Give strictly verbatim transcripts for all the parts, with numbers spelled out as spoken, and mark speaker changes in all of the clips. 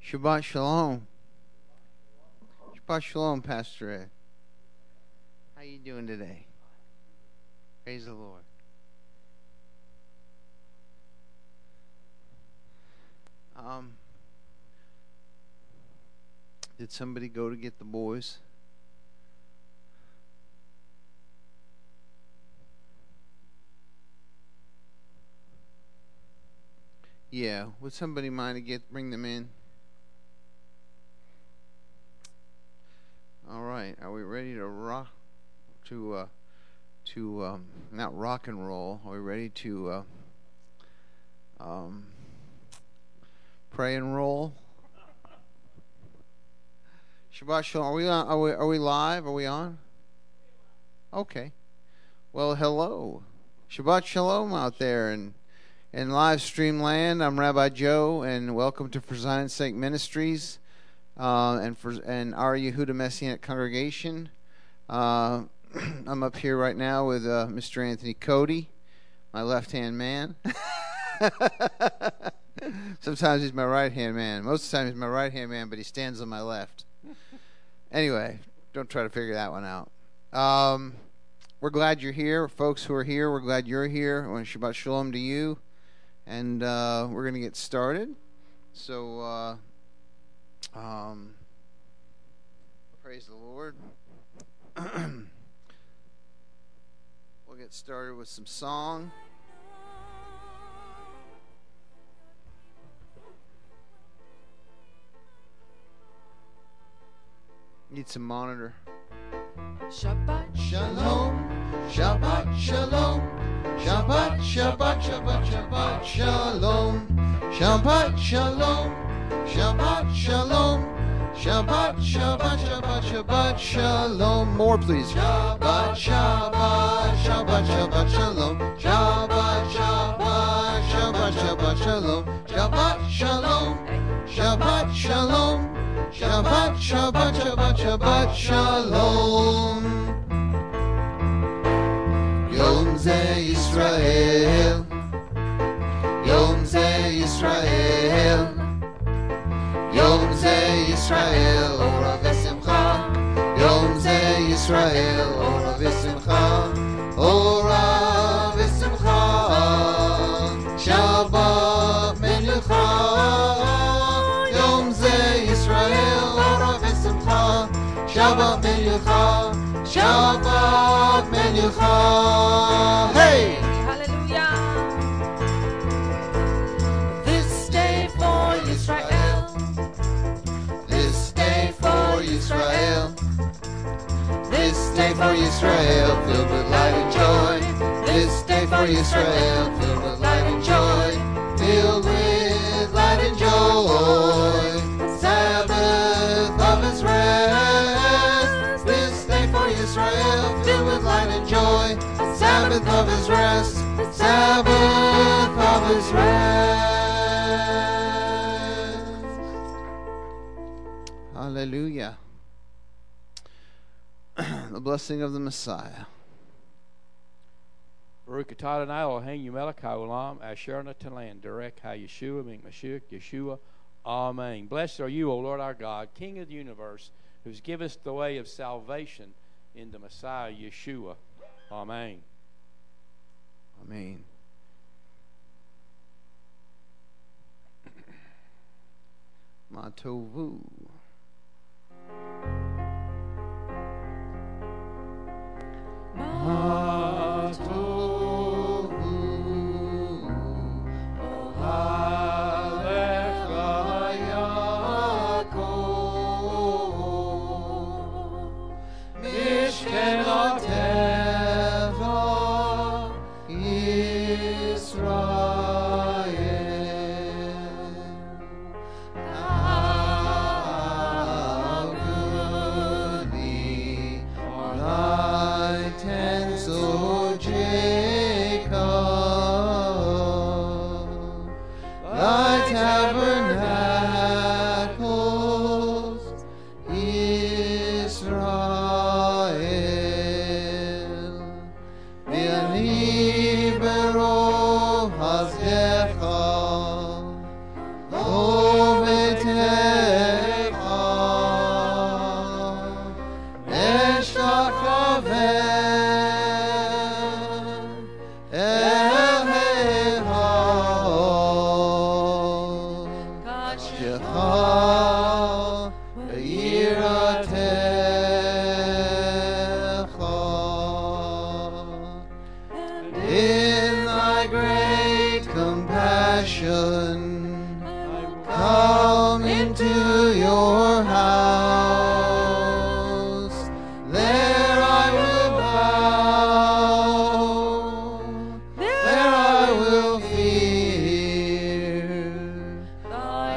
Speaker 1: Shabbat Shalom. Shabbat Shalom, Pastor Ed. How you doing today? Praise the Lord. Um, did somebody go to get the boys? Yeah, would somebody mind to get bring them in? All right, are we ready to rock? To uh, to um, not rock and roll? Are we ready to uh, um, pray and roll? Shabbat Shalom. Are we on? Are we, are we live? Are we on? Okay. Well, hello. Shabbat Shalom out there and in live stream land. I'm Rabbi Joe, and welcome to For Zion's Sake Ministries uh, and for and our Yehuda Messianic Congregation. Uh, I'm up here right now with uh, Mister Anthony Cody, my left-hand man. Sometimes he's my right-hand man. Most of the time he's my right-hand man, but he stands on my left. Anyway, don't try to figure that one out. Um, we're glad you're here. Folks who are here, we're glad you're here. I want to Shabbat Shalom to you. And uh, we're going to get started. So, uh, um, praise the Lord. We'll get started with some song. Need some monitor.
Speaker 2: Shabbat
Speaker 1: Shalom, Shabbat Shalom, Shabbat, Shabbat, Shabbat, Shabbat Shalom, Shabbat Shalom, Shabbat Shalom, Shabbat, Shabbat, Shabbat, Shabbat Shalom. More, please. Shabbat, Shabbat, Shabbat, Shabbat Shalom, Shabbat, Shabbat, Shabbat, Shabbat Shalom, Shabbat Shalom, Shabbat Shalom, Shabbat, Shabbat, Shabbat, Shabbat Shalom. Yom Ze Yisrael, Yom Ze Yisrael, Yom Ze Yisrael, Ora v'simcha. Yom Ze Yisrael, Ora v'simcha, Ora v'simcha. Shabbat Menucha. Yom Ze Yisrael, Ora v'simcha. Shabbat Menucha, Shabbat Menucha. Hey!
Speaker 2: Hallelujah. This day for Israel.
Speaker 1: This day for Israel. This day for Israel, filled with light and joy. This day for Israel, filled with light and joy. Filled with light and joy. Sabbath of His rest. This day for Israel, filled with light and joy. Sabbath of His rest. Sabbath of His rest. Hallelujah. The blessing of the Messiah.
Speaker 3: Baruch atah Adonai Eloheinu melech haolam asher natan land derek ha-Yeshua mink Mashiach Yeshua. Amen. Blessed are you, O Lord our God, King of the universe, who's given us the way of salvation in the Messiah Yeshua. Amen.
Speaker 1: Amen. Matovu. Israel. into your house. There I will bow. There I will fear
Speaker 2: Thy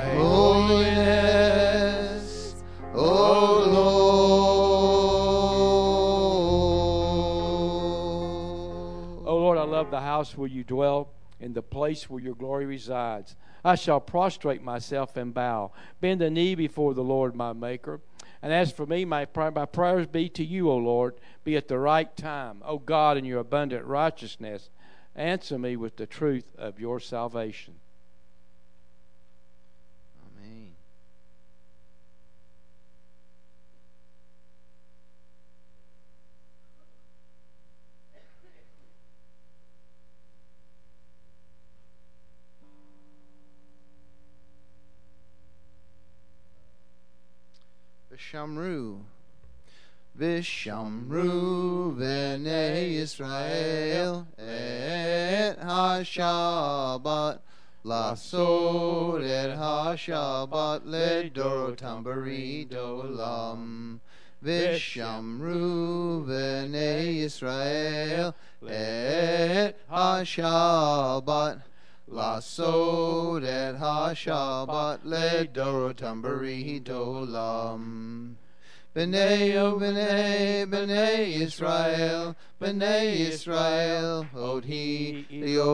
Speaker 1: holiness, O Lord.
Speaker 3: O Lord, I love the house where you dwell, in the place where your glory resides. I shall prostrate myself and bow, bend the knee before the Lord my Maker. And as for me, my, my prayers be to you, O Lord, be at the right time. O God, in your abundant righteousness, answer me with the truth of your salvation.
Speaker 1: Amen. Vishamru. Vishamru b'nei Yisrael et ha-Shabbat lasod et ha-Shabbat ledorotam b'rid olam. Vishamru b'nei Yisrael et ha-Shabbat lasod et ha-Shabbat ledorotam b'rid olam. B'nai o b'nai, b'nai Yisrael, b'nai Yisrael, odhi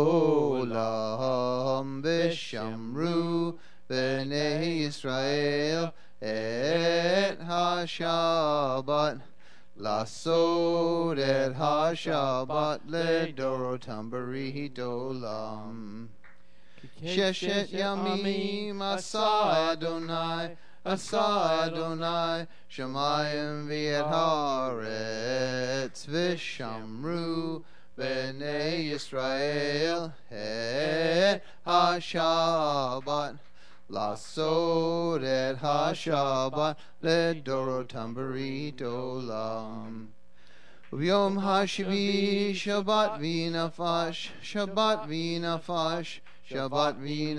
Speaker 1: leolam. V'shamru b'nai Yisrael et ha-Shabbat lasod et ha-Shabbat ledorotam b'rid olam. Sheshet yamim asa Adonai, asa Adonai, Shemayim v'et haaretz, v'shamru b'nei Yisrael et ha-Shabbat lasod et ha-Shabbat ledorotam b'rid olam. V'yom ha-shvi Shabbat v'nafash, Shabbat v'nafash, Shabbat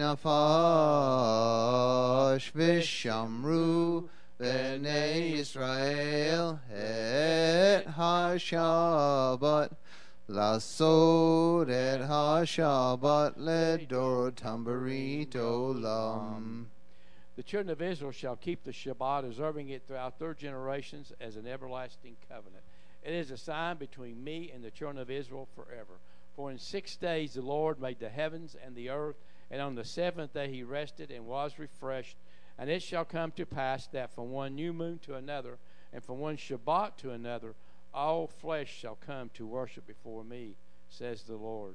Speaker 1: v'nafash, v'shamru b'nei Yisrael et ha-Shabbat lasod et ha-Shabbat ledorotam b'rid olam.
Speaker 3: The children of Israel shall keep the Shabbat, observing it throughout their generations as an everlasting covenant. It is a sign between me and the children of Israel forever. For in six days the Lord made the heavens and the earth, and on the seventh day he rested and was refreshed. And it shall come to pass that from one new moon to another, and from one Shabbat to another, all flesh shall come to worship before me, says the Lord.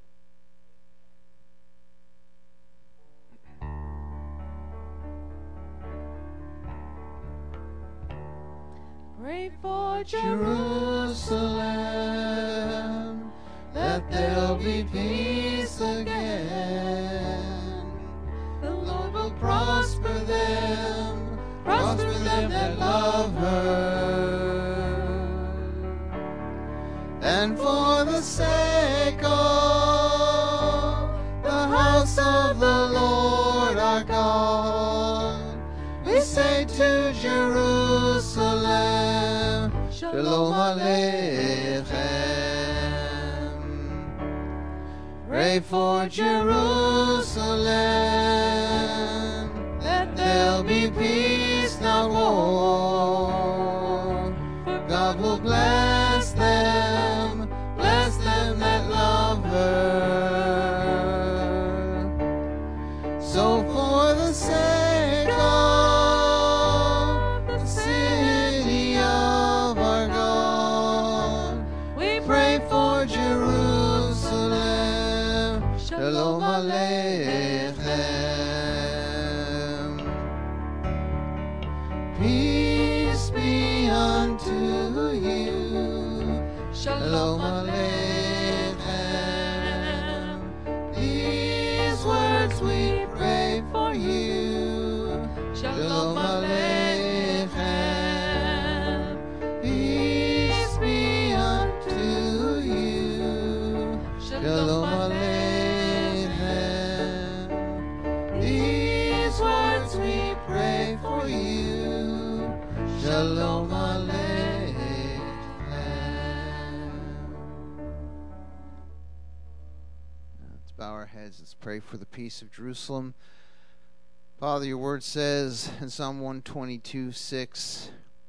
Speaker 2: Pray for Jerusalem,
Speaker 1: Jerusalem, that there'll be peace again.
Speaker 2: the Lord
Speaker 1: Will prosper them, prosper them that love her. And for the sake of the house of the Lord our God, we say to Jerusalem, Shalom Aleichem. Pray for Jerusalem, that there'll be peace, not war. For God will bless them, bless them that love her. So for the sake of the city of our God,
Speaker 2: we
Speaker 1: pray for Jerusalem. Shalom Aleichem. Peace be unto you. Shalom Aleichem. These words we pray for you. Shalom Aleichem. Peace be unto you. Shalom Aleichem. These words we pray for Shalom Aleichem. Let's bow our heads. Let's pray for the peace of Jerusalem. Father, your word says in Psalm one twenty-two, six,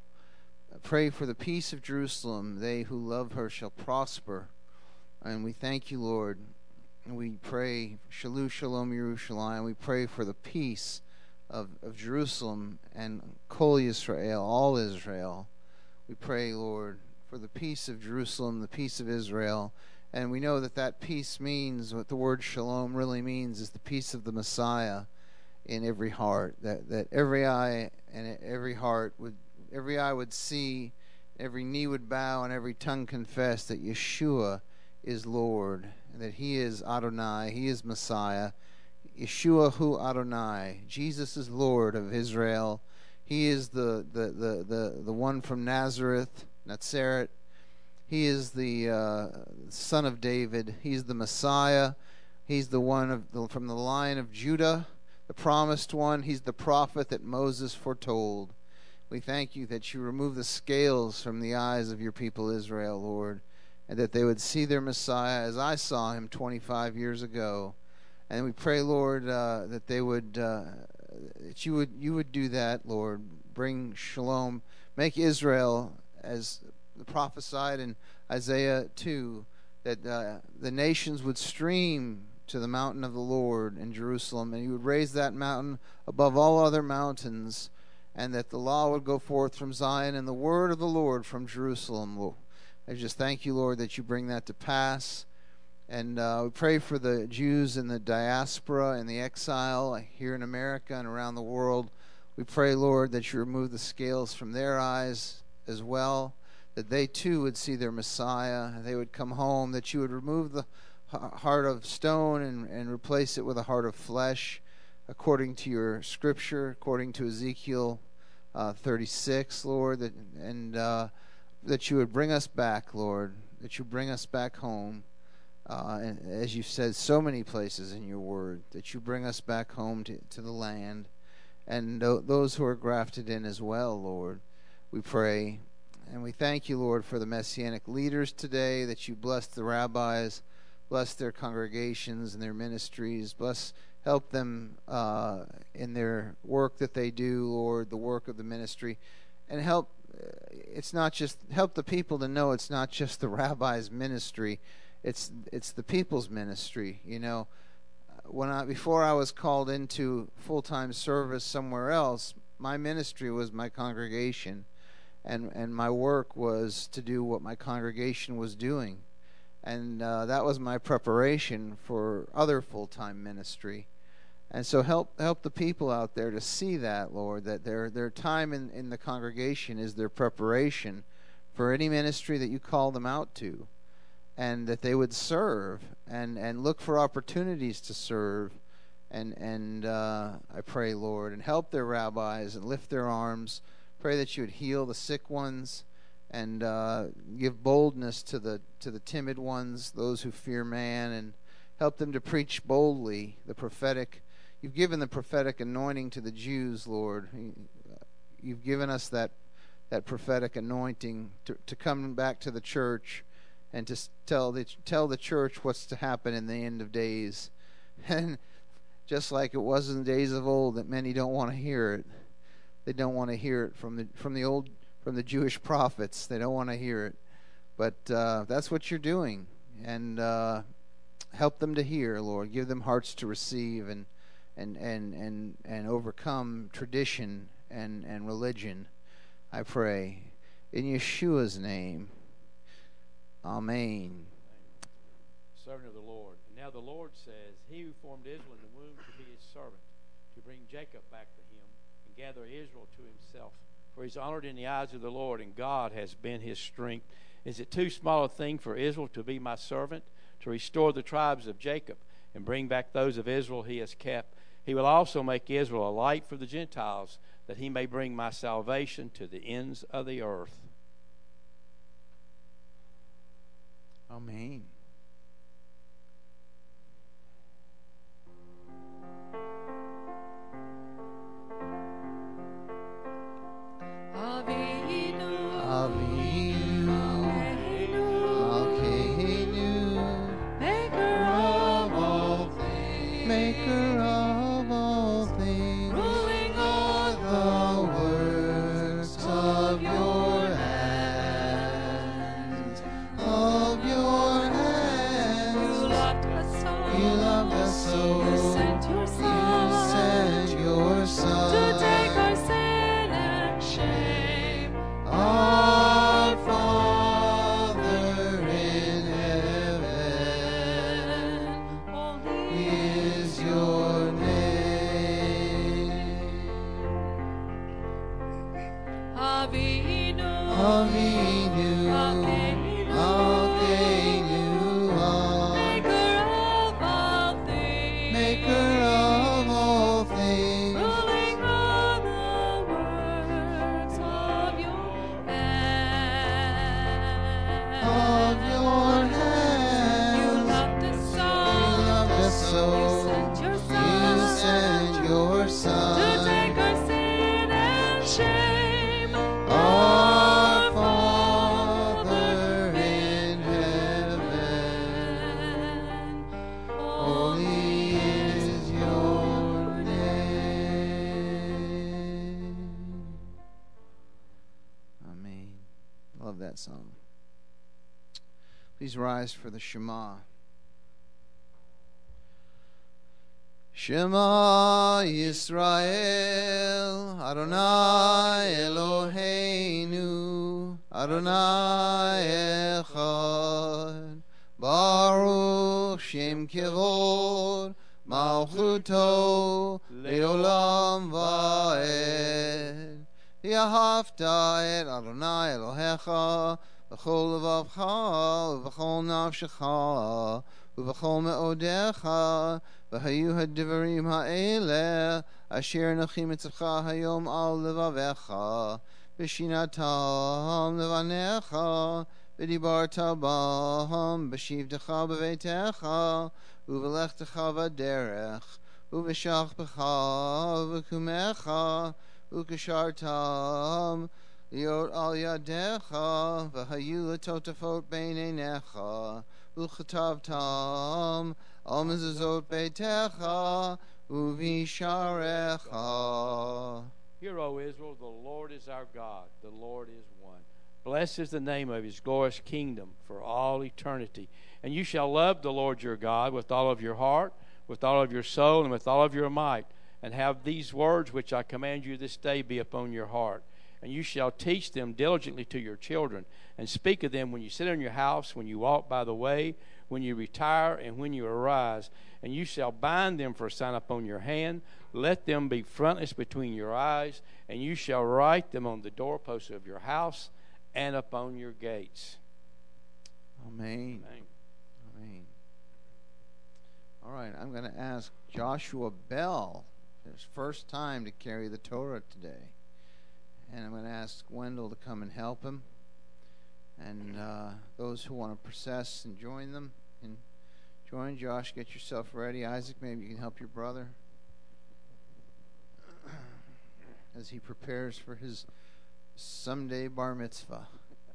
Speaker 1: pray for the peace of Jerusalem. They who love her shall prosper. And we thank you, Lord. And we pray, Shalom, Shalom, Yerushalayim. We pray for the peace of, of Jerusalem and Kol Yisrael, all Israel. We pray, Lord, for the peace of Jerusalem, the peace of Israel. And we know that that peace means, what the word Shalom really means, is the peace of the Messiah in every heart. That that every eye and every heart would, every eye would see, every knee would bow, and every tongue confess that Yeshua is Lord, and that He is Adonai, He is Messiah. Yeshua hu Adonai. Jesus is Lord of Israel. He is the the the the, the one from Nazareth, Nazareth. He is the uh, son of David. He's the Messiah. He's the one of the, from the line of Judah, the promised one. He's the prophet that Moses foretold. We thank you that you remove the scales from the eyes of your people Israel, Lord, and that they would see their Messiah as I saw him twenty-five years ago. And we pray, Lord, uh, that they would, uh, that you would, you would do that, Lord. Bring shalom, make Israel, as prophesied in Isaiah two, that uh, the nations would stream to the mountain of the Lord in Jerusalem, and you would raise that mountain above all other mountains, and that the law would go forth from Zion and the word of the Lord from Jerusalem. Lord, I just thank you, Lord, that you bring that to pass. And uh, we pray for the Jews in the diaspora and the exile here in America and around the world. We pray, Lord, that you remove the scales from their eyes as well, that they too would see their Messiah, they would come home, that you would remove the heart of stone and, and replace it with a heart of flesh, according to your scripture, according to Ezekiel uh, thirty-six, Lord, that, and uh, that you would bring us back, Lord, that you bring us back home. Uh, and as you've said so many places in your word, that you bring us back home to, to the land, and th- those who are grafted in as well, Lord, we pray. And we thank you, Lord, for the Messianic leaders today, that you bless the rabbis, bless their congregations and their ministries, bless, help them uh, in their work that they do, Lord, the work of the ministry, and help, it's not just, help the people to know it's not just the rabbi's ministry, It's it's the people's ministry, you know. When I before I was called into full-time service somewhere else, my ministry was my congregation, and and my work was to do what my congregation was doing, and uh, that was my preparation for other full-time ministry. And so help help the people out there to see that, Lord, that their their time in, in the congregation is their preparation for any ministry that you call them out to. And that they would serve and, and look for opportunities to serve. And, and uh, I pray, Lord, and help their rabbis and lift their arms. Pray that you would heal the sick ones and uh, give boldness to the to the timid ones, those who fear man, and help them to preach boldly the prophetic. You've given the prophetic anointing to the Jews, Lord. You've given us that that prophetic anointing to, to come back to the church and to tell the, tell the church what's to happen in the end of days. And just like it was in the days of old, that many don't want to hear it. They don't want to hear it from the from the old from the Jewish prophets. They don't want to hear it. But uh, that's what you're doing. And uh, help them to hear, Lord. Give them hearts to receive and and and and, and overcome tradition and, and religion. I pray. In Yeshua's name. Amen.
Speaker 3: Servant of the Lord. And now the Lord says, He who formed Israel in the womb to be his servant, to bring Jacob back to him, and gather Israel to himself. For he's honored in the eyes of the Lord, and God has been his strength. Is it too small a thing for Israel to be my servant, to restore the tribes of Jacob, and bring back those of Israel he has kept? He will also make Israel a light for the Gentiles, that he may bring my salvation to the ends of the earth.
Speaker 1: Amen.
Speaker 2: Avi Avinu,
Speaker 1: Avinu, Malkeinu,
Speaker 2: Maker of all things,
Speaker 1: Maker of all things,
Speaker 2: ruling all the works of your hand.
Speaker 1: of your hands.
Speaker 2: You loved us so,
Speaker 1: You loved us so.
Speaker 2: you sent your
Speaker 1: You
Speaker 2: Son,
Speaker 1: sent your
Speaker 2: to
Speaker 1: Son,
Speaker 2: take our sin and shame.
Speaker 1: our Father in heaven. Holy is your name. Amen. Love that song. Please rise for the Shema. Shema Yisrael, Adonai Eloheinu, Adonai Echad, Baruch Shem Kivod, Malchuto Leolam Vaed. Yahavta et Adonai Elohecha, V'chol levavcha, v'chol nafshecha, v'chol me'odecha, v'hayu ha'divarim ha'eleh, asher nochim etzavcha hayom al levavecha, v'shinatam levanecha, v'dibarta b'ham, v'shivtecha b'veitecha, uv'lechtecha v'derech, uv'shachbecha v'kumecha, ukashartam, Liot al yadecha, v'hayu letotafot beinenecha, u'chatavtam, al mezuzot beitecha, u'visharecha.
Speaker 3: Hear, O Israel, the Lord is our God, the Lord is one. Blessed is the name of his glorious kingdom for all eternity. And you shall love the Lord your God with all of your heart, with all of your soul, and with all of your might. And have these words which I command you this day be upon your heart. And you shall teach them diligently to your children, and speak of them when you sit in your house, when you walk by the way, when you retire, and when you arise. And you shall bind them for a sign upon your hand. Let them be frontlets between your eyes, and you shall write them on the doorposts of your house and upon your gates.
Speaker 1: Amen.
Speaker 3: Amen.
Speaker 1: Amen. All right, I'm going to ask Joshua Bell, his first time to carry the Torah today. And I'm going to ask Wendell to come and help him. And uh, those who want to process and join them, and join. Josh, get yourself ready. Isaac, maybe you can help your brother as he prepares for his someday bar mitzvah.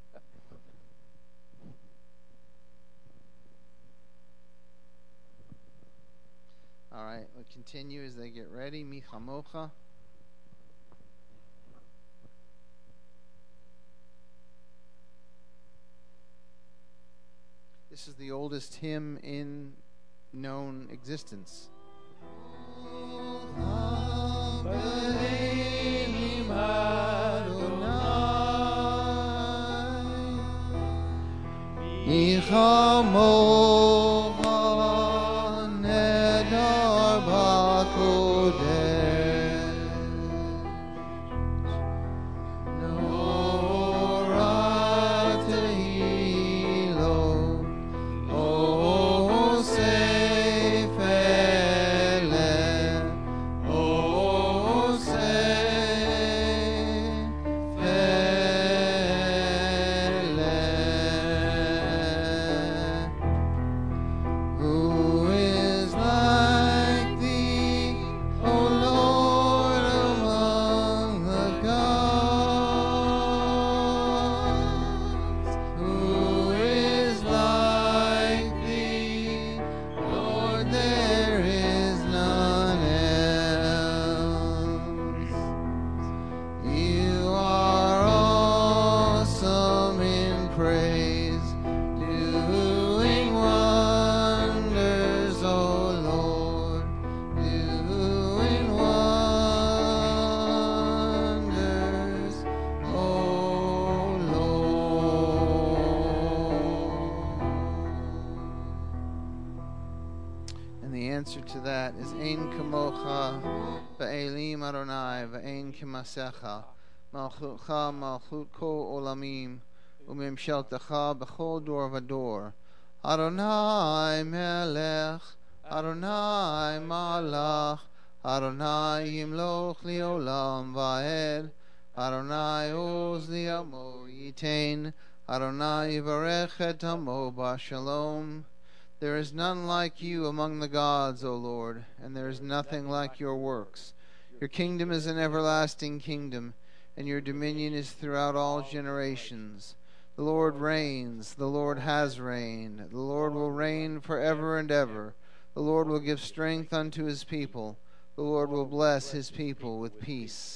Speaker 1: All right, we'll continue as they get ready. Mi chamocha. This is the oldest hymn in known existence. answer to that is Ein Kamocha, Va'elim Adonai, Va'ein Kemasecha, מלכותך מלכות כל עולמים, וממשלתך בכל דור ודור. אדוני מלך, אדוני מלך, אדוני ימלוך לעולם ועד. אדוני עוז לעמו ייתן, Adonai yivarech et amo b'shalom. There is none like you among the gods, O Lord, and there is nothing like your works. Your kingdom is an everlasting kingdom, and your dominion is throughout all generations. The Lord reigns, the Lord has reigned, the Lord will reign forever and ever. The Lord will give strength unto his people, the Lord will bless his people with peace.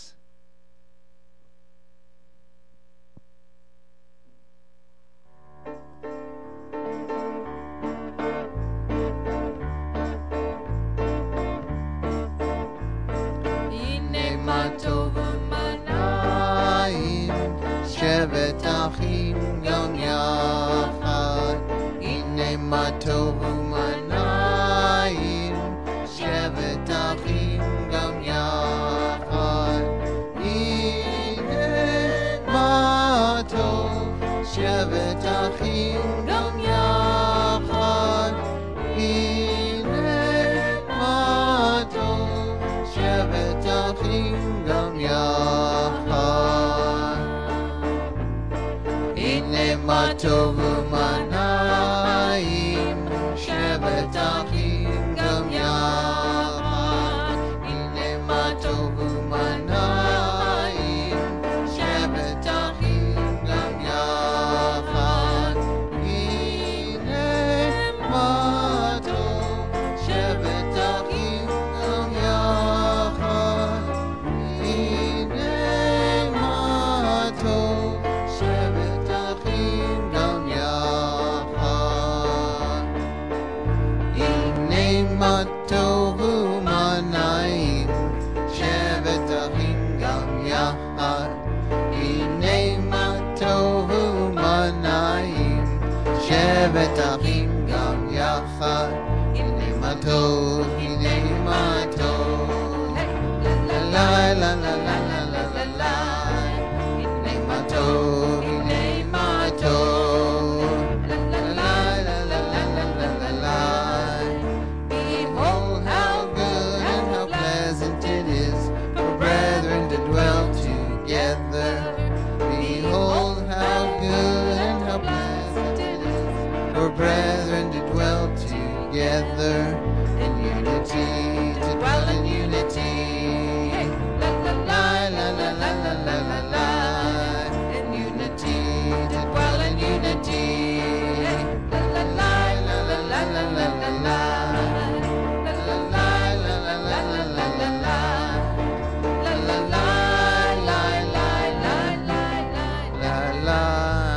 Speaker 2: שבת אחים גם יחד, הנה מה טוב ומנעים. שבת אחים גם יחד, הנה מה טוב. שבת אחים גם יחד, הנה מה טוב. שבת אחים גם יחד. מה טוב ומנעים. שבת אחים גם יחד, הנה מה טוב ומנעים. שבת אחים גם יחד, הנה מה טוב. שבת אחים גם יחד, הנה מה טוב. שבת אחים גם יחד, הנה מה טוב ומנעים. שבת אחים גם יחד, הנה מה טוב ומנעים. שבת אחים גם יחד, הנה מה טוב, הנה מה טוב. לה לה לה לה לה לה לה לה, הנה מה טוב, הנה מה טוב. לה לה לה לה לה לה לה לה לה. Behold how good and how pleasant it is for brethren to dwell together. Behold how good and how pleasant it is for brethren to dwell together in unity, to dwell in unity. La la la la la la la la la, in unity, to dwell in unity. La la la la la la la la la la, la la la la la la la la la la, la la la la la la la la la.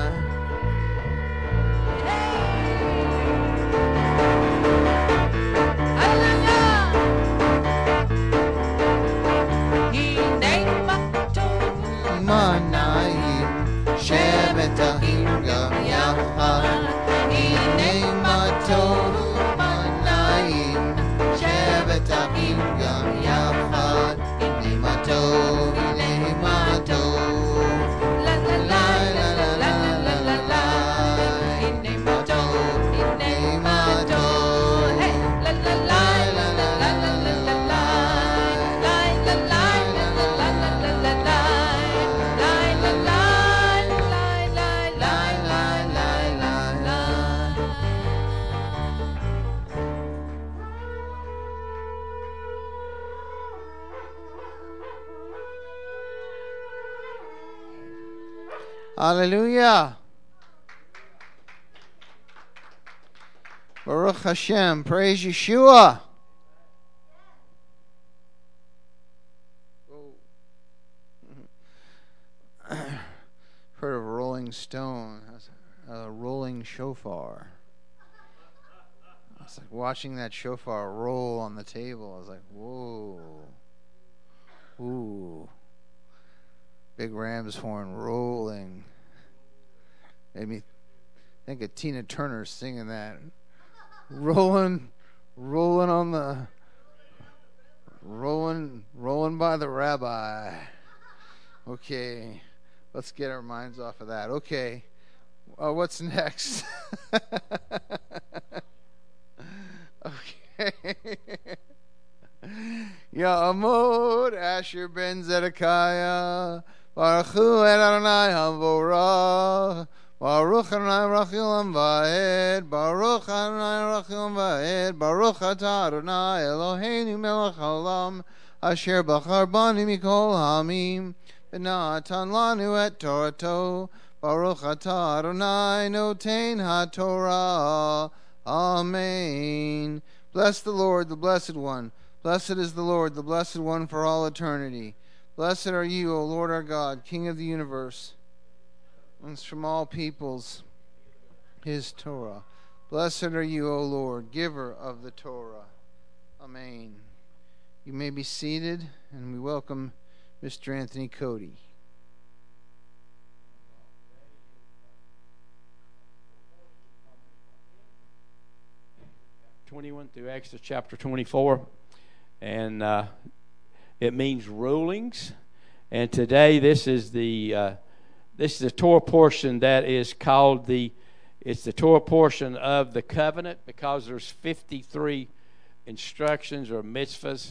Speaker 2: מנעים. שבת אחים גם יחד, הנה מה טוב ומנעים. שבת אחים גם יחד, הנה מה טוב, הנה מה טוב. לה לה לה לה לה לה לה לה לה, הנה מה טוב, הנה מה טוב. לה לה לה לה לה לה לה לה לה, לה לה לה לה לה לה לה לה לה, לה לה לה לה לה לה לה לה לה. Hallelujah. Baruch Hashem. Praise Yeshua. Heard of Rolling Stone, a rolling shofar. I was like watching that shofar roll on the table. I was like, whoa. Ooh. Big ram's horn rolling. Made me think of Tina Turner singing that. Rolling, rolling on the, rolling, rolling by the rabbi. Okay, let's get our minds off of that. Okay, uh, what's next? Okay. Ya'amod Asher ben Zedekiah Baruch Hu et Adonai Havorah Baruch Adonai Rachilam Va'ed Baruch Adonai Rachilam Va'ed Baruch Atah Adonai Eloheinu Melech Haolam Asher Bachar Bani Mikol Hamim V'natan Lanu et Torato Baruch Atah Adonai Noten HaTorah. Amen. Bless the Lord, the Blessed One. Blessed is the Lord, the Blessed One for all eternity. Blessed are you, O Lord our God, King of the universe, and from all peoples, his Torah. Blessed are you, O Lord, giver of the Torah. Amen. You may be seated, and we welcome Mister Anthony Cody.
Speaker 3: twenty-one through Exodus chapter twenty-four, and uh, it means rulings. And today, this is the uh, this is the Torah portion that is called the it's the Torah portion of the covenant, because there's fifty-three instructions or mitzvahs,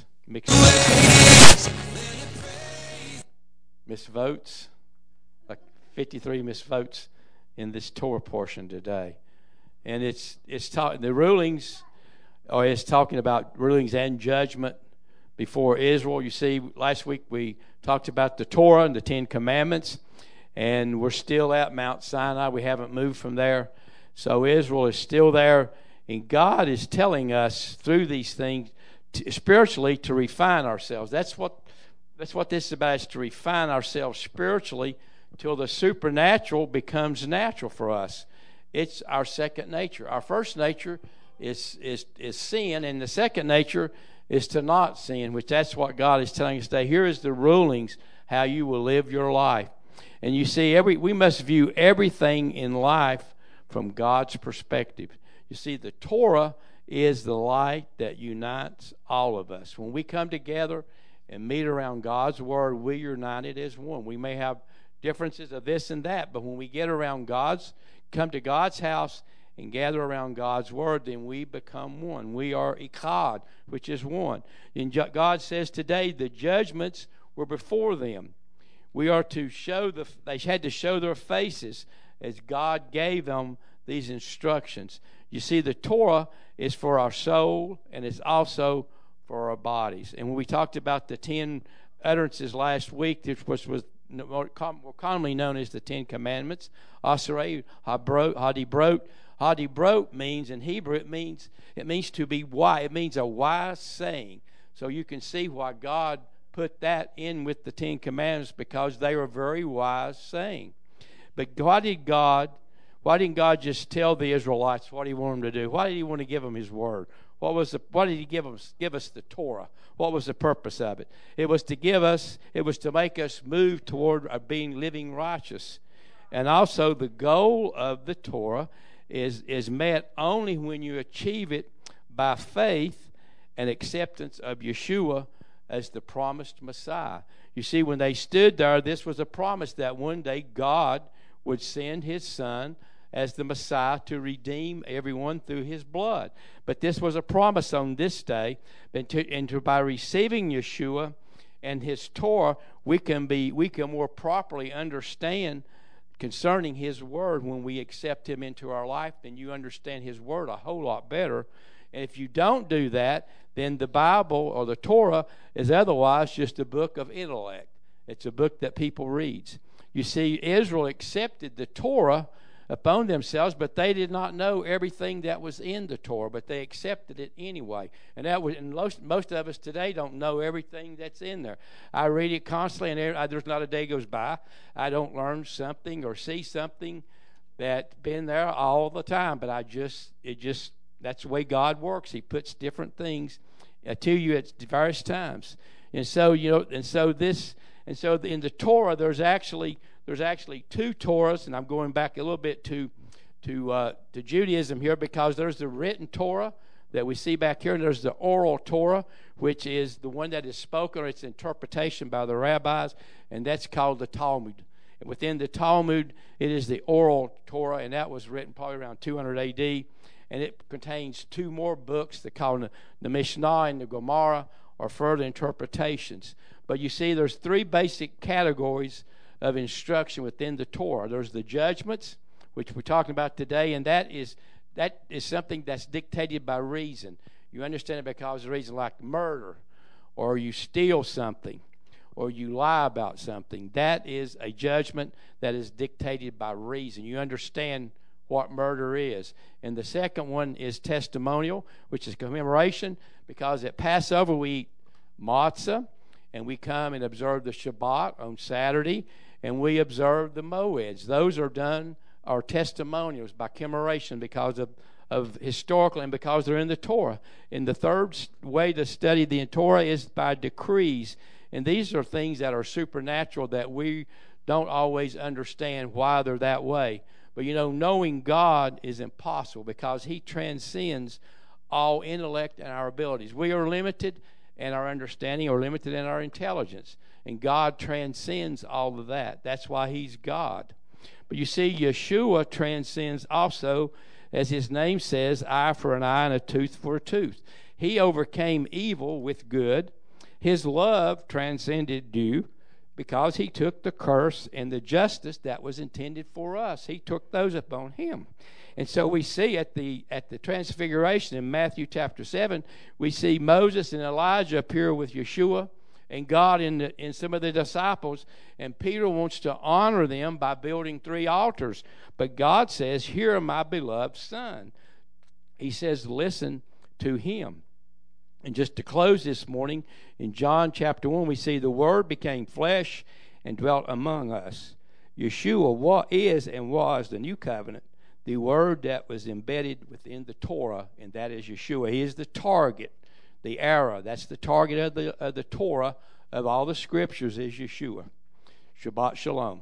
Speaker 3: misvotes, like fifty-three misvotes in this Torah portion today, and it's it's ta- the rulings. Or it's talking about rulings and judgment before Israel. You see, last week we talked about the Torah and the Ten Commandments, and we're still at Mount Sinai. We haven't moved from there. So Israel is still there, and God is telling us through these things, to, spiritually, to refine ourselves. That's what that's what this is about, is to refine ourselves spiritually till the supernatural becomes natural for us. It's our second nature. Our first nature is is is sin, and the second nature is to not sin, which that's what God is telling us today. Here is the rulings, how you will live your life. And you see, every we must view everything in life from God's perspective. You see, the Torah is the light that unites all of us. When we come together and meet around God's Word, we are united as one. We may have differences of this and that, but when we get around God's, come to God's house and gather around God's Word, then we become one. We are Echad, which is one. And God says today the judgments were before them. We are to show, the they had to show their faces as God gave them these instructions. You see, the Torah is for our soul, and it's also for our bodies. And when we talked about the ten utterances last week, which was more commonly known as the Ten Commandments, Asarei, Hadibrot, Hadibrot means, in Hebrew, it means it means to be wise. It means a wise saying. So you can see why God put that in with the Ten Commandments, because they were very wise saying. But why did God, why didn't God just tell the Israelites what He wanted them to do? Why did He want to give them His Word? What was the? Why did He give us give us the Torah? What was the purpose of it? It was to give us. It was to make us move toward being living righteous, and also the goal of the Torah is is met only when you achieve it by faith and acceptance of Yeshua as the promised Messiah. You see, when they stood there, this was a promise that one day God would send His Son as the Messiah to redeem everyone through His blood. But this was a promise on this day, and, to, and to, by receiving Yeshua and His Torah, we can be we can more properly understand concerning His Word. When we accept Him into our life, then you understand His Word a whole lot better. And if you don't do that, then the Bible or the Torah is otherwise just a book of intellect. It's a book that people read. You see, Israel accepted the Torah upon themselves, but they did not know everything that was in the Torah, but they accepted it anyway. And that was, and most, most of us today don't know everything that's in there. I read it constantly, and every, I, there's not a day goes by I don't learn something or see something that's been there all the time. But I just, it just, that's the way God works. He puts different things uh, to you at various times. And so, you know, and so this, and so in the Torah, there's actually There's actually two Torahs, and I'm going back a little bit to to uh, to Judaism here, because there's the written Torah, that we see back here. And there's the oral Torah, which is the one that is spoken or its interpretation by the rabbis, and that's called the Talmud. And within the Talmud, it is the oral Torah, and that was written probably around two hundred A D, and it contains two more books, they call the, the Mishnah and the Gemara, or further interpretations. But you see, there's three basic categories of instruction within the Torah. There's the judgments, which we're talking about today, and that is that is something that's dictated by reason. You understand it because of reason, like murder, or you steal something, or you lie about something. That is a judgment that is dictated by reason. You understand what murder is. And the second one is testimonial, which is commemoration, because at Passover we eat matzah, and we come and observe the Shabbat on Saturday, and we observe the moeds. Those are done, are testimonials by commemoration because of, of historical and because they're in the Torah. And the third way to study the Torah is by decrees. And these are things that are supernatural that we don't always understand why they're that way. But, you know, knowing God is impossible because He transcends all intellect and our abilities. We are limited in our understanding or limited in our intelligence. And God transcends all of that. That's why He's God. But you see, Yeshua transcends also, as His name says, eye for an eye and a tooth for a tooth. He overcame evil with good. His love transcended due because He took the curse and the justice that was intended for us. He took those upon Him. And so we see at the at the Transfiguration in Matthew chapter seven, we see Moses and Elijah appear with Yeshua and God in the, in some of the disciples, and Peter wants to honor them by building three altars. But God says, "Here, my beloved Son." He says, "Listen to Him." And just to close this morning, in John chapter one, we see the Word became flesh and dwelt among us. Yeshua what is and was the new covenant, the Word that was embedded within the Torah, and that is Yeshua. He is the target, the arrow. That's the target of the, of the Torah, of all the Scriptures, is Yeshua. Shabbat Shalom.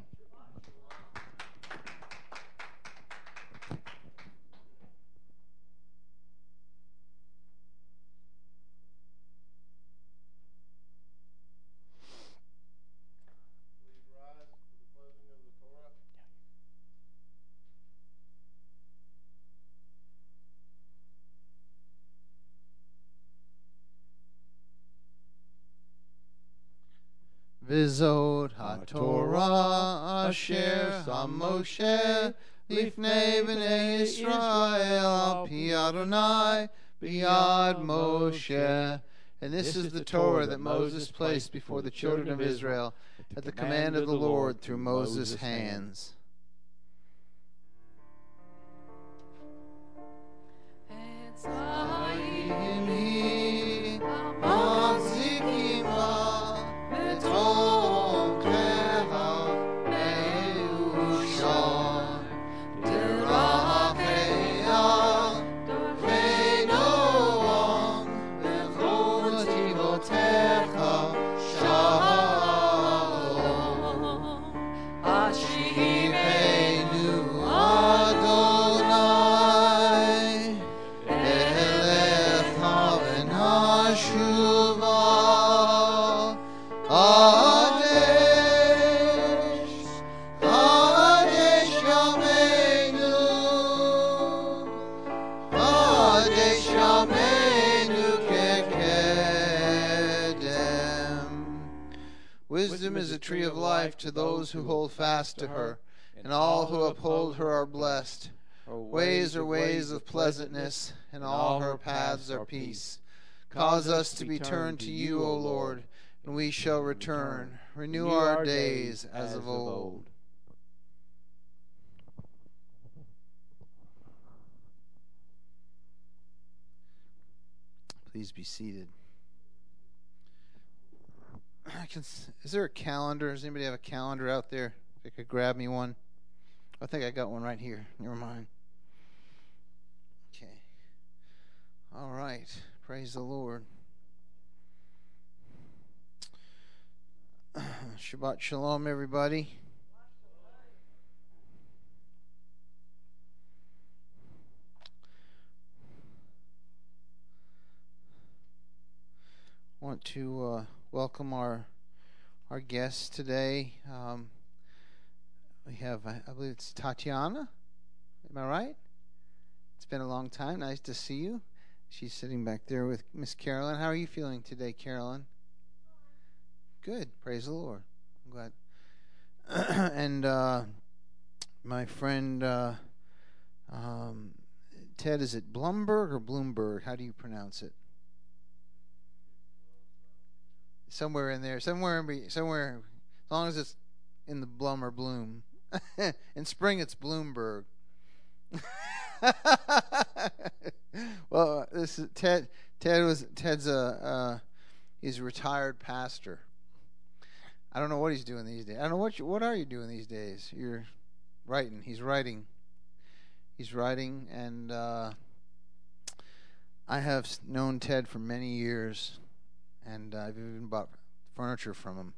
Speaker 2: Vizot HaTorah Asher Sam Moshe Lifnei Bnei Yisrael Al Pi Adonai B'yad Moshe. And this is the Torah that Moses placed before the children of Israel at the command of the Lord through Moses' hands. Wisdom is a tree of life to those who hold fast to her, and all who uphold her are blessed. Her ways are ways of pleasantness, and all her paths are peace. Cause us to be turned to you, O Lord, and we shall return. Renew our days as of old. Please be seated. I can, is there a calendar? Does anybody have a calendar out there? If I could grab me one. I think I got one right here. Never mind. Okay. All right. Praise the Lord. Shabbat Shalom, everybody. want to uh, welcome our our guests today. Um, we have, I believe it's Tatiana. Am I right? It's been a long time. Nice to see you. She's sitting back there with Miss Carolyn. How are you feeling today, Carolyn? Good. Praise the Lord. I'm glad. and uh, my friend uh, um, Ted, is it Blumberg or Bloomberg? How do you pronounce it? Somewhere in there, somewhere in be, somewhere, as long as it's in the Blum or Bloom. In spring, it's Bloomberg. Well, this is Ted. Ted was Ted's a uh, he's a retired pastor. I don't know what he's doing these days. I don't know what you, what are you doing these days. You're writing. He's writing. He's writing, and uh, I have known Ted for many years, and uh, I've even bought furniture from him.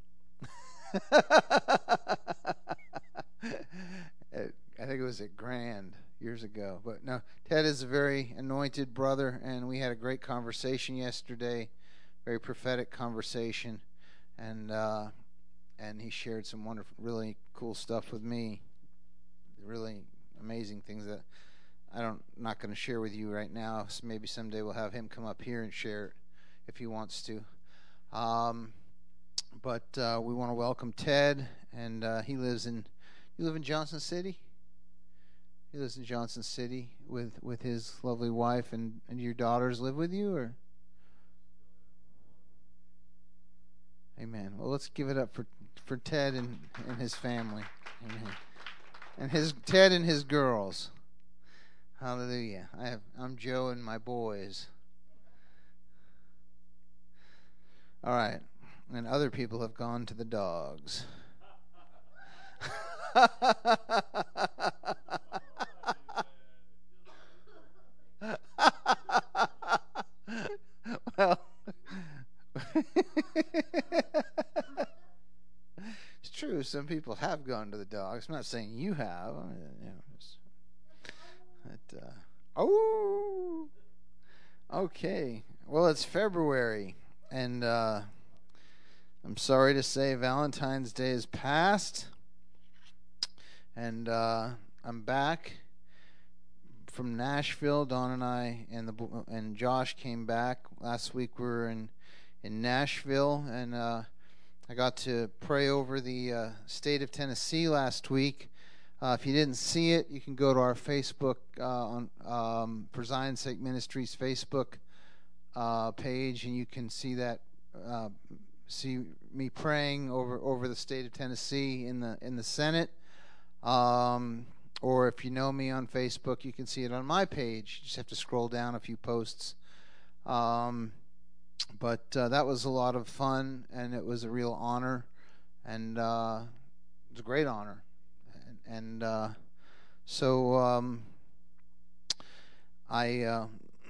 Speaker 2: I think it was at Grand years ago. But no, Ted is a very anointed brother, and we had a great conversation yesterday, very prophetic conversation, and uh, and he shared some wonderful, really cool stuff with me, really amazing things that I don't not going to share with you right now. So maybe someday we'll have him come up here and share it if he wants to. Um, but uh, we want to welcome Ted, and uh, he lives in. You live in Johnson City? He lives in Johnson City with, with his lovely wife, and, and your daughters live with you, or? Amen. Well, let's give it up for, for Ted and, and his family. Amen. And his Ted and his girls. Hallelujah. I have I'm Joe and my boys. All right. And other people have gone to the dogs. Well, it's true. Some people have gone to the dogs. I'm not saying you have. I mean, you know, just, but, uh, oh, okay. Well, it's February, and uh, I'm sorry to say Valentine's Day is past. And uh, I'm back from Nashville. Dawn and I and the and Josh came back last week. We were in in Nashville, and uh, I got to pray over the uh, state of Tennessee last week. Uh, if you didn't see it, you can go to our Facebook uh, on um, for Zion's Sake Ministries Facebook uh, page, and you can see that uh, see me praying over over the state of Tennessee in the in the Senate. Um, or if you know me on Facebook, you can see it on my page. You just have to scroll down a few posts. Um, but uh, that was a lot of fun, and it was a real honor, and uh, it was a great honor. And, and uh, so um, I, uh,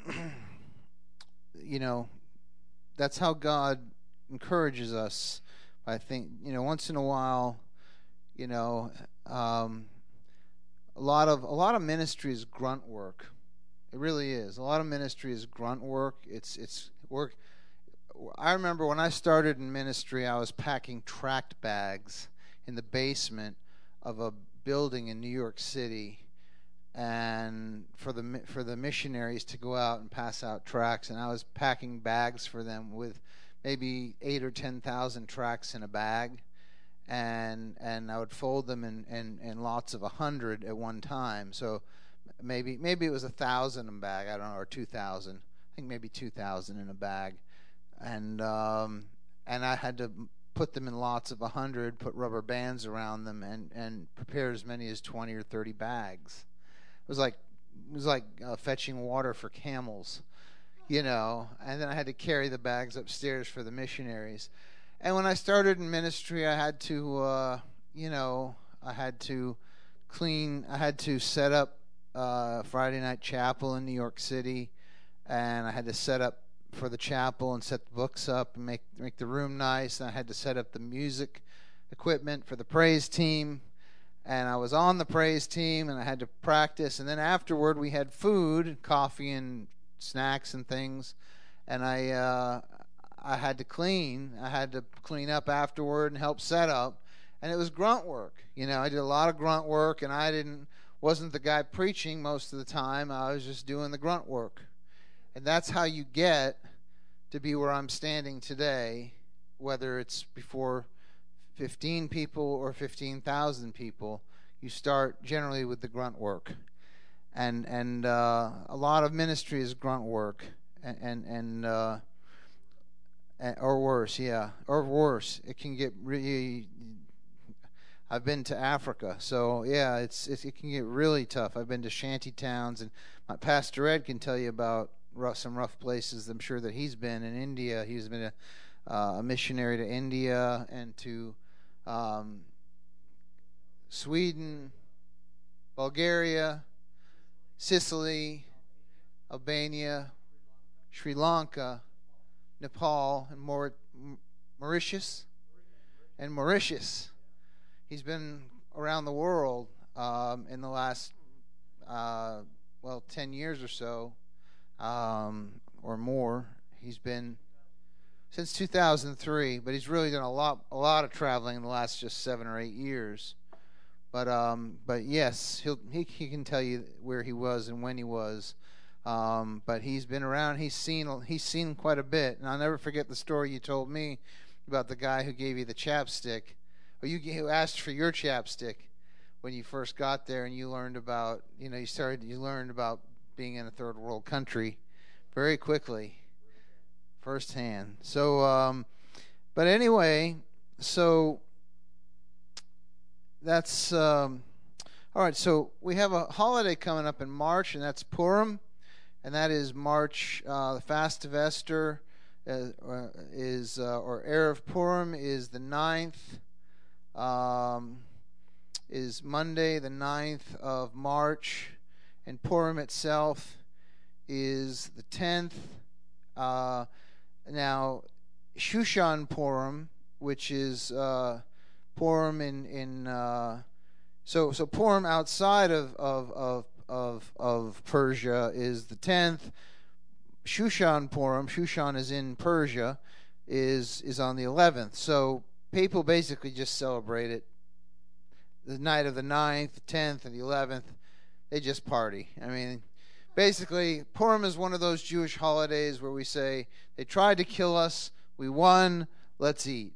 Speaker 2: you know, that's how God encourages us. I think, you know, once in a while, you know, um, a lot of a lot of ministry is grunt work. It really is. A lot of ministry is grunt work. It's it's work. I remember when I started in ministry, I was packing tract bags in the basement of a building in New York City, and for the for the missionaries to go out and pass out tracts, and I was packing bags for them with maybe eight or ten thousand tracts in a bag. And and I would fold them in, in, in lots of a hundred at one time. So maybe maybe it was a thousand in a bag. I don't know, or two thousand. I think maybe two thousand in a bag. And um, and I had to put them in lots of a hundred, put rubber bands around them, and, and prepare as many as twenty or thirty bags. It was like it was like uh, fetching water for camels, you know. And then I had to carry the bags upstairs for the missionaries. And when I started in ministry, I had to, uh, you know, I had to clean, I had to set up uh, Friday night chapel in New York City, and I had to set up for the chapel and set the books up and make make the room nice. And I had to set up the music equipment for the praise team, and I was on the praise team, and I had to practice. And then afterward, we had food, coffee, and snacks and things, and I. Uh, I had to clean. I had to clean up afterward and help set up. And it was grunt work. You know, I did a lot of grunt work, and I didn't wasn't the guy preaching most of the time. I was just doing the grunt work. And that's how you get to be where I'm standing today, whether it's before fifteen people or fifteen thousand people. You start generally with the grunt work. And and uh, a lot of ministry is grunt work. And, and, and uh, or worse, yeah, or worse. It can get really... I've been to Africa, so yeah, it's, it's it can get really tough. I've been to shanty towns, and my Pastor Ed can tell you about rough, some rough places. I'm sure that he's been in India. He's been a, uh, a missionary to India and to um, Sweden, Bulgaria, Sicily, Albania, Sri Lanka, Nepal, and Maur- Mauritius, and Mauritius. He's been around the world um, in the last, uh, well, ten years or so, um, or more. He's been since two thousand three, but he's really done a lot, a lot of traveling in the last just seven or eight years. But, um, but yes, he'll he, he can tell you where he was and when he was. Um, but he's been around. He's seen he's seen quite a bit, and I'll never forget the story you told me about the guy who gave you the chapstick. Or you who asked for your chapstick when you first got there, and you learned about, you know, you started, you learned about being in a third world country very quickly, firsthand. So, um, but anyway, so that's um, all right. So we have a holiday coming up in March, and that's Purim, and that is March. Uh, the Fast of Esther uh, is, uh, or Erev Purim is the ninth. Um, is Monday the ninth of March, and Purim itself is the tenth. Uh, now, Shushan Purim, which is uh, Purim in in uh, so so Purim outside of of of of, of Persia is the tenth. Shushan Purim, Shushan is in Persia, is is on the eleventh. So people basically just celebrate it the night of the ninth, the tenth, and the eleventh. They just party. I mean, basically, Purim is one of those Jewish holidays where we say, they tried to kill us, we won, let's eat.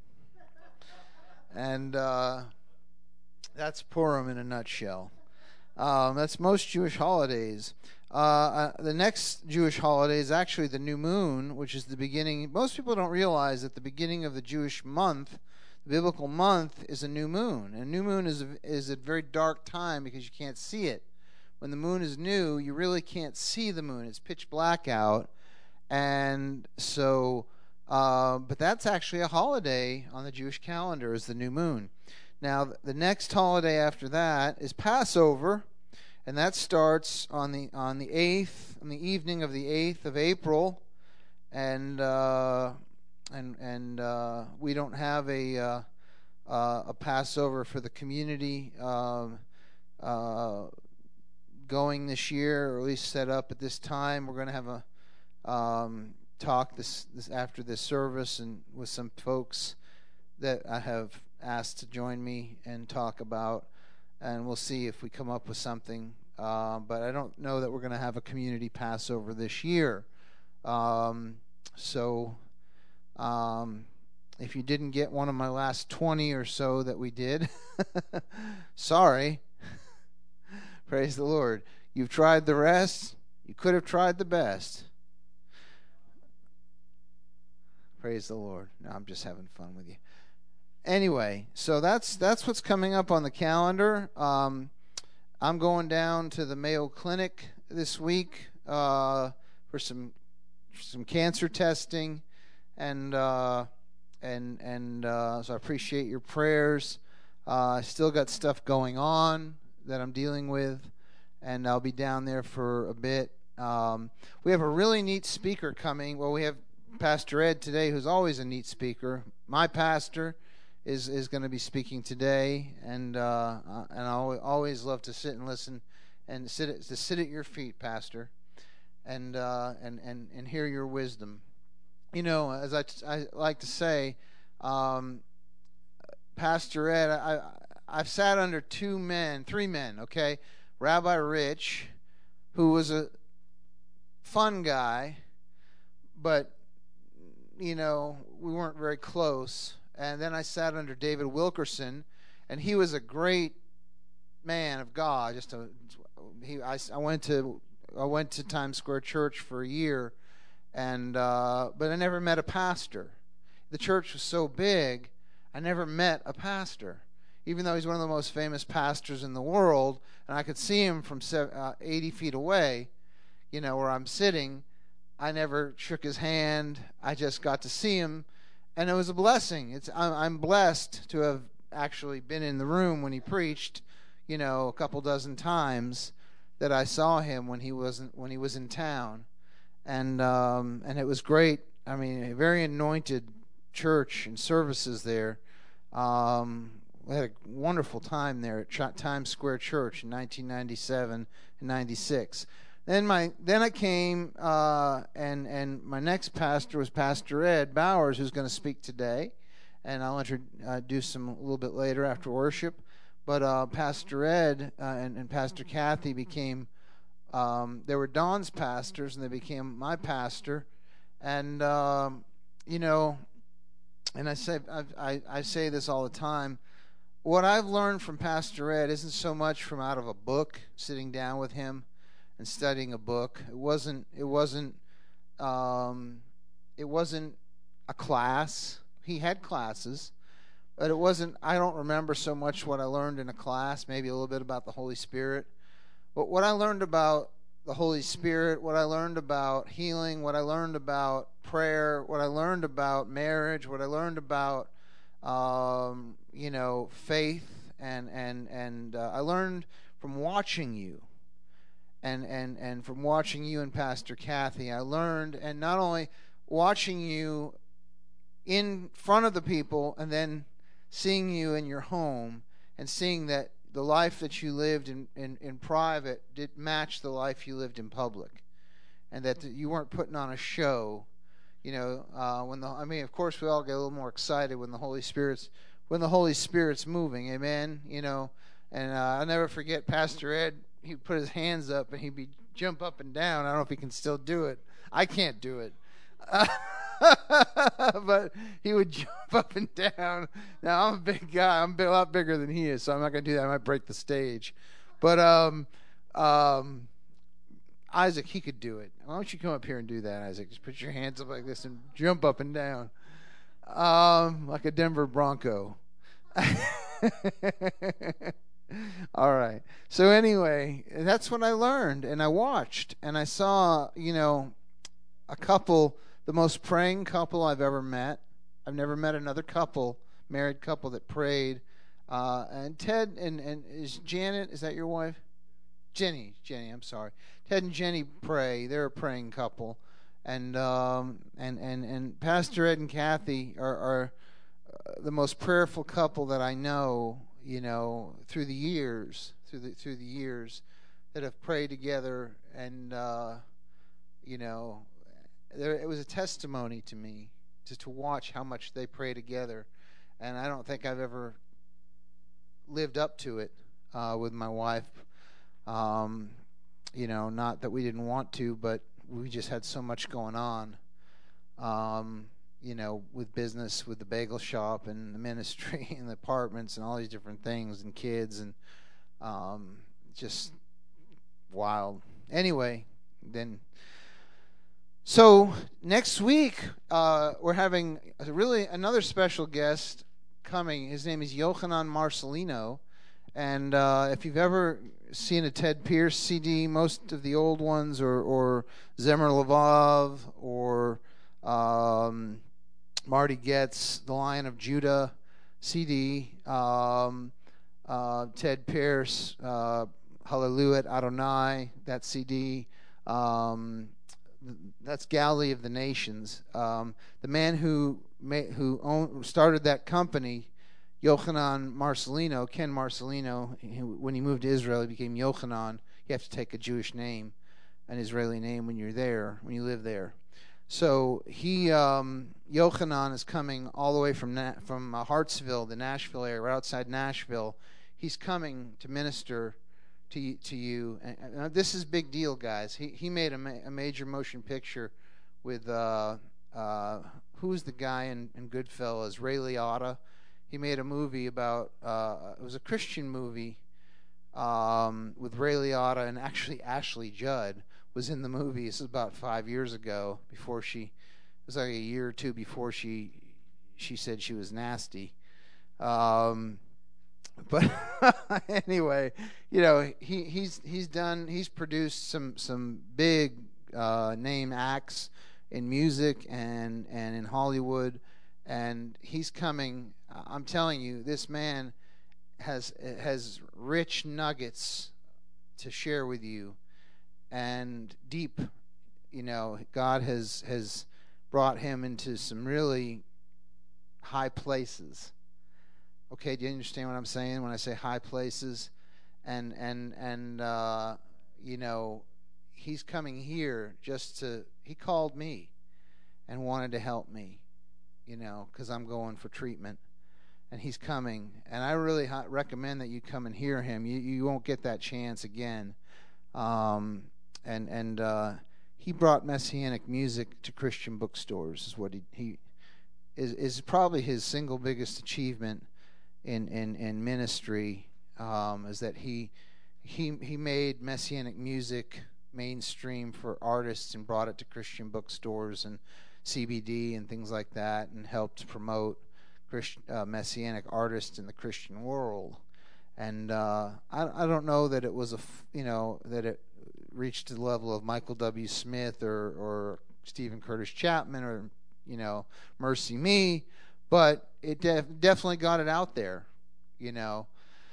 Speaker 2: And uh, that's Purim in a nutshell. Um, that's most Jewish holidays. Uh, uh, the next Jewish holiday is actually the new moon, which is the beginning. Most people don't realize that the beginning of the Jewish month, the biblical month, is a new moon. And new moon is a, is a very dark time because you can't see it. When the moon is new, you really can't see the moon. It's pitch black out. And so, uh, but that's actually a holiday on the Jewish calendar, is the new moon. Now, the next holiday after that is Passover. And that starts on the on the eighth, on the evening of the eighth of April, and uh, and and uh, we don't have a uh, uh, a Passover for the community uh, uh, going this year, or at least set up at this time. We're going to have a um, talk this, this after this service, and with some folks that I have asked to join me and talk about. And we'll see if we come up with something. Uh, but I don't know that we're going to have a community Passover this year. Um, so um, if you didn't get one of my last twenty or so that we did, sorry. Praise the Lord. You've tried the rest. You could have tried the best. Praise the Lord. No, I'm just having fun with you. Anyway, so that's that's what's coming up on the calendar. Um, I'm going down to the Mayo Clinic this week uh, for some some cancer testing, and uh, and and uh, so I appreciate your prayers. Uh, I still got stuff going on that I'm dealing with, and I'll be down there for a bit. Um, we have a really neat speaker coming. Well, we have Pastor Ed today, who's always a neat speaker. My pastor is is going to be speaking today, and uh, and I always love to sit and listen, and sit at, to sit at your feet, Pastor, and uh, and and and hear your wisdom. you know, as I, I like to say, um, Pastor Ed, I, I've sat under two men, three men, okay? Rabbi Rich, who was a fun guy, but, you know, we weren't very close. And then I sat under David Wilkerson, and he was a great man of God. Just a, he, I, I went to I went to Times Square Church for a year, and uh, but I never met a pastor. The church was so big, I never met a pastor, even though he's one of the most famous pastors in the world, and I could see him from eighty feet away, you know, where I'm sitting. I never shook his hand. I just got to see him, and it was a blessing. It's I'm, I'm blessed to have actually been in the room when he preached, you know, a couple dozen times that I saw him when he wasn't when he was in town, and um, and it was great. I mean, a very anointed church and services there. Um, we had a wonderful time there at Ch- Times Square Church in nineteen ninety-seven and ninety-six. Then my then I came uh, and and my next pastor was Pastor Ed Bowers, who's going to speak today, and I'll introduce him a little bit later after worship. But uh, Pastor Ed uh, and, and Pastor Kathy became, um, they were Don's pastors, and they became my pastor. And, um, you know, and I say I, I, I say this all the time, what I've learned from Pastor Ed isn't so much from out of a book, sitting down with him and studying a book. It wasn't, it wasn't, um, it wasn't a class. He had classes. But it wasn't, I don't remember so much what I learned in a class, maybe a little bit about the Holy Spirit. But what I learned about the Holy Spirit, what I learned about healing, what I learned about prayer, what I learned about marriage, what I learned about, um, you know, faith, and and and uh, I learned from watching you, and and and from watching you and Pastor Kathy, I learned, and not only watching you in front of the people, and then seeing you in your home and seeing that the life that you lived in, in, in private did match the life you lived in public, and that you weren't putting on a show. You know, uh, when the I mean, of course, we all get a little more excited when the Holy Spirit's when the Holy Spirit's moving. Amen. You know, and uh, I'll never forget Pastor Ed. He'd put his hands up and he'd be jump up and down. I don't know if he can still do it. I can't do it. Uh, but he would jump up and down. Now, I'm a big guy. I'm a lot bigger than he is, so I'm not going to do that. I might break the stage. But um, um, Isaac, he could do it. Why don't you come up here and do that, Isaac? Just put your hands up like this and jump up and down um, like a Denver Bronco. All right. So anyway, that's what I learned, and I watched, and I saw, you know, a couple, the most praying couple I've ever met. I've never met another couple, married couple, that prayed. Uh, and Ted and, and is Janet, is that your wife? Jenny, Jenny, I'm sorry. Ted and Jenny pray. They're a praying couple. And um, and, and, and Pastor Ed and Kathy are, are the most prayerful couple that I know, you know, through the years, through the through the years that have prayed together, and uh, you know, there, it was a testimony to me to, to watch how much they pray together, and I don't think I've ever lived up to it uh, with my wife. Um, you know, not that we didn't want to, but we just had so much going on. Um, you know, with business, with the bagel shop and the ministry and the apartments and all these different things and kids, and um, just wild. Anyway, then, so next week uh, we're having a really another special guest coming. His name is Yochanan Marcelino, and uh, if you've ever seen a Ted Pierce C D, most of the old ones, or, or Zemer Levov, or um, Marty Getz, The Lion of Judah C D, um, uh, Ted Pierce, uh, Hallelujah Adonai, that C D, um, that's Galilee of the Nations. Um, the man who ma- who owned, started that company, Yochanan Marcelino, Ken Marcelino, he, when he moved to Israel, he became Yochanan. You have to take a Jewish name, an Israeli name when you're there, when you live there. So he, um, Yochanan is coming all the way from Na- from uh, Hartsville, the Nashville area, right outside Nashville. He's coming to minister to you, to you. And, and this is big deal, guys. He he made a, ma- a major motion picture with uh, uh, who's the guy in, in Goodfellas? Ray Liotta. He made a movie about uh, it was a Christian movie um, with Ray Liotta, and actually Ashley Judd was in the movie. This is about five years ago. Before she, it was like a year or two before she she said she was nasty. Um, but anyway, you know, he he's he's done he's produced some some big uh, name acts in music and and in Hollywood, and he's coming. I'm telling you, this man has has rich nuggets to share with you, and deep, you know, God has has brought him into some really high places. Okay, do you understand what I'm saying when I say high places? And and and uh, you know, he's coming here just to. He called me and wanted to help me, you know, because I'm going for treatment. And he's coming, and I really ha- recommend that you come and hear him. You you won't get that chance again. Um, and and uh, he brought messianic music to Christian bookstores. Is what he he is is probably his single biggest achievement in in in ministry. Um, is that he he he made messianic music mainstream for artists and brought it to Christian bookstores and C B D and things like that, and helped promote Christian, uh, messianic artists in the Christian world. And uh, I, I don't know that it was a f- you know that it reached the level of Michael W. Smith or or Stephen Curtis Chapman or you know Mercy Me, but it def- definitely got it out there, you know.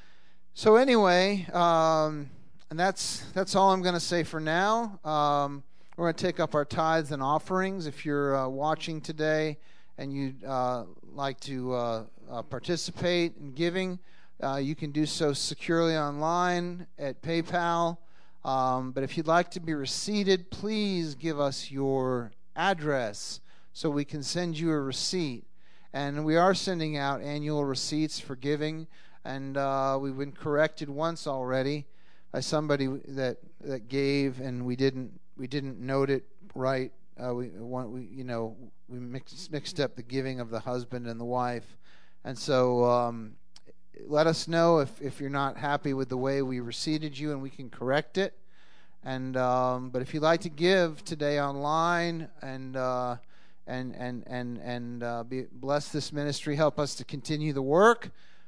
Speaker 2: So anyway, um, and that's that's all I'm going to say for now. Um, we're going to take up our tithes and offerings. If you're uh, watching today and you'd uh, like to uh, uh, participate in giving, uh, you can do so securely online at PayPal. Um, but if you'd like to be receipted, please give us your address so we can send you a receipt. And we are sending out annual receipts for giving, and uh, we've been corrected once already by somebody that that gave, and we didn't we didn't note it right. Uh, we, we you know we mixed mixed up the giving of the husband and the wife, and so um, let us know if, if you're not happy with the way we receipted you, and we can correct it. And um, but if you'd like to give today online and uh, and and and and uh, be, bless this ministry, help us to continue the work,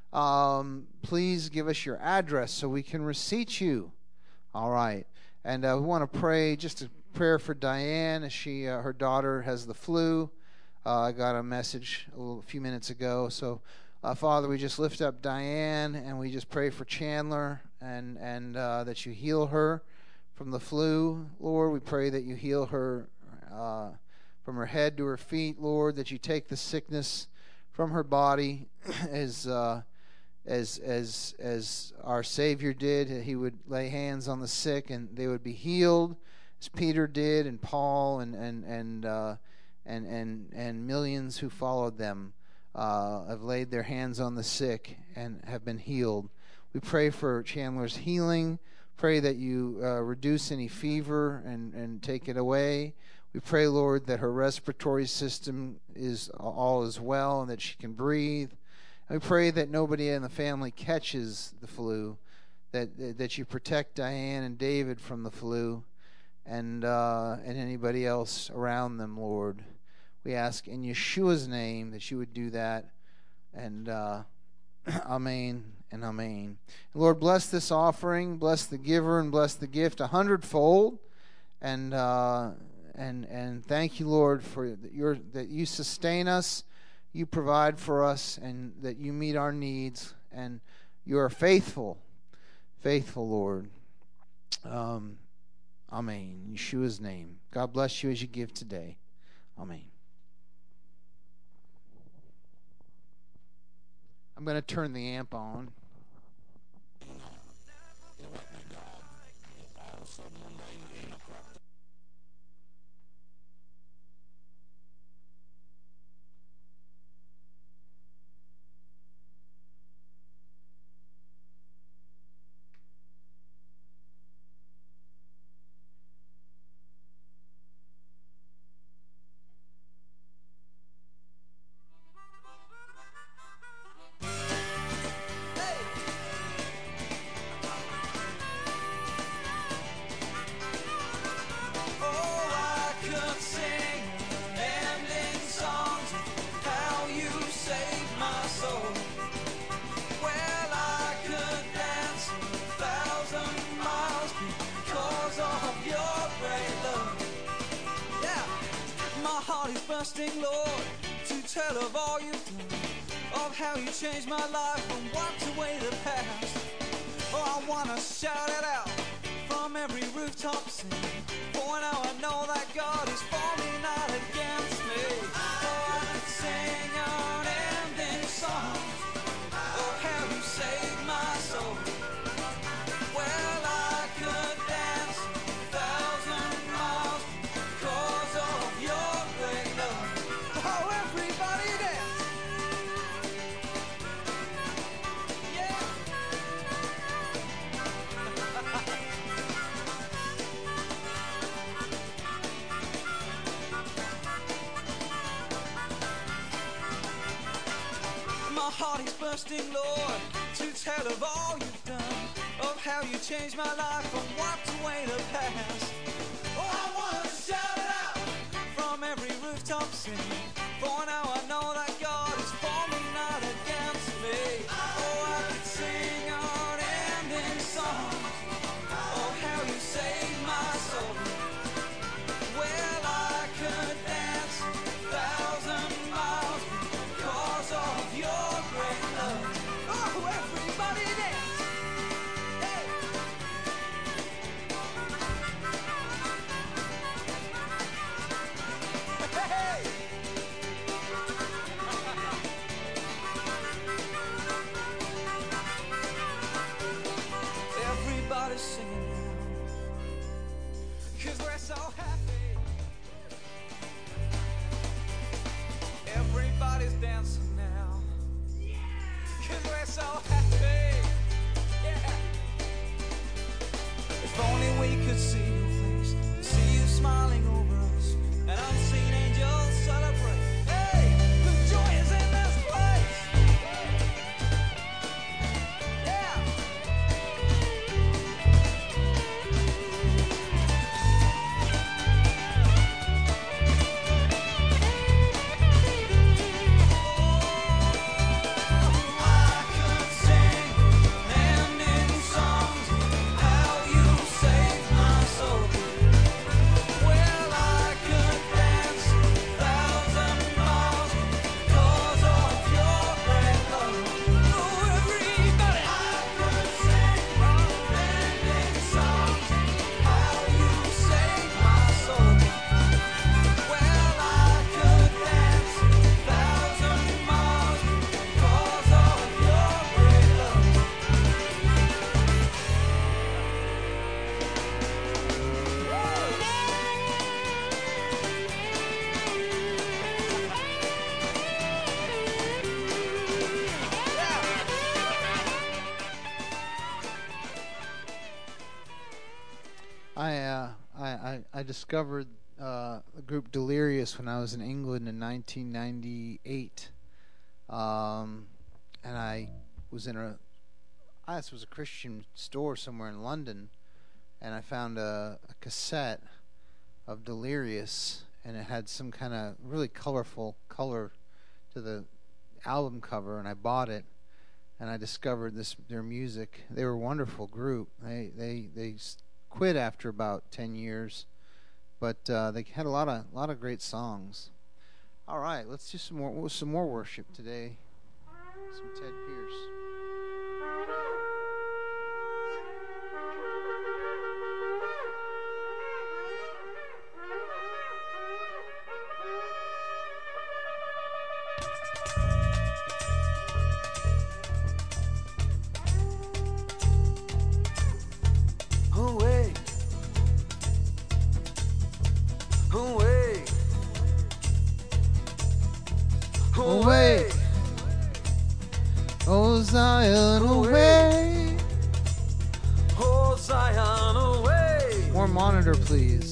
Speaker 2: um, please give us your address so we can receipt you. All right. And uh, we want to pray just a prayer for Diane as she uh, her daughter has the flu. Uh, I got a message a, little, a few minutes ago. So, uh, Father, we just lift up Diane, and we just pray for Chandler and and uh, that you heal her from the flu, Lord. We pray that you heal her uh, from her head to her feet, Lord. That you take the sickness from her body, as uh, as as as our Savior did. He would lay hands on the sick, and they would be healed, as Peter did, and Paul, and and and uh, and and and millions who followed them uh, have laid their hands on the sick and have been healed. We pray for Chandler's healing. Pray that you uh, reduce any fever and, and take it away. We pray, Lord, that her respiratory system is all is well and that she can breathe. And we pray that nobody in the family catches the flu, that that you protect Diane and David from the flu, and uh, and anybody else around them, Lord. We ask in Yeshua's name that you would do that, and uh, amen. And amen. Lord, bless this offering, bless the giver, and bless the gift a hundredfold. And uh, and and thank you, Lord, for your that you sustain us, you provide for us, and that you meet our needs. And you are faithful, faithful, Lord. Um, amen. In Yeshua's name. God bless you as you give today. Amen. I'm going to turn the amp on.
Speaker 4: bursting, Lord, to tell of all you've done, of how you changed my life and wiped away the past. Oh, I wanna shout it out from every rooftop sing, for now I know that God is for me, not against me. Oh, I could sing unending songs of how you saved my soul. Well, I could dance a thousand miles because of your great love. Oh, everybody dance. Yeah. My heart is bursting, Lord, to tell of all you've done, of how you changed my life and wiped away the past. Oh, I wanna shout it out from every rooftop sing, for now I know that God is for me, not against me. Oh, I could sing unending songs of how you saved my soul. Well, I could dance a thousand miles because of your great love. Oh, everybody dance. Hey. Hey. Everybody's singing now, 'cause we're so happy. Everybody's dancing now, 'cause we're so happy. Yeah. If only we could see your face, see you smiling over us, and unseen angels celebrate. Hey, the joy is in this place. Yeah. I could sing ending songs how you saved my soul. Well, I could dance a thousand miles because of your great love. Oh, everybody! I could sing ending songs how you saved my soul. Well, I could dance a thousand miles because of your great love.
Speaker 2: I, uh, I, I, I discovered uh, the group Delirious when I was in England in nineteen ninety-eight. Um, and I was in a, I this was a Christian store somewhere in London, and I found a, a cassette of Delirious, and it had some kind of really colorful color to the album cover, and I bought it, and I discovered this their music. They were a wonderful group. They they they s- quit after about ten years, but uh, they had a lot of lot of great songs. All right, let's do some more some more worship today. Some Ted Pierce.
Speaker 4: Away, away,
Speaker 2: Away, oh Zion, away.
Speaker 4: oh Zion, away.
Speaker 2: More monitor, please.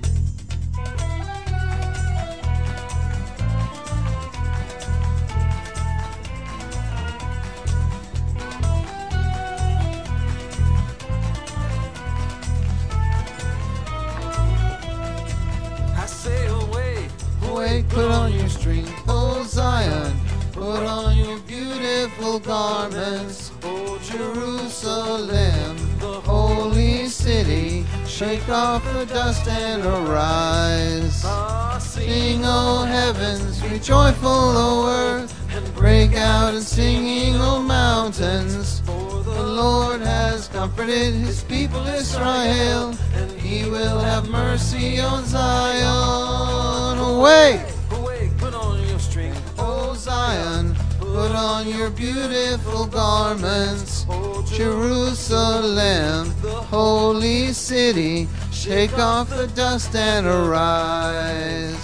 Speaker 4: I say away,
Speaker 2: Away, put on your string, oh Zion. Put on your beautiful garments, oh Jerusalem, the holy city. Shake off the dust and arise.
Speaker 4: ah, sing
Speaker 2: Sing, O heavens, be joyful, O earth, and break out in singing, O mountains. For the Lord has comforted his people Israel, and he will have mercy on Zion. Awake!
Speaker 4: Awake, put on your strength.
Speaker 2: O Zion, put on your beautiful garments.
Speaker 4: O
Speaker 2: Jerusalem, the holy city, shake off the dust and arise.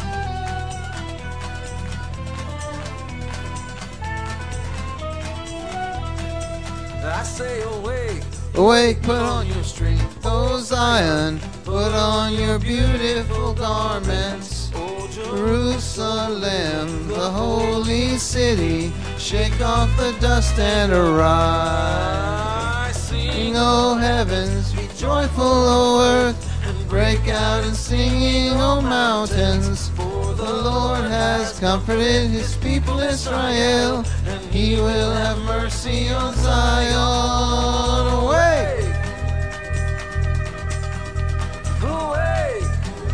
Speaker 4: I say awake.
Speaker 2: Awake, put on your strength, O Zion, put on your beautiful garments.
Speaker 4: O
Speaker 2: Jerusalem, the holy city, shake off the dust and arise. Sing, O heavens, be joyful, O earth, and break out in singing, O mountains. For the Lord has comforted his people Israel, and he will have mercy on Zion. Awake!
Speaker 4: Awake!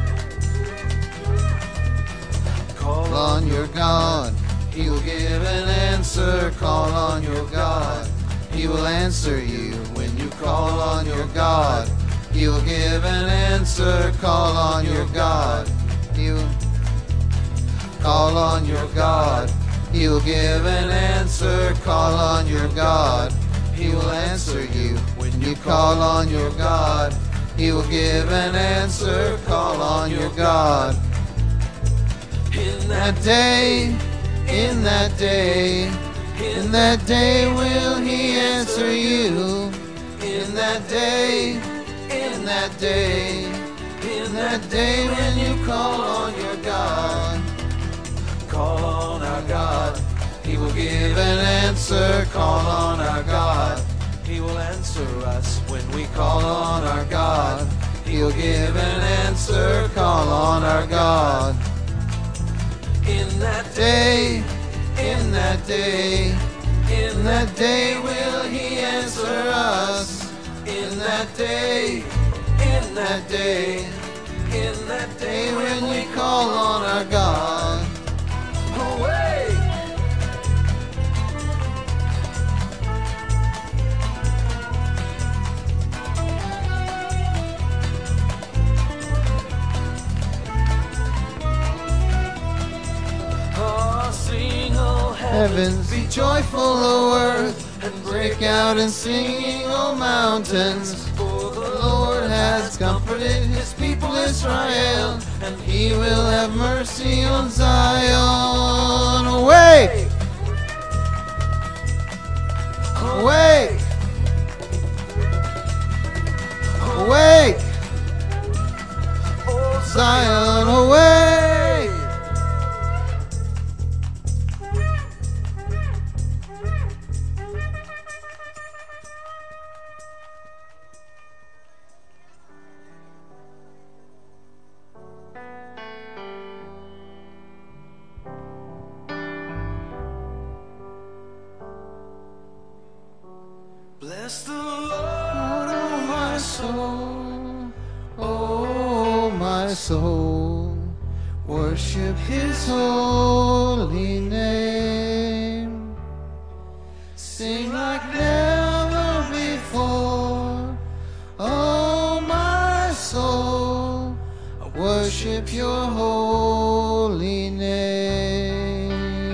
Speaker 2: Call on your God, he will give an answer. Call on your God, he will answer you. When you call on your God, he will give an answer. Call on your God, he will call on your God, he will give an answer. Call on your God, he will answer you. When you call on your God, he will give an answer. Call on your God. In that day, in that day, in that day will he answer you. In that day, in that day, in that day when you call on your God. Call on our God, he will give an answer. Call on our God, he will answer us. When we call on our God, he will give an answer. Call on our God. In that day, in that day, in that day will he answer us. In that day, in that day, in that day when we call on our God.
Speaker 4: Awake! Oh, sing, oh
Speaker 2: Heavens, be joyful, O earth, and break out in singing, O mountains. For the Lord has comforted his people Israel, and he will have mercy on Zion. Awake! Awake! Awake! Zion, awake!
Speaker 4: Bless the Lord,
Speaker 2: Oh, my soul, oh, my soul, worship his holy name. Sing like never before, oh, my soul, I worship your holy name.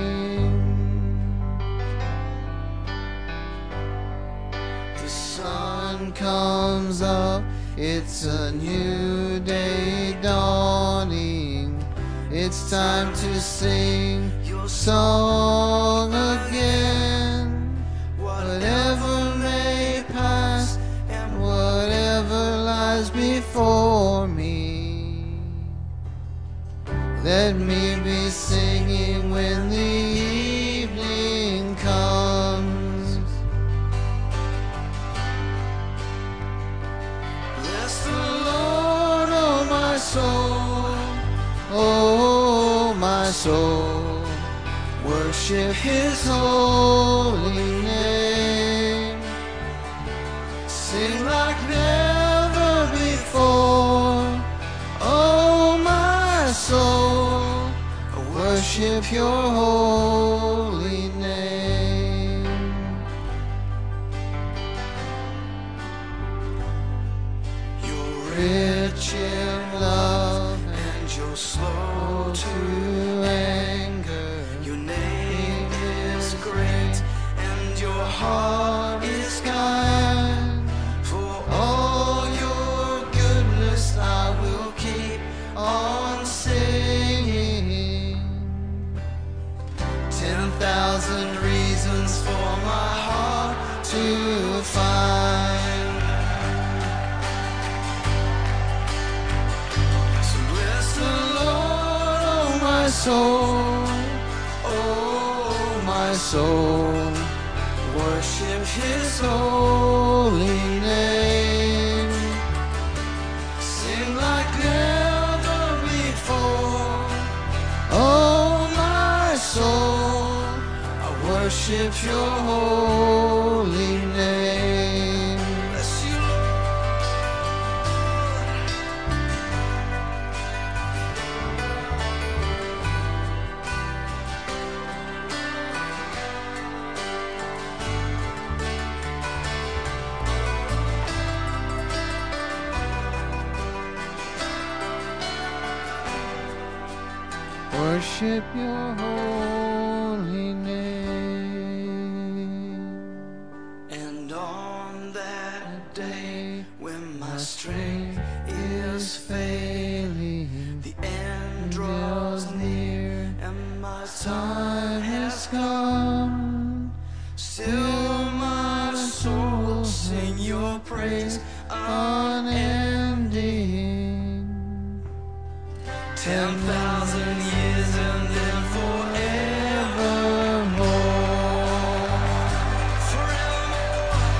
Speaker 2: The sun comes up, it's a new day dawning. It's time to sing your song again. Whatever may pass and whatever lies before me, let me be singing when the evening comes.
Speaker 4: bless the
Speaker 2: Lord, oh my soul, oh my soul, worship his holy name. Sing like never before, oh my soul, worship your holy name.
Speaker 4: You're
Speaker 2: Rich in love
Speaker 4: and you're slow
Speaker 2: to
Speaker 4: to
Speaker 2: anger.
Speaker 4: Your name is great and your heart is kind. For all your goodness I will keep on singing. Ten thousand reasons for my heart to find. So bless the Lord,
Speaker 2: Oh my soul, oh my soul,
Speaker 4: worship his
Speaker 2: holy name.
Speaker 4: Sing like never before.
Speaker 2: Oh my soul,
Speaker 4: I
Speaker 2: worship your holy name.
Speaker 4: bless you, Lord.
Speaker 2: Worship your holy name.
Speaker 4: And on that day when my strength is failing, the end draws near and my time has come. Still my soul will sing your praise unending. Ten thousand years and then forevermore. Forevermore.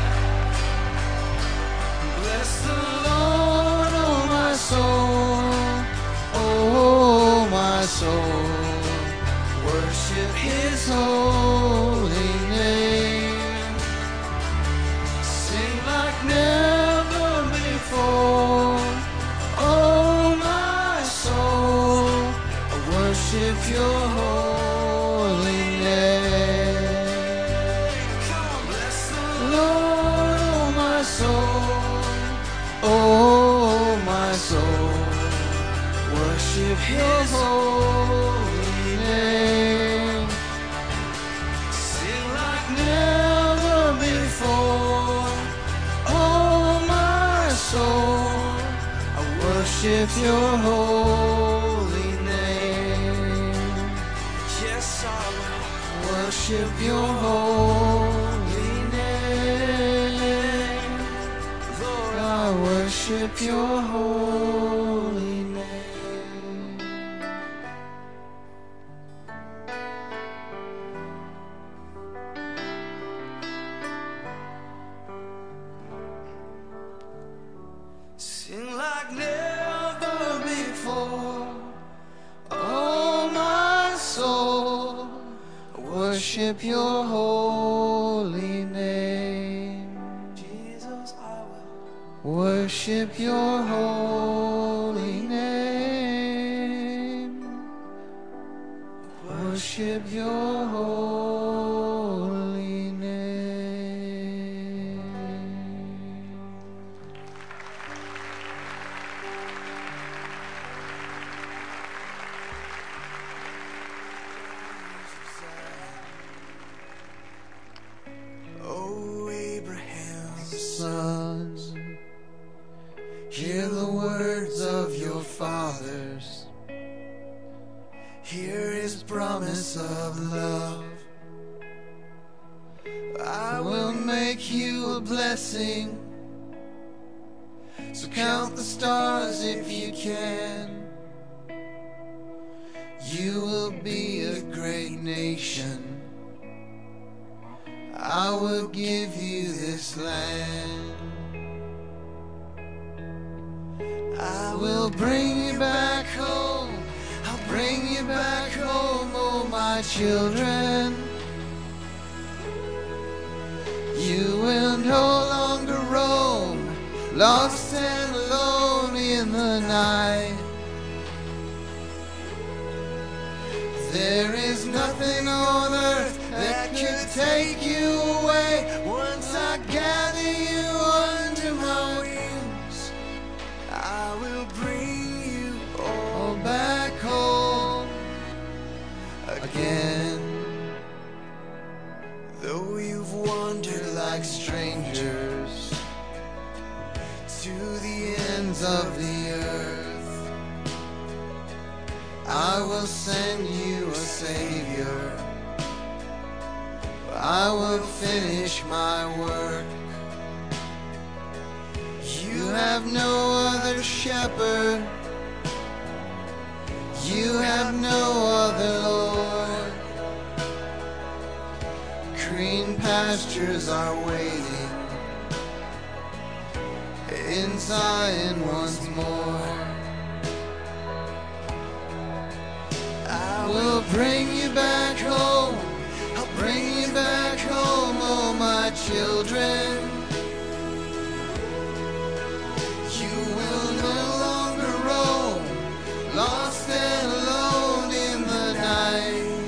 Speaker 4: Bless the
Speaker 2: Lord, oh my soul, oh my soul,
Speaker 4: worship his
Speaker 2: holy name.
Speaker 4: sing like
Speaker 2: Never before, oh my soul, I worship your holy name.
Speaker 4: come on, bless the
Speaker 2: Lord, oh my soul, oh my soul, worship your holy name.
Speaker 4: sing like
Speaker 2: Never before, oh my soul, I worship your holy name.
Speaker 4: yes I will.
Speaker 2: Worship your holy name.
Speaker 4: Lord,
Speaker 2: I worship your holy name.
Speaker 4: sing like never before.
Speaker 2: Oh my soul, I worship your holy name.
Speaker 4: Jesus, I will.
Speaker 2: Worship your holy name. Worship your holy name.
Speaker 4: Oh, Abraham's
Speaker 2: Sons, hear the words of your fathers. Hear his promise of love. I will make you a blessing. So count the stars if you can. You will be a great nation. I will give you this land. I will bring you back home. I'll bring you back home, oh my children. You will no longer roam, lost and alone in the night. There nothing on earth that could take you away. Once I gather you under my wings, I will bring you all back home again. Though you've wandered like strangers to the ends of the earth, I will send you a Savior. I will finish my work. You have no other shepherd. You have no other Lord. Green pastures are waiting in Zion once more. I will bring you back home. I'll bring you back home, oh my children. You will no longer roam, lost and alone in the night.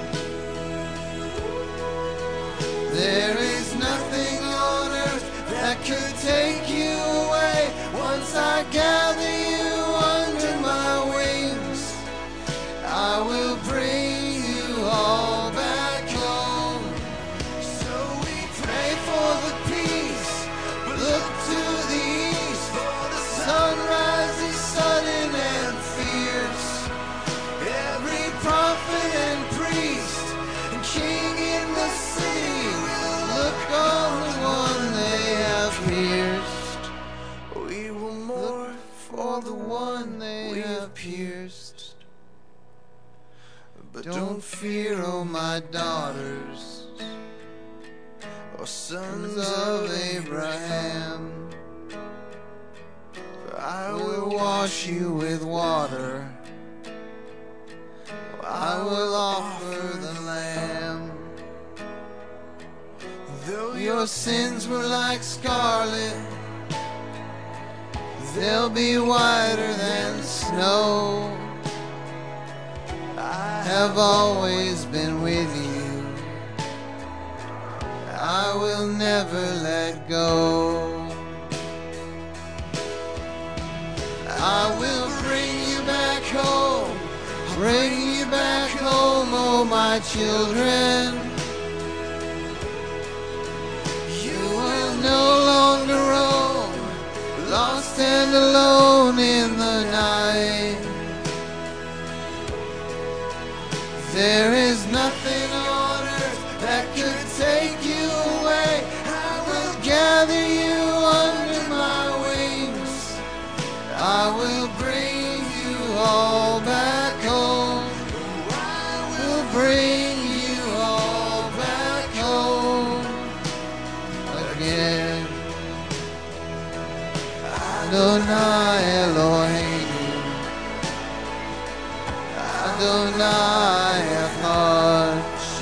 Speaker 2: There is nothing on earth that could take you away. Once I gather you under my wings, I will bring you all back home. So we pray for the peace, but look to the east, for the sunrise is sudden and fierce. Every prophet and priest and king in the city will look on the one they have pierced. We will mourn for the one they have pierced. But don't fear, oh my daughters, or sons of Abraham, for I will wash you with water, I will offer the Lamb. Though your sins were like scarlet, they'll be whiter than snow. I have always been with you. I will never let go. I will bring you back home. I'll bring you back home, oh my children. You will no longer roam, lost and alone in the night. There is nothing on earth that could take you away. I will gather you under my wings. I will bring you all back home. I will bring you all back home again. Adonai Eloheinu, Adonai Echad,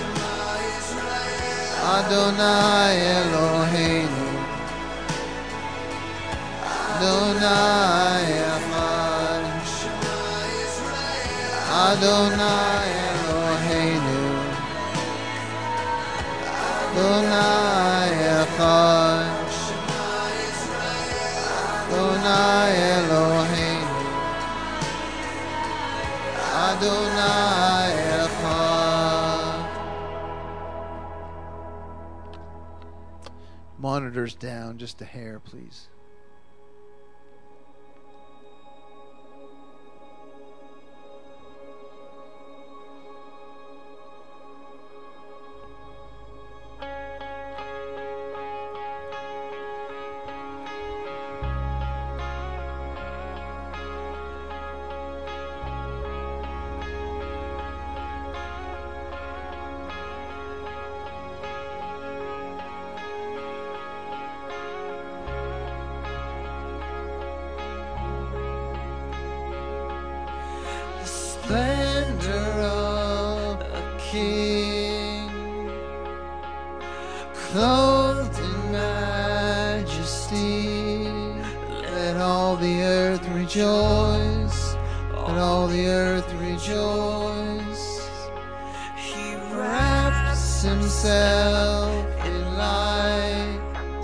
Speaker 2: Adonai Eloheinu, Adonai Echad, Adonai Eloheinu, Adonai Echad, Adonai Eloheinu, Adonai Echad. Monitors down just a hair, please. Splendor of a king, clothed in majesty. Let all the earth rejoice. Let all the earth rejoice. He yourself in light,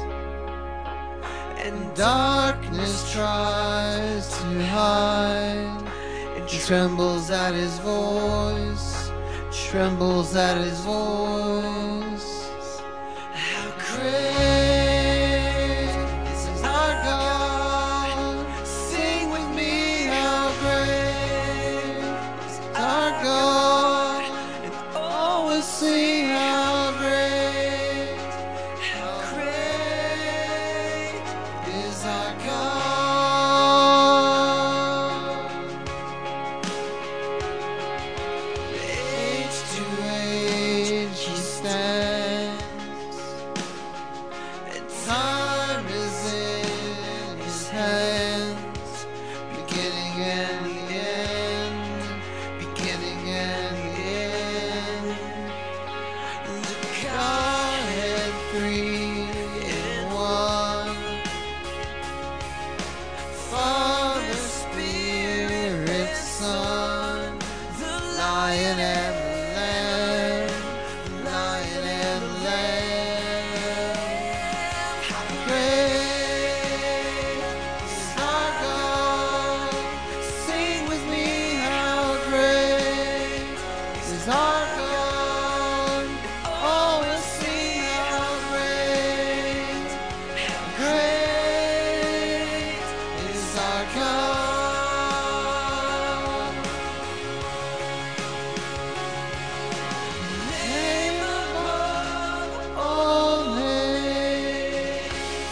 Speaker 2: and darkness tries to hide. It trembles at his voice, trembles at his voice. How great is our God? Sing with me, how great is our God? And all will see how great, how great is our God. Age to age he stands, and time is in his hands, beginning and the end, beginning and the end. The Godhead three in one, Father, Spirit, Son, the Lion and the Lamb, the Lion and the Lamb. How great is our God? Sing with me, how great is our God? All will see how great, how great is our God. Name above all names,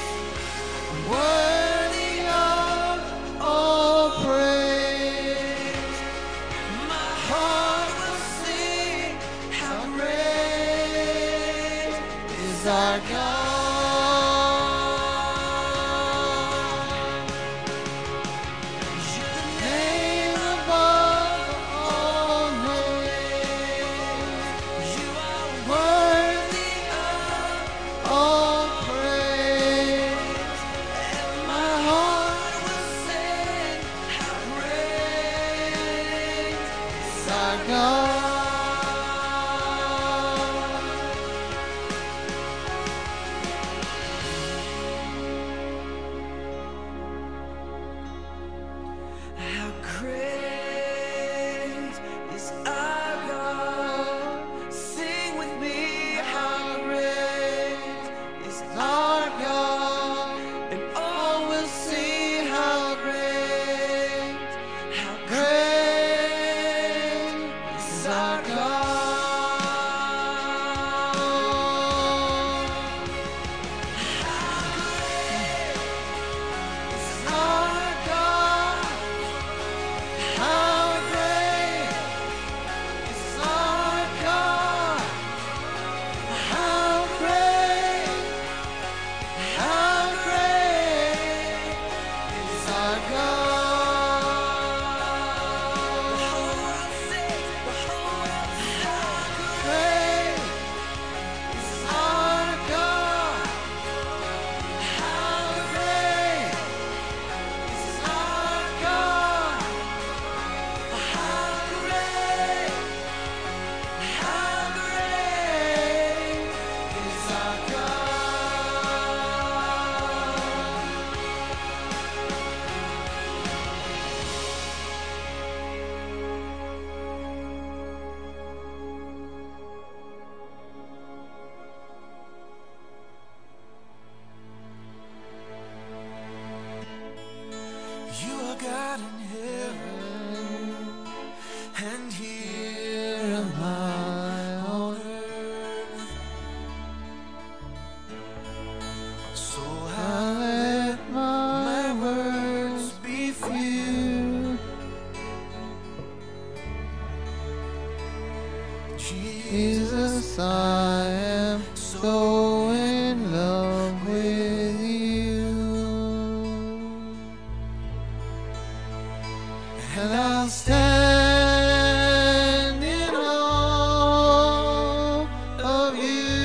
Speaker 2: worthy of all praise. My heart will sing, how great is our God. You're the name above all names. You are worthy of all praise. And my heart will sing, how great is our God. How great is our God? Sing with me, how great is our God? And all will see how great, how great is our God. How great is our God? How great is our God? How great, how great is our God? The whole world sings, the whole world sings. How great is our God? How great is our God? How great, how great is our You are God in heaven, and here am I on earth. So I let my words be few. Jesus, I am so in love with you, and I'll stand in awe of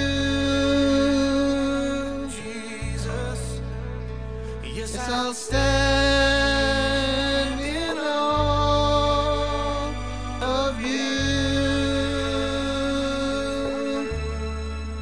Speaker 2: you, Jesus. Yes, I'll stand in awe of you.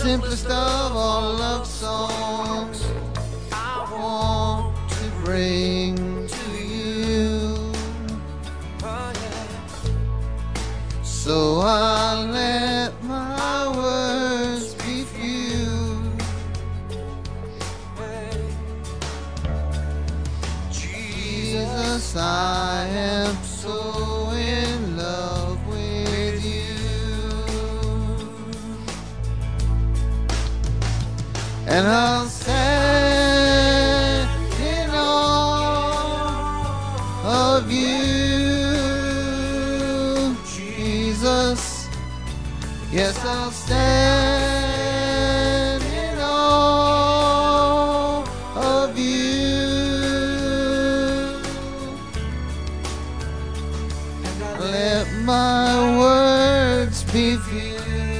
Speaker 2: simplest of all love songs I want to bring to you. So I'll let my words be few. Jesus, I am so in love with you. And I'll stand in awe of you, Jesus. Yes, I'll stand in awe of you. Let my words be few.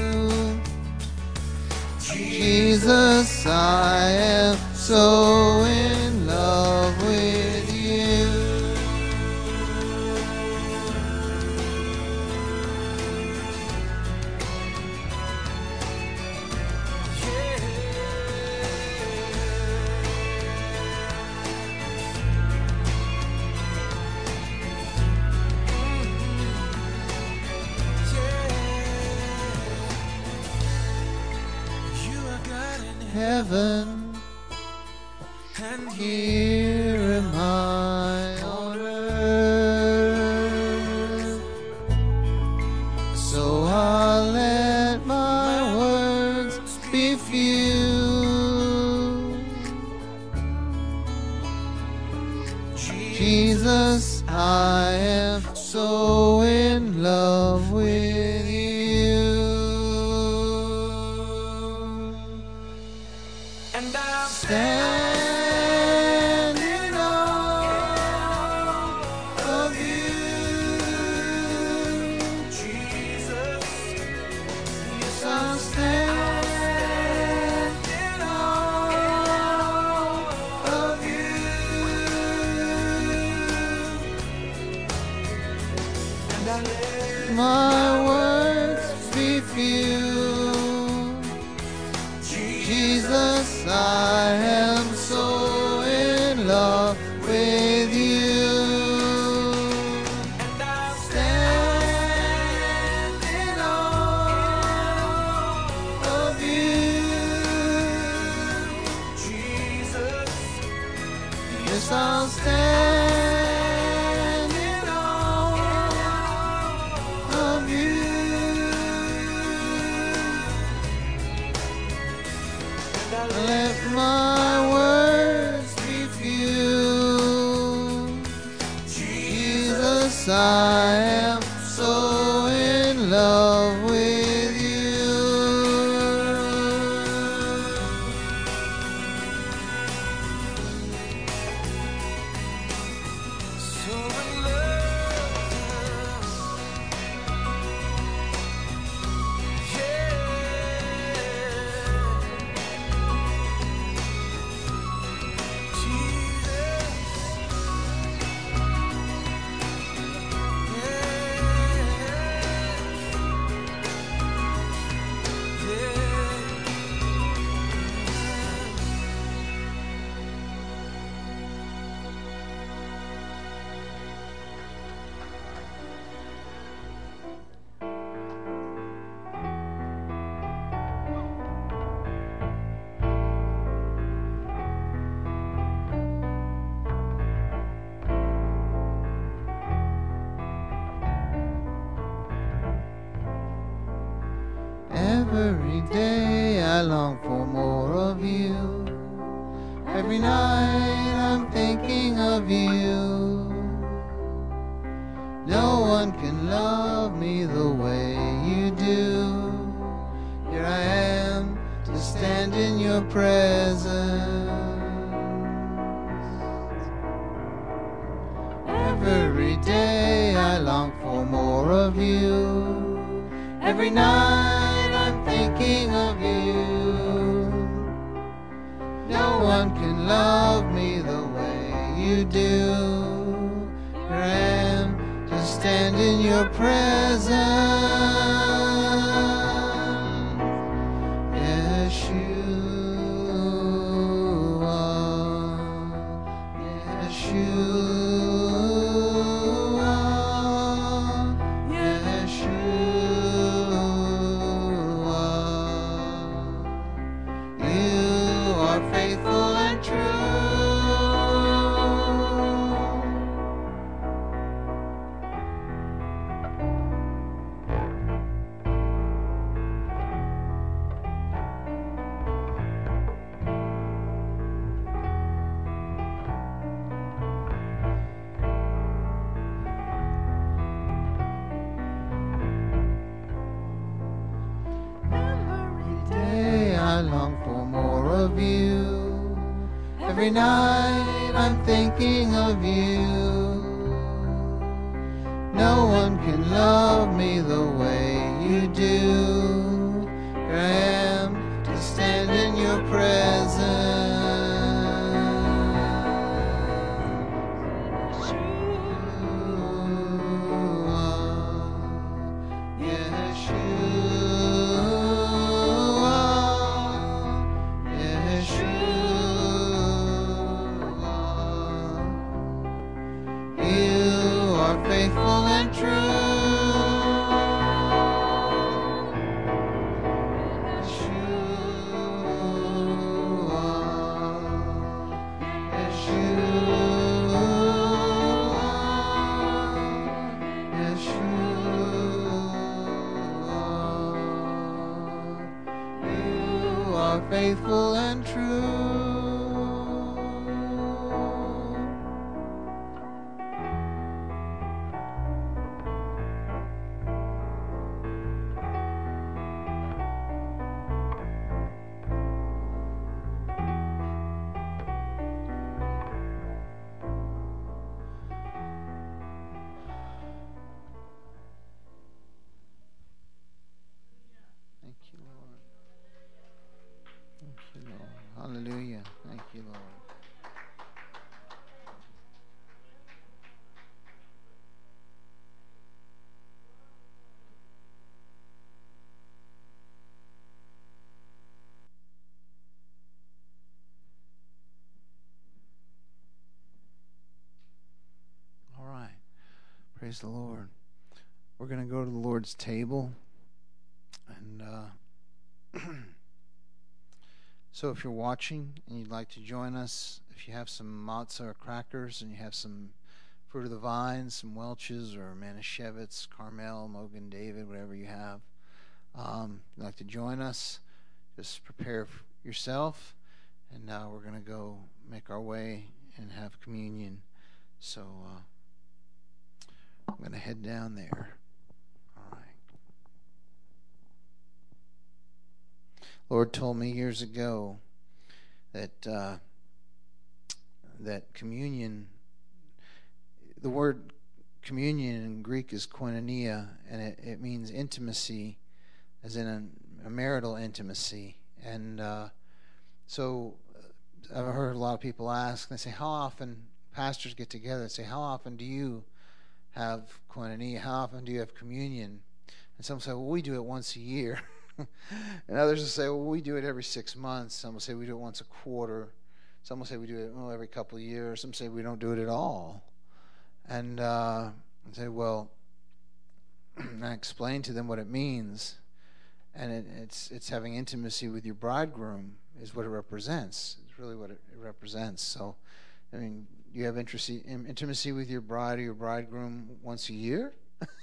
Speaker 2: Jesus, I am so in love with you. Heaven, and here am I on earth. So I'll let my words be few. Jesus, I am so in love with you.
Speaker 4: And I'll
Speaker 2: Stand in awe of you,
Speaker 4: Jesus.
Speaker 2: yes, I'll stand in awe of you.
Speaker 4: And I let
Speaker 2: My words be few. Jesus, I am so in love with you.
Speaker 4: and I'll
Speaker 2: Stand in awe of you,
Speaker 4: Jesus.
Speaker 2: yes, I'll stand in awe of you. Let my words be few. Jesus, I am so in love with you.
Speaker 4: So in love, yeah.
Speaker 2: Every day I long for more of you. Every night I'm thinking of you. No one can love me the way you do. Here I am to stand in your presence. Every day I long for more of you. Every night I'm thinking of you. No one can love me the way you do. Here I am to stand in your presence. Yeah. I long for more of you. Every night I'm thinking of you. No one can love me the way you do. Here I am to stand in your presence. Faithful and true, you are faithful and true. Hallelujah. Thank you, Lord. All right. Praise the Lord. We're going to go to the Lord's table. And uh, so if you're watching and you'd like to join us, if you have some matzah or crackers and you have some fruit of the vine, some Welch's or Manischewitz, Carmel, Mogan, David, whatever you have, um, if you'd like to join us, just prepare yourself. And now we're going to go make our way and have communion. So uh, I'm going to head down there. All right. Lord told me years ago that uh, that communion, the word communion in Greek is koinonia, and it, it means intimacy, as in a, a marital intimacy. And uh, so I've heard a lot of people ask, they say, how often pastors get together and say, how often do you have koinonia? How often do you have communion? And some say, well, we do it once a year. And others will say, well, we do it every six months. Some will say we do it once a quarter. Some will say we do it oh, every couple of years. Some say we don't do it at all. And uh, I say, well, I explain to them what it means. And it, it's it's having intimacy with your bridegroom is what it represents. It's really what it, it represents. So, I mean, you have intimacy, intimacy with your bride or your bridegroom once a year?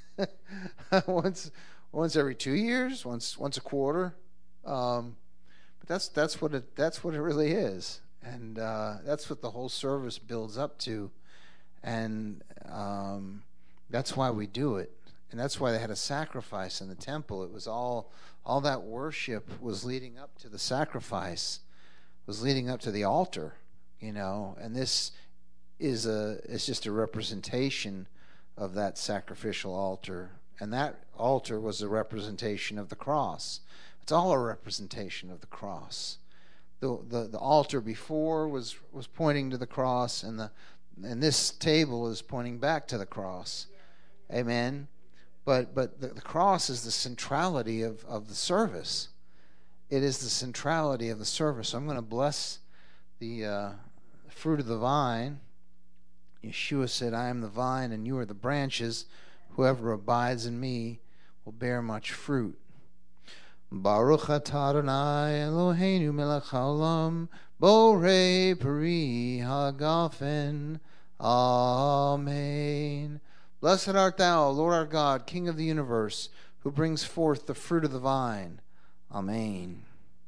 Speaker 2: once once every two years? Once once a quarter? Um, but that's that's what it that's what it really is. And uh, that's what the whole service builds up to. And um, that's why we do it. And that's why they had a sacrifice in the temple. It was all all that worship was leading up to the sacrifice, was leading up to the altar, you know. And this is a is just a representation of that sacrificial altar. And that altar was a representation of the cross. It's all a representation of the cross. The the, the altar before was, was pointing to the cross, and the and this table is pointing back to the cross. Amen. But but the, the cross is the centrality of, of the service. It is the centrality of the service. So I'm going to bless the uh, fruit of the vine. Yeshua said, I am the vine and you are the branches. Whoever abides in me will bear much fruit. Baruch atah Adonai Eloheinu melech haolam borei peri hagafen. Amen. Blessed art thou, Lord our God, King of the universe, who brings forth the fruit of the vine. Amen.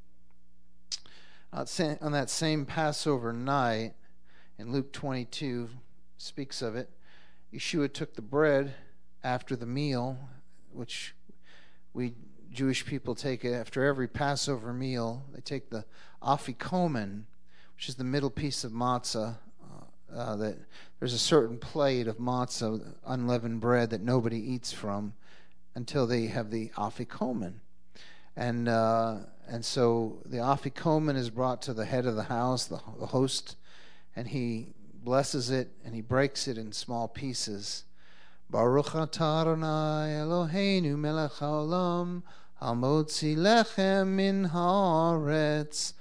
Speaker 2: On that same Passover night, in Luke twenty-two, speaks of it, Yeshua took the bread after the meal, which we Jewish people take it after every Passover meal. They take the afikomen, which is the middle piece of matzah. Uh, uh, that there's a certain plate of matzah, unleavened bread, that nobody eats from until they have the afikomen. And uh, and so the afikomen is brought to the head of the house, the, the host, and he blesses it and he breaks it in small pieces. Baruch atah Adonai Eloheinu melech haolam hamotzi lechem min haaretz.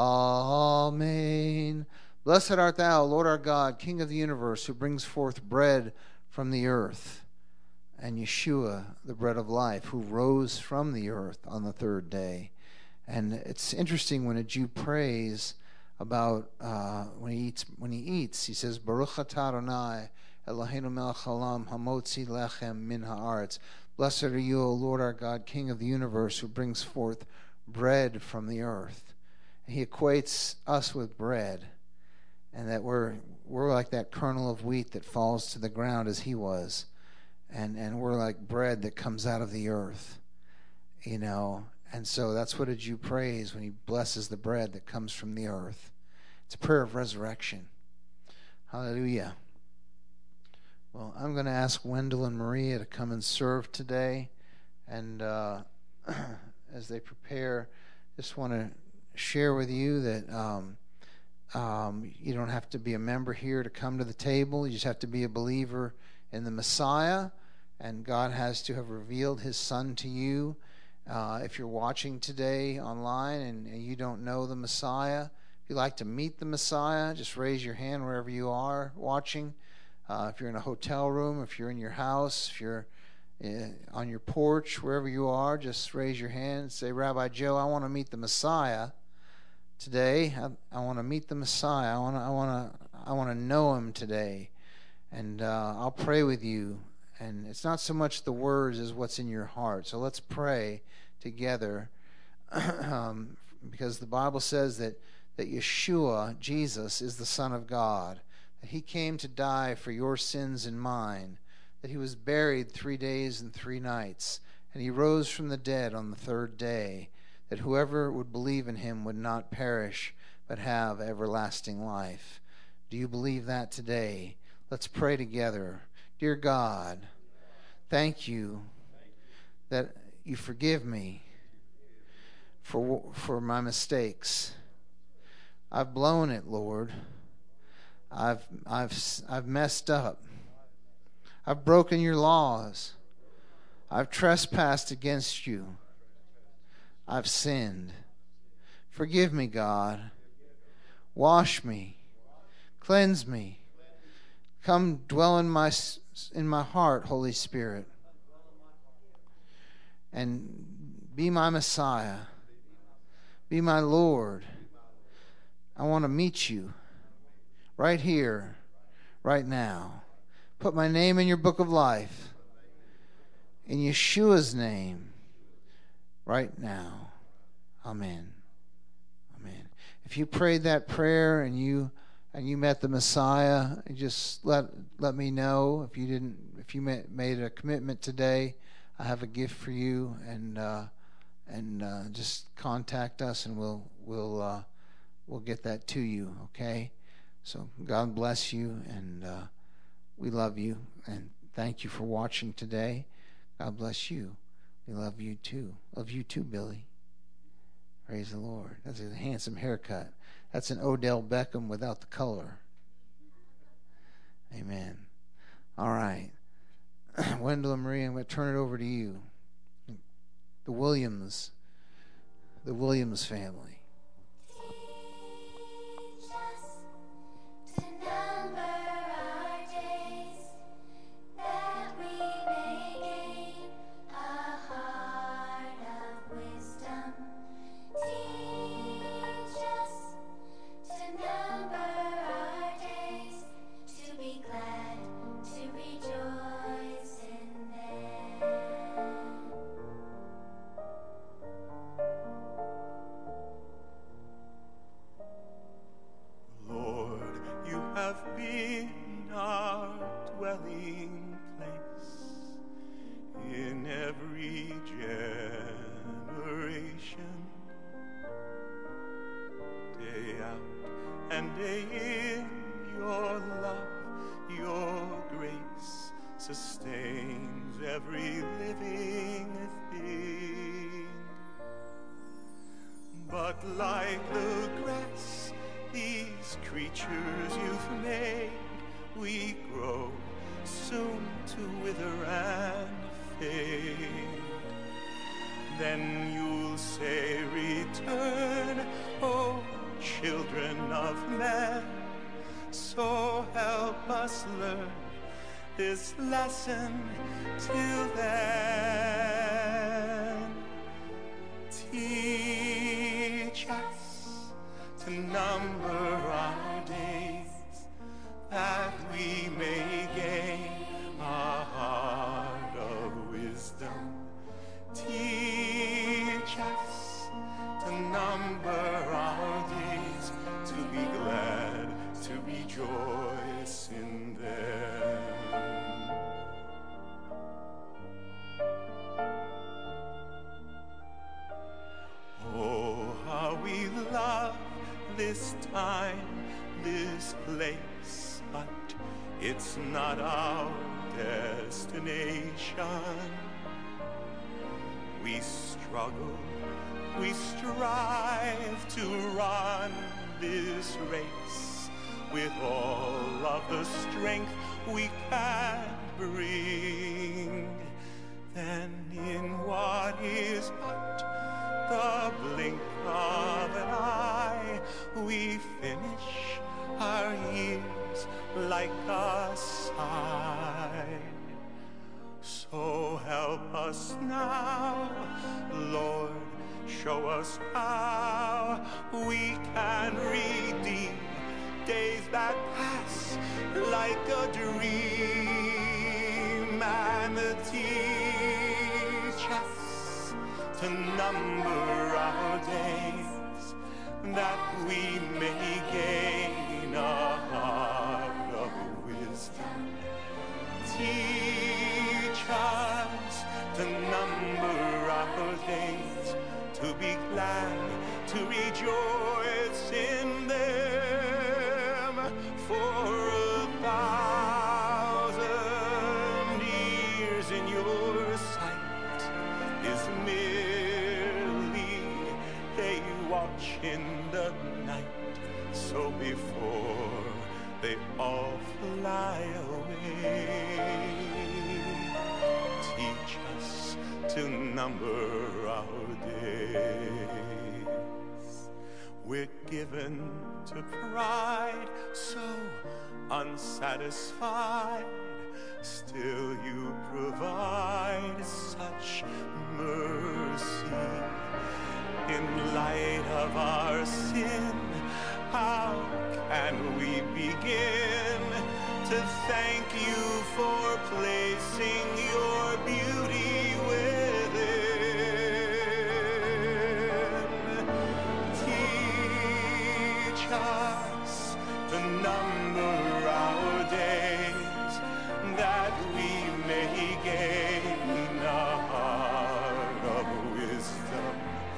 Speaker 2: Amen. Blessed art thou, Lord our God, King of the universe, who brings forth bread from the earth, and Yeshua, the bread of life, who rose from the earth on the third day. And it's interesting when a Jew prays about uh, when he eats. When he eats, he says, "Baruch atah Adonai Eloheinu melech haolam hamotzi lechem min haaretz." Blessed are you, O Lord our God, King of the universe, who brings forth bread from the earth. And he equates us with bread, and that we're we're like that kernel of wheat that falls to the ground as he was, and and we're like bread that comes out of the earth, you know. And so that's what a Jew prays when he blesses the bread that comes from the earth. It's a prayer of resurrection. Hallelujah. Well, I'm going to ask Wendell and Maria to come and serve today. And uh, as they prepare, just want to share with you that um, um, you don't have to be a member here to come to the table. You just have to be a believer in the Messiah. And God has to have revealed his Son to you. Uh, if you're watching today online and, and you don't know the Messiah, if you'd like to meet the Messiah, just raise your hand wherever you are watching. Uh, if you're in a hotel room, if you're in your house, if you're uh, on your porch, wherever you are, just raise your hand and say, Rabbi Joe, I want to meet the Messiah today. I, I want to meet the Messiah. I want to I want to I want to know him today. And uh, I'll pray with you. And it's not so much the words as what's in your heart. So let's pray together, um, because the Bible says that, that Yeshua, Jesus, is the Son of God, that he came to die for your sins and mine, that he was buried three days and three nights, and he rose from the dead on the third day, that whoever would believe in him would not perish but have everlasting life. Do you believe that today? Let's pray together. Dear God, thank you that you forgive me for for my mistakes. I've blown it, Lord. I've I've I've messed up. I've broken your laws. I've trespassed against you. I've sinned. Forgive me, God. Wash me. Cleanse me. Come dwell in my in my heart, Holy Spirit, and be my Messiah. Be my Lord. I want to meet you right here, right now. Put my name in your book of life. In Yeshua's name, right now. Amen. Amen. If you prayed that prayer and you and you met the Messiah, just let let me know. If you didn't, if you made a commitment today, I have a gift for you, and uh, and uh, just contact us, and we'll we'll uh, we'll get that to you. Okay. So God bless you, and uh, we love you, and thank you for watching today. God bless you. We love you too. Love you too, Billy. Praise the Lord. That's a handsome haircut. That's an Odell Beckham without the color. Amen. All right. Wendell and Maria, I'm going to turn it over to you. The Williams, the Williams family.
Speaker 5: ground, and in your love, your grace sustains every living thing. But like the grass, these creatures you've made, we grow soon to wither and fade. Then you'll say, return, O children of men. So help us learn this lesson till then. Teach us to number our days, that we may gain a heart of wisdom. Teach us to number our days, to be glad, to rejoice in them. Oh, how we love this time, this place, but it's not our destination. We struggle, we strive to run this race with all of the strength we can bring. Then in what is but the blink of an eye, we finish our years like a sigh. So help us now, Lord, show us how we can redeem days that pass like a dream, and teach us to number our days, that we may gain a heart of wisdom. Teach us to number our days, to be glad, to rejoice in them. For a thousand years in your sight is merely a watch in the night. So before they all fly away, teach us to number our days. We're given to pride, so unsatisfied, still you provide such mercy. In light of our sin, how can we begin to thank you for placing your beauty within? Teach us to number our days, that we may gain a heart of wisdom.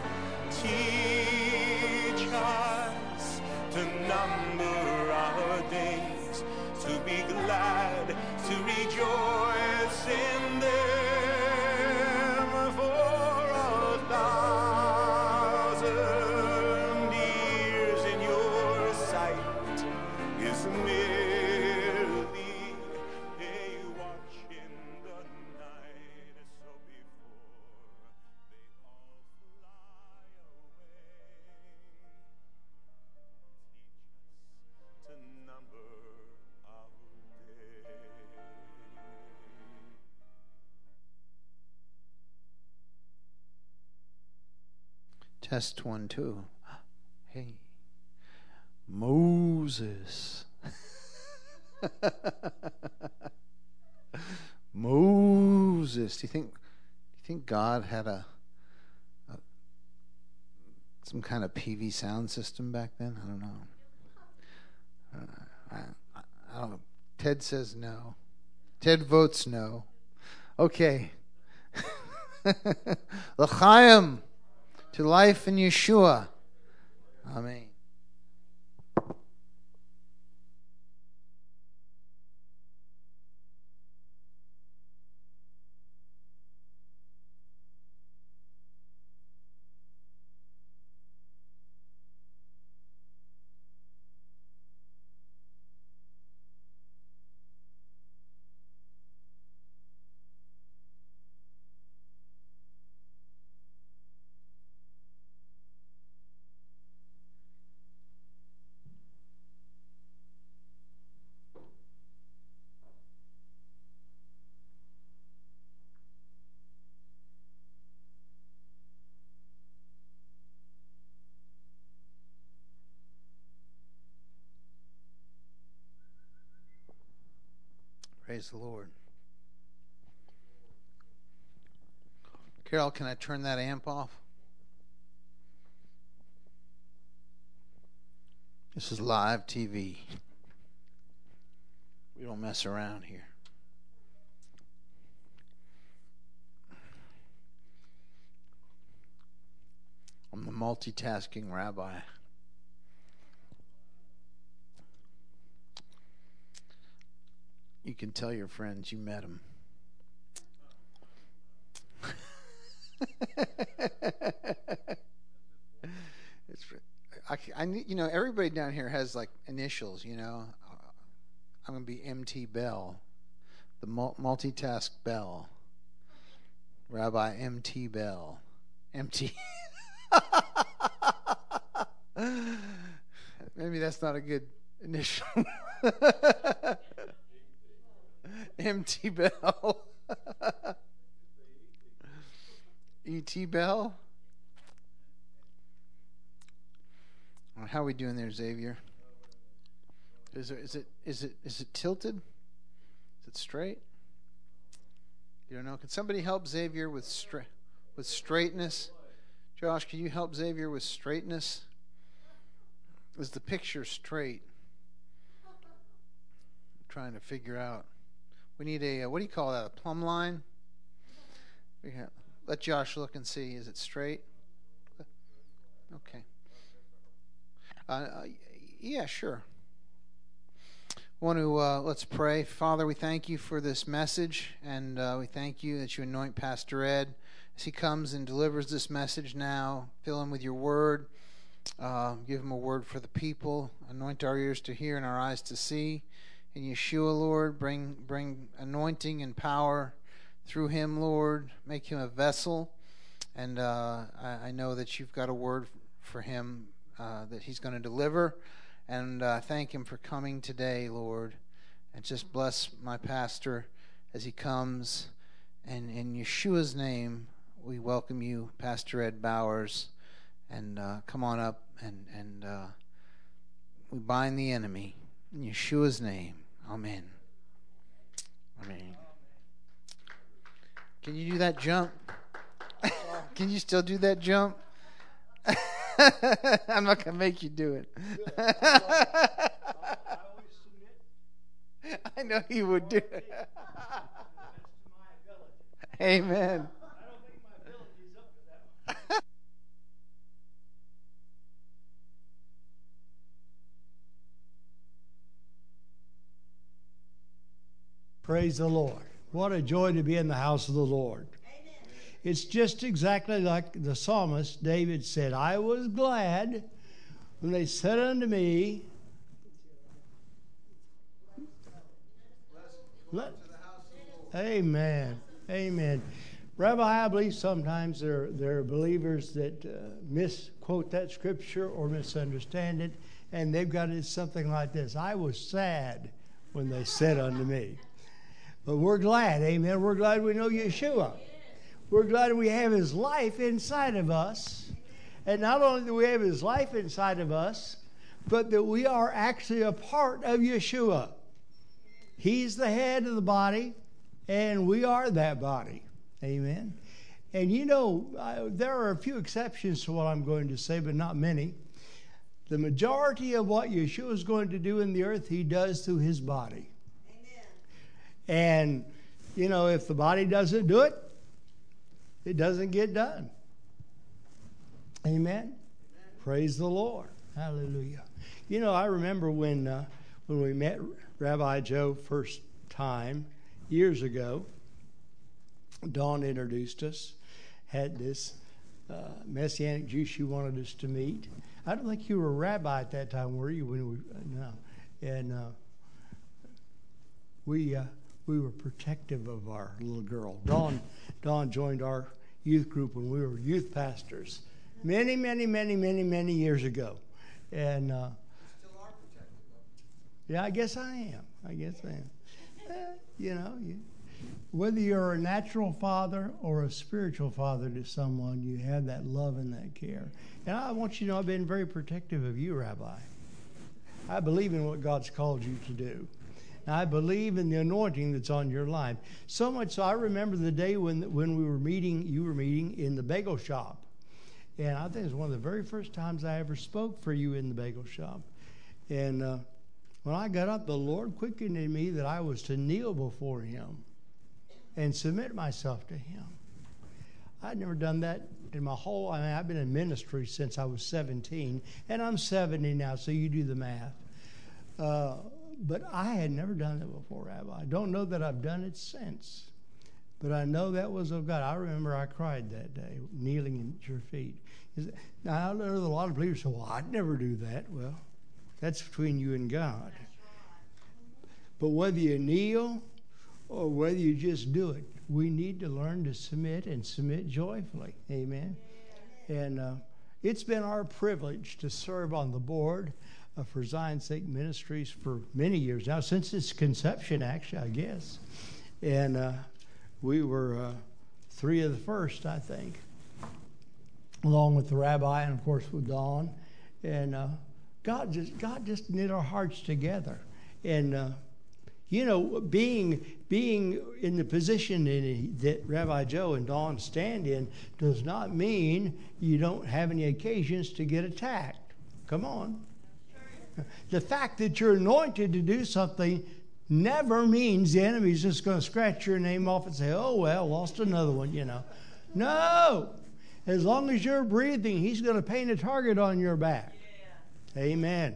Speaker 5: Teach us to number our days, to be glad, to rejoice in them. For a thousand years in your sight is merely a watch in the night. So before they all fly away, to number our days.
Speaker 2: Test one, two. Hey, Moses. Moses. Do you think? Do you think God had a, a some kind of P V sound system back then? I don't know. Uh, I, I, I don't know. Ted says no. Ted votes no. Okay. L'chaim, to life in Yeshua. Amen. Praise the Lord. Carol, can I turn that amp off? This is live T V. We don't mess around here. I'm the multitasking rabbi. You can tell your friends you met him. It's, I, I, you know, everybody down here has like initials. You know, I'm gonna be M T Bell, the multitask Bell, Rabbi M T Bell, M T. Maybe that's not a good initial. M T Bell. E T Bell. How are we doing there, Xavier? Is there, is it is it is it tilted? Is it straight? You don't know. Can somebody help Xavier with stra- with straightness? Josh, can you help Xavier with straightness? Is the picture straight? I'm trying to figure out. We need a, uh, what do you call that, a plumb line? We have, let Josh look and see. Is it straight? Okay. Uh, uh, yeah, sure. Want to, uh, let's pray. Father, we thank you for this message, and uh, we thank you that you anoint Pastor Ed as he comes and delivers this message now. Fill him with your word. Uh, give him a word for the people. Anoint our ears to hear and our eyes to see. In Yeshua, Lord, bring bring anointing and power through him, Lord. Make him a vessel. And uh, I, I know that you've got a word for him uh, that he's going to deliver. And uh, thank him for coming today, Lord. And just bless my pastor as he comes. And in Yeshua's name, we welcome you, Pastor Ed Bowers. And uh, come on up, and, and uh, we bind the enemy. In Yeshua's name, amen. Amen. Can you do that jump? Can you still do that jump? I'm not going to make you do it. I know you would do it. Amen.
Speaker 6: Praise the Lord. What a joy to be in the house of the Lord. Amen. It's just exactly like the psalmist David said, I was glad when they said unto me, Let, Amen. Amen. Rabbi, I believe sometimes there, there are believers that uh, misquote that scripture or misunderstand it, and they've got it something like this. I was sad when they said unto me. But we're glad, amen. We're glad we know Yeshua. We're glad we have his life inside of us. And not only do we have his life inside of us, but that we are actually a part of Yeshua. He's the head of the body, and we are that body. Amen. And you know, I, there are a few exceptions to what I'm going to say, but not many. The majority of what Yeshua is going to do in the earth, he does through his body. And, you know, if the body doesn't do it, it doesn't get done. Amen? Amen. Praise the Lord. Hallelujah. You know, I remember when uh, when we met Rabbi Joe first time, years ago, Dawn introduced us, had this uh, Messianic Jew she wanted us to meet. I don't think you were a rabbi at that time, were you? When we, uh, no. And uh, we... Uh, We were protective of our little girl. Dawn, Dawn joined our youth group when we were youth pastors many, many, many, many, many years ago. And uh,
Speaker 2: still are protective of her.
Speaker 6: Yeah, I guess I am. I guess I am. Uh, you know, you, whether you're a natural father or a spiritual father to someone, you have that love and that care. And I want you to know I've been very protective of you, Rabbi. I believe in what God's called you to do. And I believe in the anointing that's on your life. So much so I remember the day when when we were meeting, you were meeting in the bagel shop. And I think it was one of the very first times I ever spoke for you in the bagel shop. And uh, when I got up, the Lord quickened in me that I was to kneel before him and submit myself to him. I'd never done that in my whole, I mean, I've been in ministry since I was seventeen, and I'm seventy now, so you do the math. Uh, but I had never done that before, Rabbi. I don't know that I've done it since, but I know that was of God. I remember I cried that day, kneeling at your feet. Now, I know a lot of believers say, well, I'd never do that. Well, that's between you and God. But whether you kneel or whether you just do it, we need to learn to submit and submit joyfully. Amen. And uh, it's been our privilege to serve on the board uh, for Zion's Sake Ministries for many years now, since its conception, actually, I guess. And uh, we were uh, three of the first, I think, along with the rabbi and, of course, with Dawn. And uh, God just God just knit our hearts together. And uh, You know, being being in the position in, that Rabbi Joe and Dawn stand in does not mean you don't have any occasions to get attacked. Come on. The fact that you're anointed to do something never means the enemy's just going to scratch your name off and say, oh, well, lost another one, you know. No. As long as you're breathing, he's going to paint a target on your back. Yeah. Amen.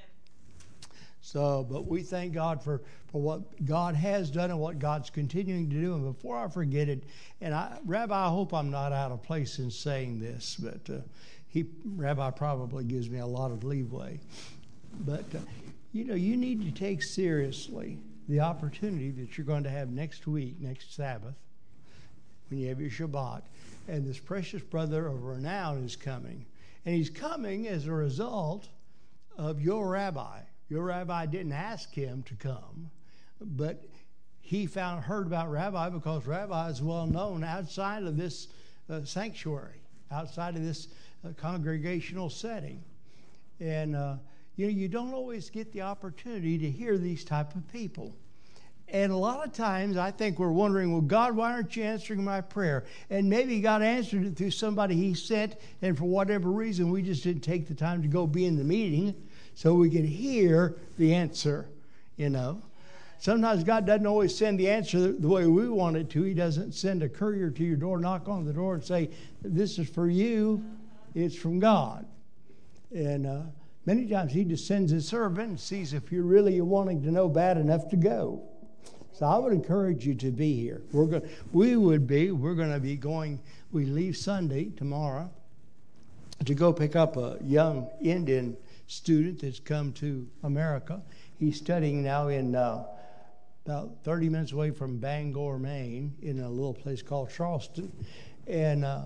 Speaker 6: So, but we thank God for, for what God has done and what God's continuing to do. And before I forget it, and I, Rabbi, I hope I'm not out of place in saying this, but uh, he, Rabbi probably gives me a lot of leeway. But, uh, you know, you need to take seriously the opportunity that you're going to have next week, next Sabbath, when you have your Shabbat. And this precious brother of renown is coming. And he's coming as a result of your rabbi. Your rabbi didn't ask him to come, but he found heard about Rabbi because Rabbi is well known outside of this uh, sanctuary, outside of this uh, congregational setting. And, uh, you know, you don't always get the opportunity to hear these type of people. And a lot of times I think we're wondering, well, God, why aren't you answering my prayer? And maybe God answered it through somebody he sent, and for whatever reason, we just didn't take the time to go be in the meeting so we could hear the answer, you know. Sometimes God doesn't always send the answer the way we want it to. He doesn't send a courier to your door, knock on the door and say, this is for you. It's from God. And uh, many times he just sends his servant and sees if you're really wanting to know bad enough to go. So I would encourage you to be here. We're going, we would be, we're going to be going, we leave Sunday tomorrow to go pick up a young Indian student that's come to America. He's studying now in uh, about thirty minutes away from Bangor, Maine, in a little place called Charleston. And uh,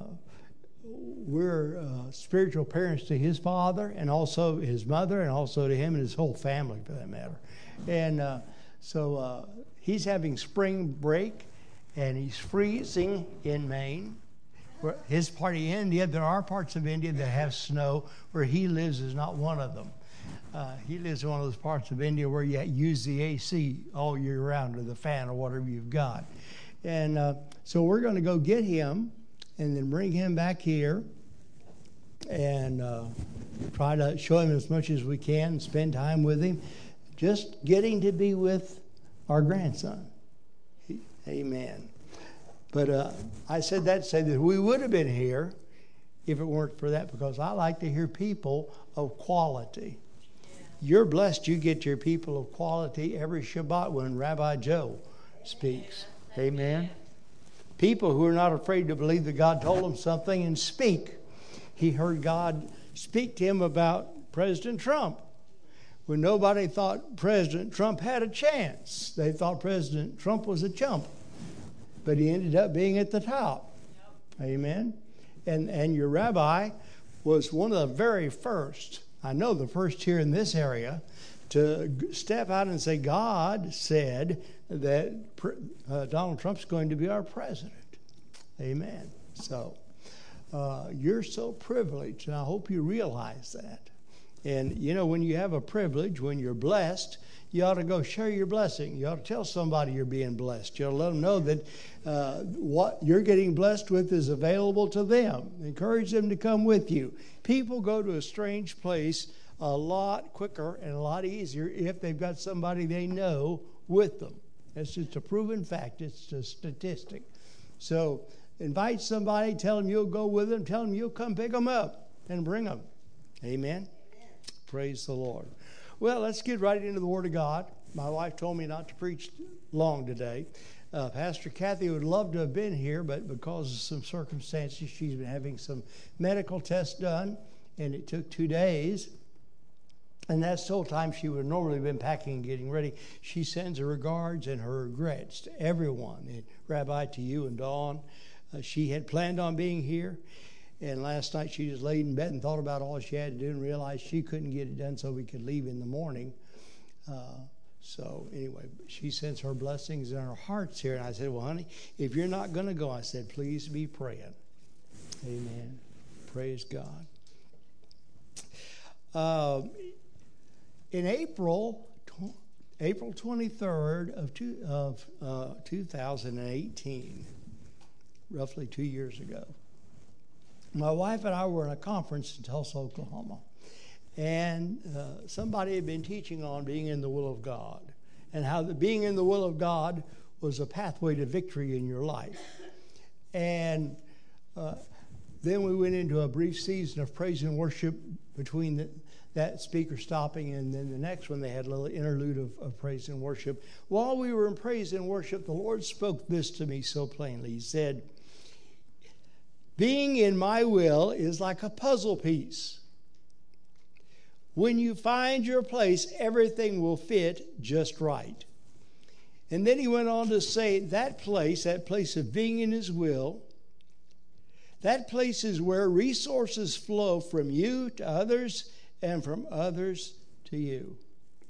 Speaker 6: we're uh, spiritual parents to his father and also his mother and also to him and his whole family, for that matter. And uh, so uh, he's having spring break, and he's freezing in Maine. His part of India, there are parts of India that have snow. Where he lives is not one of them. Uh, he lives in one of those parts of India where you use the A C all year round, or the fan, or whatever you've got. And uh, so we're going to go get him and then bring him back here and uh, try to show him as much as we can and spend time with him. Just getting to be with our grandson. Amen. But uh, I said that to say that we would have been here if it weren't for that, because I like to hear people of quality. Yeah. You're blessed you get your people of quality every Shabbat when Rabbi Joe speaks. Yeah. Amen. People who are not afraid to believe that God told them something and speak. He heard God speak to him about President Trump when nobody thought President Trump had a chance. They thought President Trump was a chump. But he ended up being at the top. Yep. Amen. And and your rabbi was one of the very first, I know the first here in this area, to step out and say, God said that uh, Donald Trump's going to be our president. Amen. So uh, you're so privileged, and I hope you realize that. And, you know, when you have a privilege, when you're blessed, you ought to go share your blessing. You ought to tell somebody you're being blessed. You ought to let them know that uh, what you're getting blessed with is available to them. Encourage them to come with you. People go to a strange place a lot quicker and a lot easier if they've got somebody they know with them. It's just a proven fact. It's a statistic. So invite somebody, tell them you'll go with them, tell them you'll come pick them up and bring them. Amen? Amen. Praise the Lord. Well, let's get right into the Word of God. My wife told me not to preach long today. Uh, Pastor Kathy would love to have been here, but because of some circumstances, she's been having some medical tests done, and it took two days. And that's the whole time she would have normally been packing and getting ready. She sends her regards and her regrets to everyone. And Rabbi, to you and Dawn. Uh, she had planned on being here. And last night she just laid in bed and thought about all she had to do and realized she couldn't get it done so we could leave in the morning. Uh, so anyway, she sends her blessings and her hearts here. And I said, well, honey, if you're not going to go, I said, please be praying. Amen. Praise God. Uh, In April, April twenty-third of, two, of uh, two thousand eighteen, roughly two years ago, my wife and I were in a conference in Tulsa, Oklahoma, and uh, somebody had been teaching on being in the will of God and how the being in the will of God was a pathway to victory in your life. And uh, then we went into a brief season of praise and worship between the that speaker stopping, and then the next one they had a little interlude of, of praise and worship. While we were in praise and worship, the Lord spoke this to me so plainly. He said, being in my will is like a puzzle piece. When you find your place, everything will fit just right. And then he went on to say that place, that place of being in his will, that place is where resources flow from you to others and from others to you.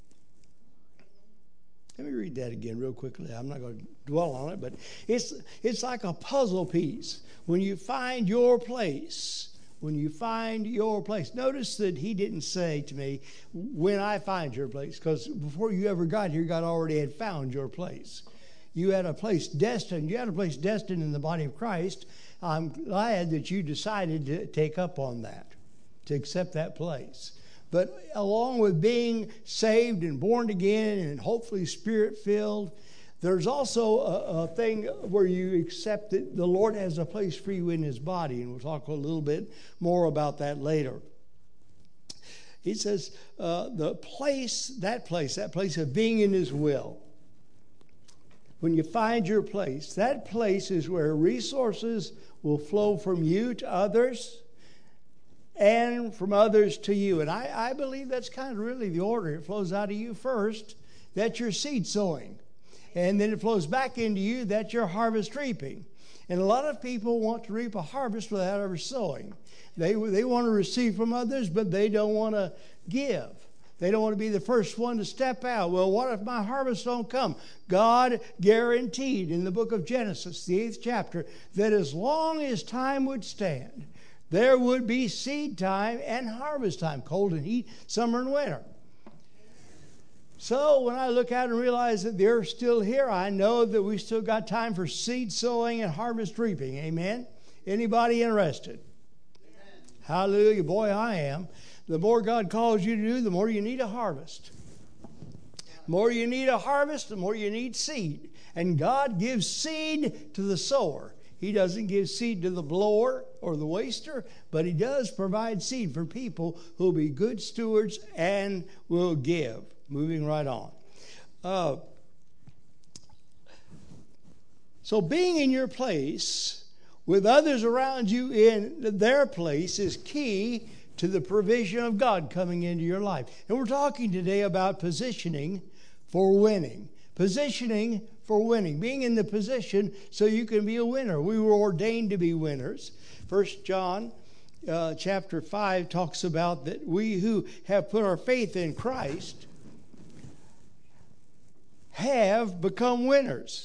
Speaker 6: Let me read that again real quickly. I'm not going to dwell on it, but it's it's like a puzzle piece. When you find your place, when you find your place. Notice that he didn't say to me, when I find your place, because before you ever got here, God already had found your place. You had a place destined. You had a place destined in the body of Christ. I'm glad that you decided to take up on that, to accept that place. But along with being saved and born again and hopefully Spirit-filled, there's also a, a thing where you accept that the Lord has a place for you in his body. And we'll talk a little bit more about that later. He says uh, the place, that place, that place of being in his will. When you find your place, that place is where resources will flow from you to others and from others to you. And I, I believe that's kind of really the order. It flows out of you first. That's your seed sowing. And then it flows back into you. That's your harvest reaping. And a lot of people want to reap a harvest without ever sowing. They, they want to receive from others, but they don't want to give. They don't want to be the first one to step out. Well, what if my harvest don't come? God guaranteed in the book of Genesis, the eighth chapter, that as long as time would stand, there would be seed time and harvest time, cold and heat, summer and winter. So when I look out and realize that they're still here, I know that we still got time for seed sowing and harvest reaping. Amen? Anybody interested? Amen. Hallelujah. Boy, I am. The more God calls you to do, the more you need a harvest. The more you need a harvest, the more you need seed. And God gives seed to the sower. He doesn't give seed to the blower or the waster, but he does provide seed for people who will be good stewards and will give. Moving right on. Uh, so being in your place with others around you in their place is key to the provision of God coming into your life. And we're talking today about positioning for winning. Positioning for winning. Being in the position so you can be a winner. We were ordained to be winners. First John uh, chapter five talks about that we who have put our faith in Christ have become winners.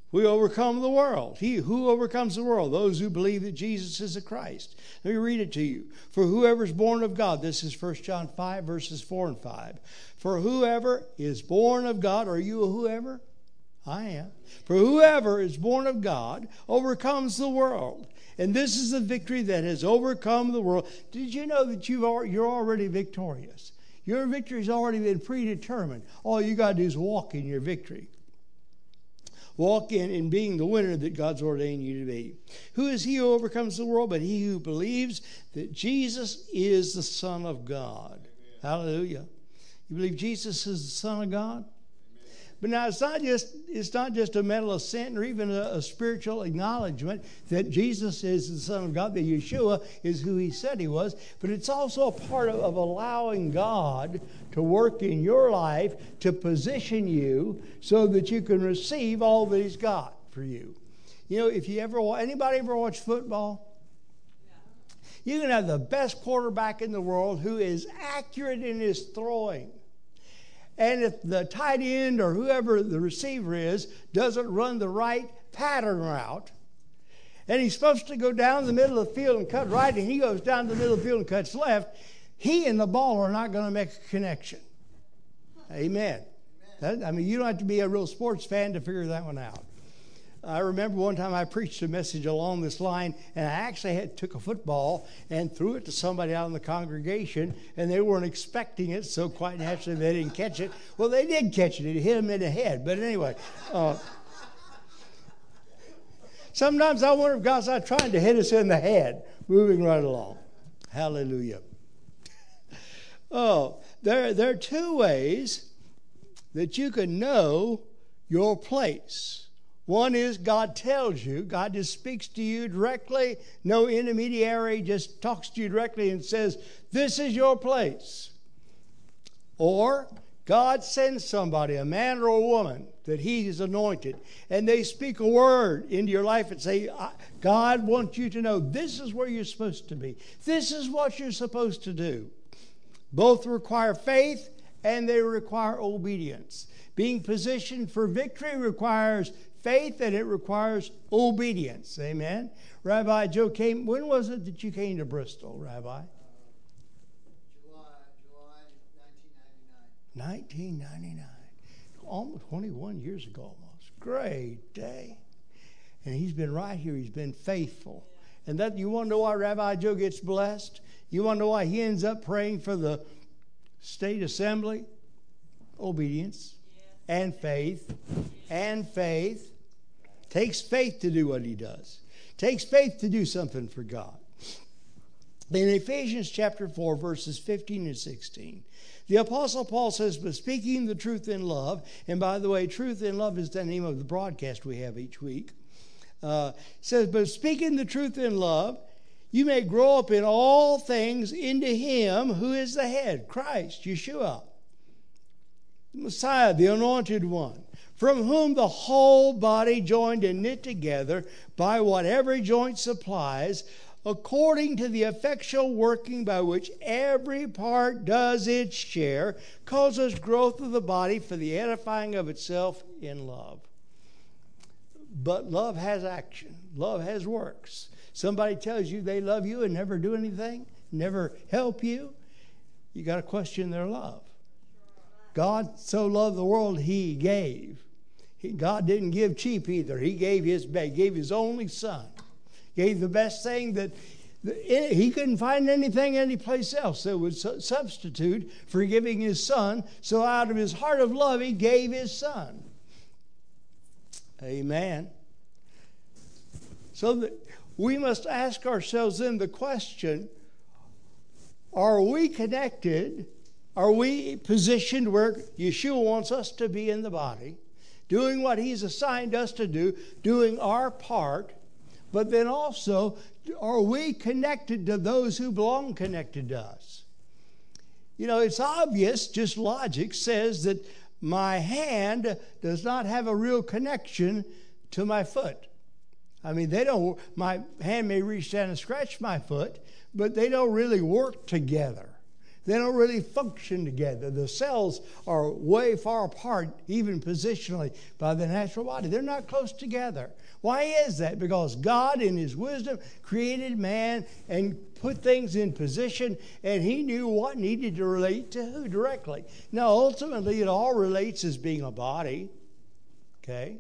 Speaker 6: We overcome the world. He who overcomes the world, those who believe that Jesus is the Christ. Let me read it to you. For whoever is born of God, this is First John five, verses four and five. For whoever is born of God, are you a whoever? I am. For whoever is born of God overcomes the world. And this is the victory that has overcome the world. Did you know that you've al- you're already victorious? Your victory has already been predetermined. All you got to do is walk in your victory. Walk in in being the winner that God's ordained you to be. Who is he who overcomes the world but he who believes that Jesus is the Son of God? Amen. Hallelujah. You believe Jesus is the Son of God? But now it's not just it's not just a mental assent or even a, a spiritual acknowledgement that Jesus is the Son of God, that Yeshua is who he said he was, but it's also a part of, of allowing God to work in your life to position you so that you can receive all that he's got for you. You know, if you ever anybody ever watch football? You can have the best quarterback in the world who is accurate in his throwing. And if the tight end or whoever the receiver is doesn't run the right pattern route, and he's supposed to go down the middle of the field and cut right, and he goes down the middle of the field and cuts left, he and the ball are not going to make a connection. Amen. That, I mean, you don't have to be a real sports fan to figure that one out. I remember one time I preached a message along this line, and I actually had, took a football and threw it to somebody out in the congregation, and they weren't expecting it, so quite naturally they didn't catch it. Well, they did catch it. It hit them in the head. But anyway, uh, sometimes I wonder if God's not trying to hit us in the head, moving right along. Hallelujah. Oh, there, there are two ways that you can know your place. One is God tells you. God just speaks to you directly. No intermediary, just talks to you directly and says, this is your place. Or God sends somebody, a man or a woman, that he is anointed, and they speak a word into your life and say, God wants you to know this is where you're supposed to be. This is what you're supposed to do. Both require faith and they require obedience. Being positioned for victory requires faith, and it requires obedience. Amen. Rabbi Joe came. When was it that you came to Bristol, Rabbi?
Speaker 2: July, July nineteen ninety-nine.
Speaker 6: nineteen ninety-nine. Almost twenty-one years ago, almost. Great day. And he's been right here. He's been faithful. And that you want to know why Rabbi Joe gets blessed? You want to know why he ends up praying for the state assembly? Obedience. And faith, and faith. Takes faith to do what he does. Takes faith to do something for God. In Ephesians chapter four, verses fifteen and sixteen, the Apostle Paul says, but speaking the truth in love, and by the way, truth in love is the name of the broadcast we have each week, uh, says, but speaking the truth in love, you may grow up in all things into him who is the head, Christ, Yeshua, Messiah, the anointed one, from whom the whole body joined and knit together by what every joint supplies, according to the effectual working by which every part does its share, causes growth of the body for the edifying of itself in love. But love has action. Love has works. Somebody tells you they love you and never do anything, never help you, you got to question their love. God so loved the world, he gave. He, God didn't give cheap either. He gave his he gave his only son. Gave the best thing that he couldn't find anything anyplace else that would su- substitute for giving his son. So out of his heart of love, he gave his son. Amen. So that we must ask ourselves then the question, are we connected? Are we positioned where Yeshua wants us to be in the body, doing what he's assigned us to do, doing our part, but then also, are we connected to those who belong connected to us? You know, it's obvious, just logic says that my hand does not have a real connection to my foot. I mean, they don't, my hand may reach down and scratch my foot, but they don't really work together. They don't really function together. The cells are way far apart, even positionally, by the natural body. They're not close together. Why is that? Because God, in His wisdom, created man and put things in position, and He knew what needed to relate to who directly. Now, ultimately, it all relates as being a body. Okay?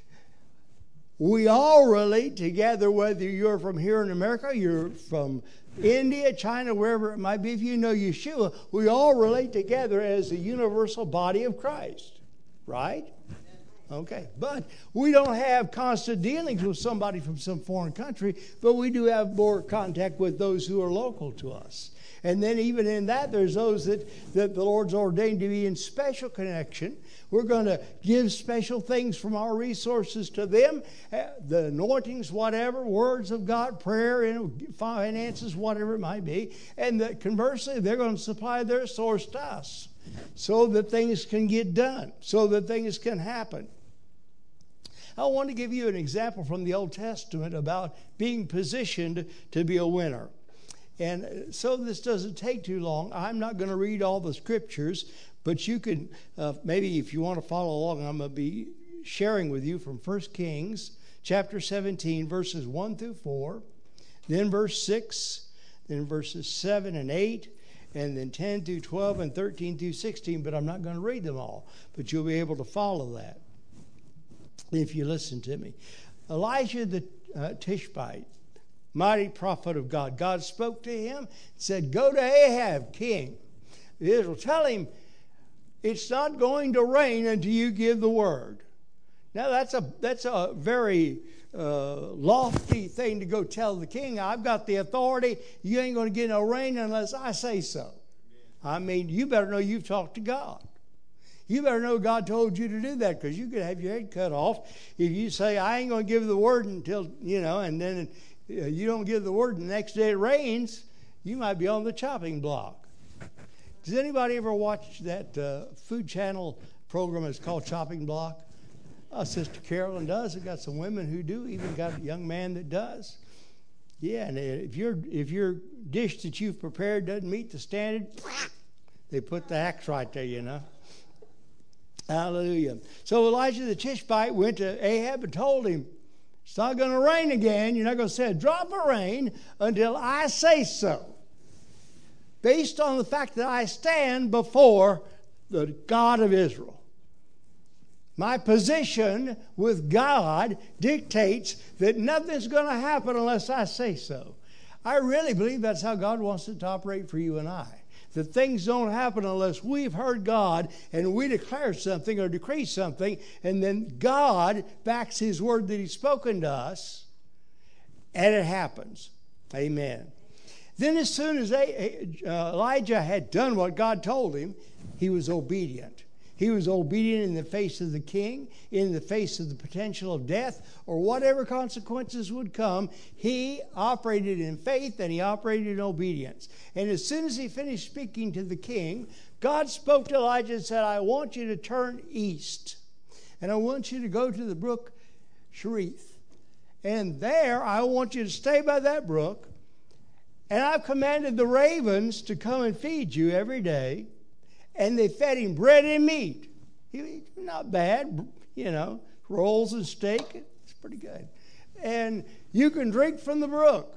Speaker 6: We all relate together, whether you're from here in America, you're from India, China, wherever it might be. If you know Yeshua, we all relate together as the universal body of Christ. Right? Okay. But we don't have constant dealings with somebody from some foreign country, but we do have more contact with those who are local to us. And then even in that, there's those that, that the Lord's ordained to be in special connection. We're going to give special things from our resources to them, the anointings, whatever, words of God, prayer, finances, whatever it might be. And that conversely, they're going to supply their source to us so that things can get done, so that things can happen. I want to give you an example from the Old Testament about being positioned to be a winner. And so this doesn't take too long. I'm not going to read all the scriptures, but you can, uh, maybe if you want to follow along, I'm going to be sharing with you from First Kings chapter seventeen, verses one through four, then verse six, then verses seven and eight, and then ten through twelve and thirteen through sixteen, but I'm not going to read them all, but you'll be able to follow that if you listen to me. Elijah the uh, Tishbite, mighty prophet of God. God spoke to him and said, go to Ahab, king of Israel. Tell him it's not going to rain until you give the word. Now, that's a that's a very uh, lofty thing to go tell the king. I've got the authority. You ain't going to get no rain unless I say so. I mean, you better know you've talked to God. You better know God told you to do that, because you could have your head cut off if you say, I ain't going to give the word until, you know, and then you don't give the word and the next day it rains, you might be on the chopping block. Does anybody ever watch that uh, Food Channel program? It's called Chopping Block. Uh, Sister Carolyn does. We've got some women who do. Even got a young man that does. Yeah, and if your if your dish that you've prepared doesn't meet the standard, they put the axe right there, you know. Hallelujah. So Elijah the Tishbite went to Ahab and told him, it's not going to rain again. You're not going to see a drop of rain until I say so. Based on the fact that I stand before the God of Israel. My position with God dictates that nothing's going to happen unless I say so. I really believe that's how God wants it to operate for you and I. That things don't happen unless we've heard God and we declare something or decree something, and then God backs His word that He's spoken to us, and it happens. Amen. Then as soon as Elijah had done what God told him, he was obedient. He was obedient in the face of the king, in the face of the potential of death, or whatever consequences would come. He operated in faith and he operated in obedience. And as soon as he finished speaking to the king, God spoke to Elijah and said, I want you to turn east. And I want you to go to the brook Cherith. And there I want you to stay by that brook. And I've commanded the ravens to come and feed you every day. And they fed him bread and meat. He, not bad, you know, rolls and steak. It's pretty good. And you can drink from the brook.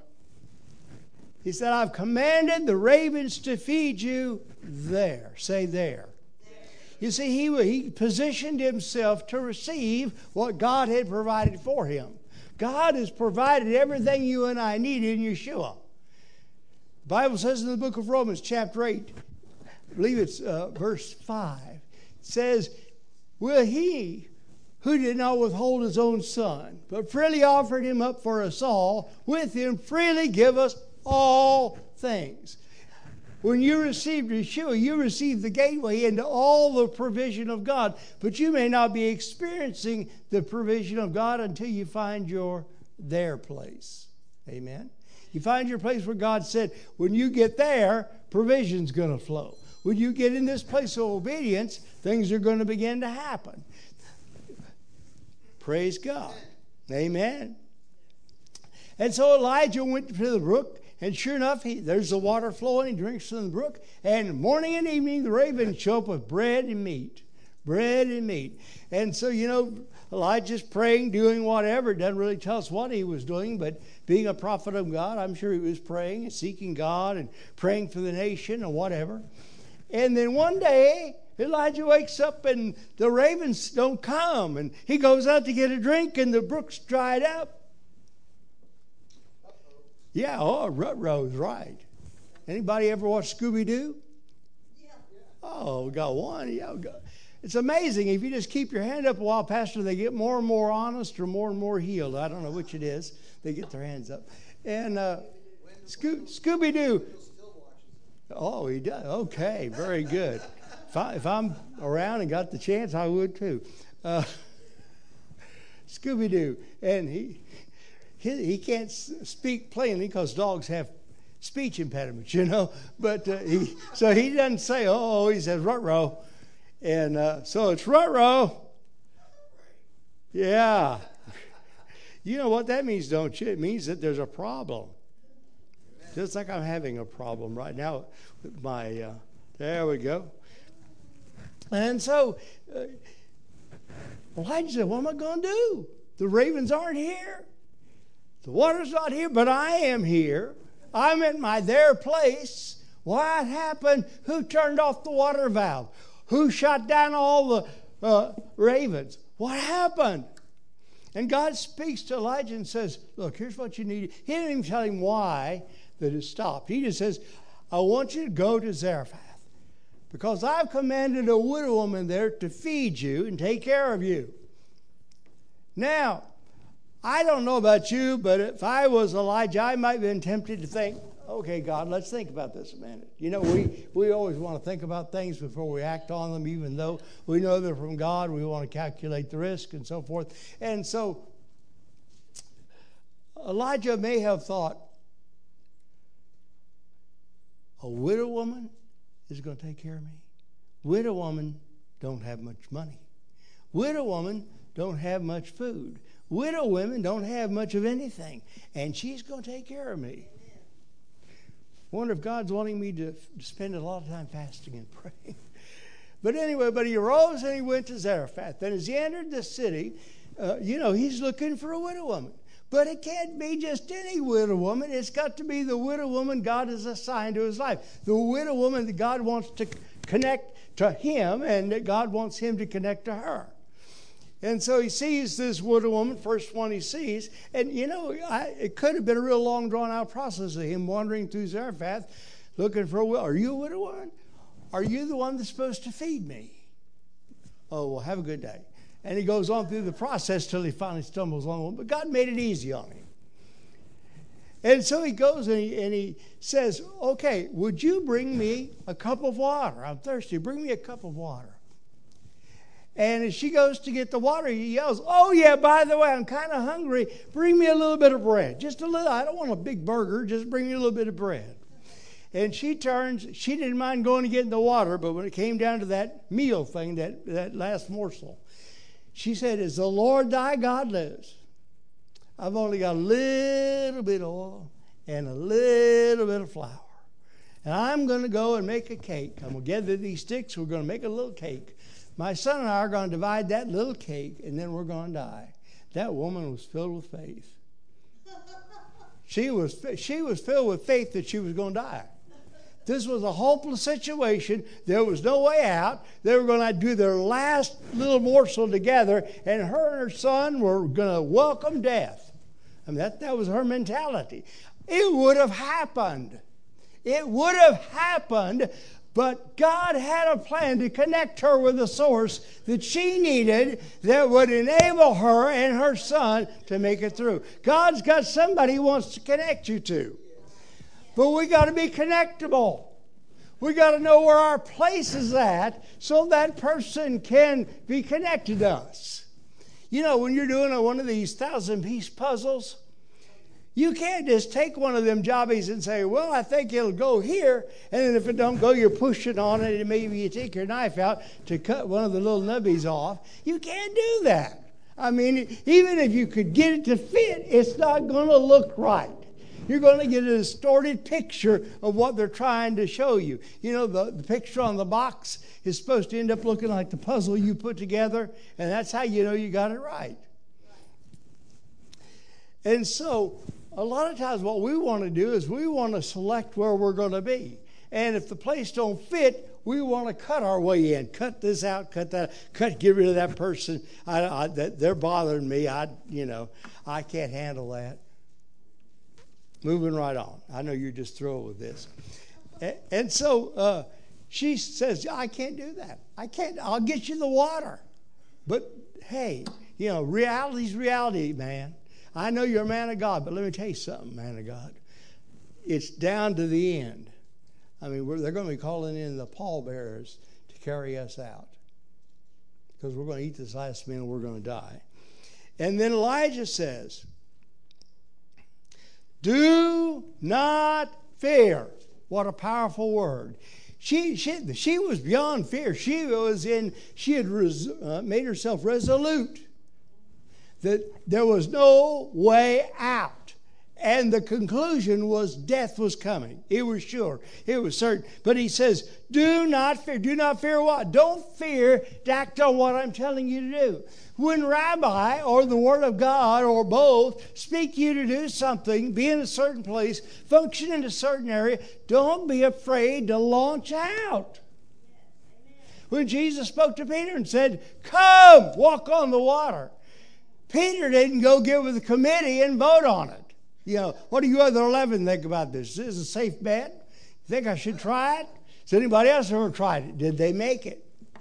Speaker 6: He said, I've commanded the ravens to feed you there. Say there. You see, he, he positioned himself to receive what God had provided for him. God has provided everything you and I need in Yeshua. The Bible says in the book of Romans, chapter eight, I believe it's uh, verse five. It says, will he who did not withhold his own son, but freely offered him up for us all, with him freely give us all things. When you received Yeshua, you received the gateway into all the provision of God. But you may not be experiencing the provision of God until you find your their place. Amen. You find your place where God said, when you get there, provision's going to flow. When you get in this place of obedience, things are going to begin to happen. Praise God. Amen. And so Elijah went to the brook, And sure enough, he, there's the water flowing. He drinks from the brook. And morning and evening, the ravens show up with bread and meat. Bread and meat. And so, you know, Elijah's praying, doing whatever. It doesn't really tell us what he was doing, but being a prophet of God, I'm sure he was praying and seeking God and praying for the nation or whatever. And then one day, Elijah wakes up and the ravens don't come. And he goes out to get a drink and the brook's dried up. Yeah, oh, Rutro's right. Anybody ever watch Scooby-Doo? Yeah. Oh, we got one. Yeah, we got... It's amazing. If you just keep your hand up a while, Pastor, they get more and more honest or more and more healed. I don't know which it is. They get their hands up. And uh, Sco- Scooby-Doo. Oh, he does. Okay, very good. If, I, if I'm around and got the chance, I would too. Uh, Scooby-Doo. And he, he, he can't speak plainly because dogs have speech impediments, you know. But uh, he, so he doesn't say, oh, he says, ruh-roh. And uh, so it's ruh-roh. Yeah. You know what that means, don't you? It means that there's a problem. Just like I'm having a problem right now with my, uh, there we go. And so uh, Elijah said, what am I going to do? The ravens aren't here. The water's not here, but I am here. I'm at my their place. What happened? Who turned off the water valve? Who shot down all the uh, ravens? What happened? And God speaks to Elijah and says, look, here's what you need. He didn't even tell him why that it stopped. He just says, I want you to go to Zarephath because I've commanded a widow woman there to feed you and take care of you. Now, I don't know about you, but if I was Elijah, I might have been tempted to think, okay, God, let's think about this a minute. You know, we, we always want to think about things before we act on them, even though we know they're from God. We want to calculate the risk and so forth. And so Elijah may have thought, a widow woman is going to take care of me. Widow woman don't have much money. Widow woman don't have much food. Widow women don't have much of anything. And she's going to take care of me. Wonder if God's wanting me to, to spend a lot of time fasting and praying. But anyway, but he arose and he went to Zarephath. Then as he entered the city, uh, you know, he's looking for a widow woman. But it can't be just any widow woman. It's got to be the widow woman God has assigned to his life. The widow woman that God wants to connect to him and that God wants him to connect to her. And so he sees this widow woman, first one he sees. And, you know, I, it could have been a real long, drawn-out process of him wandering through Zarephath looking for a widow. Are you a widow woman? Are you the one that's supposed to feed me? Oh, well, have a good day. And he goes on through the process till he finally stumbles along one. But God made it easy on him. And so he goes and he, and he says, okay, would you bring me a cup of water? I'm thirsty. Bring me a cup of water. And as she goes to get the water, he yells, oh, yeah, by the way, I'm kind of hungry. Bring me a little bit of bread. Just a little. I don't want a big burger. Just bring me a little bit of bread. And she turns. She didn't mind going to get the water, but when it came down to that meal thing, that, that last morsel, she said, as the Lord thy God lives, I've only got a little bit of oil and a little bit of flour. And I'm going to go and make a cake. I'm going to gather these sticks. We're going to make a little cake. My son and I are going to divide that little cake, and then we're going to die. That woman was filled with faith. She was, she was filled with faith that she was going to die. This was a hopeless situation. There was no way out. They were going to do their last little morsel together, and her and her son were going to welcome death. I mean, that, that was her mentality. It would have happened. It would have happened. But God had a plan to connect her with a source that she needed that would enable her and her son to make it through. God's got somebody He wants to connect you to. But we got to be connectable. We got to know where our place is at so that person can be connected to us. You know, when you're doing a, one of these thousand-piece puzzles, you can't just take one of them jobbies and say, well, I think it'll go here. And then if it don't go, you're pushing on it. And maybe you take your knife out to cut one of the little nubbies off. You can't do that. I mean, even if you could get it to fit, it's not going to look right. you're going to get a distorted picture of what they're trying to show you. You know, the, the picture on the box is supposed to end up looking like the puzzle you put together, and that's how you know you got it right. And so, a lot of times what we want to do is we want to select where we're going to be. And if the place don't fit, we want to cut our way in. Cut this out, cut that, cut, get rid of that person. I, I, that, they're bothering me. I, you know, I can't handle that. Moving right on. I know you're just thrilled with this. And, and so uh, she says, I can't do that. I can't. I'll get you the water. But, hey, you know, reality's reality, man. I know you're a man of God, but let me tell you something, man of God. It's down to the end. I mean, we're, they're going to be calling in the pallbearers to carry us out because we're going to eat this last meal and we're going to die. And then Elijah says, do not fear. What a powerful word. She she she was beyond fear. She was in. She had res, uh, made herself resolute that there was no way out. And the conclusion was death was coming. It was sure. It was certain. But he says, do not fear. Do not fear what? Don't fear to act on what I'm telling you to do. When Rabbi or the Word of God or both speak you to do something, be in a certain place, function in a certain area, don't be afraid to launch out. When Jesus spoke to Peter and said, come, walk on the water. Peter didn't go get with the committee and vote on it. You know, what do you other eleven think about this? Is this a safe bet? You think I should try it? Has anybody else ever tried it? Did they make it?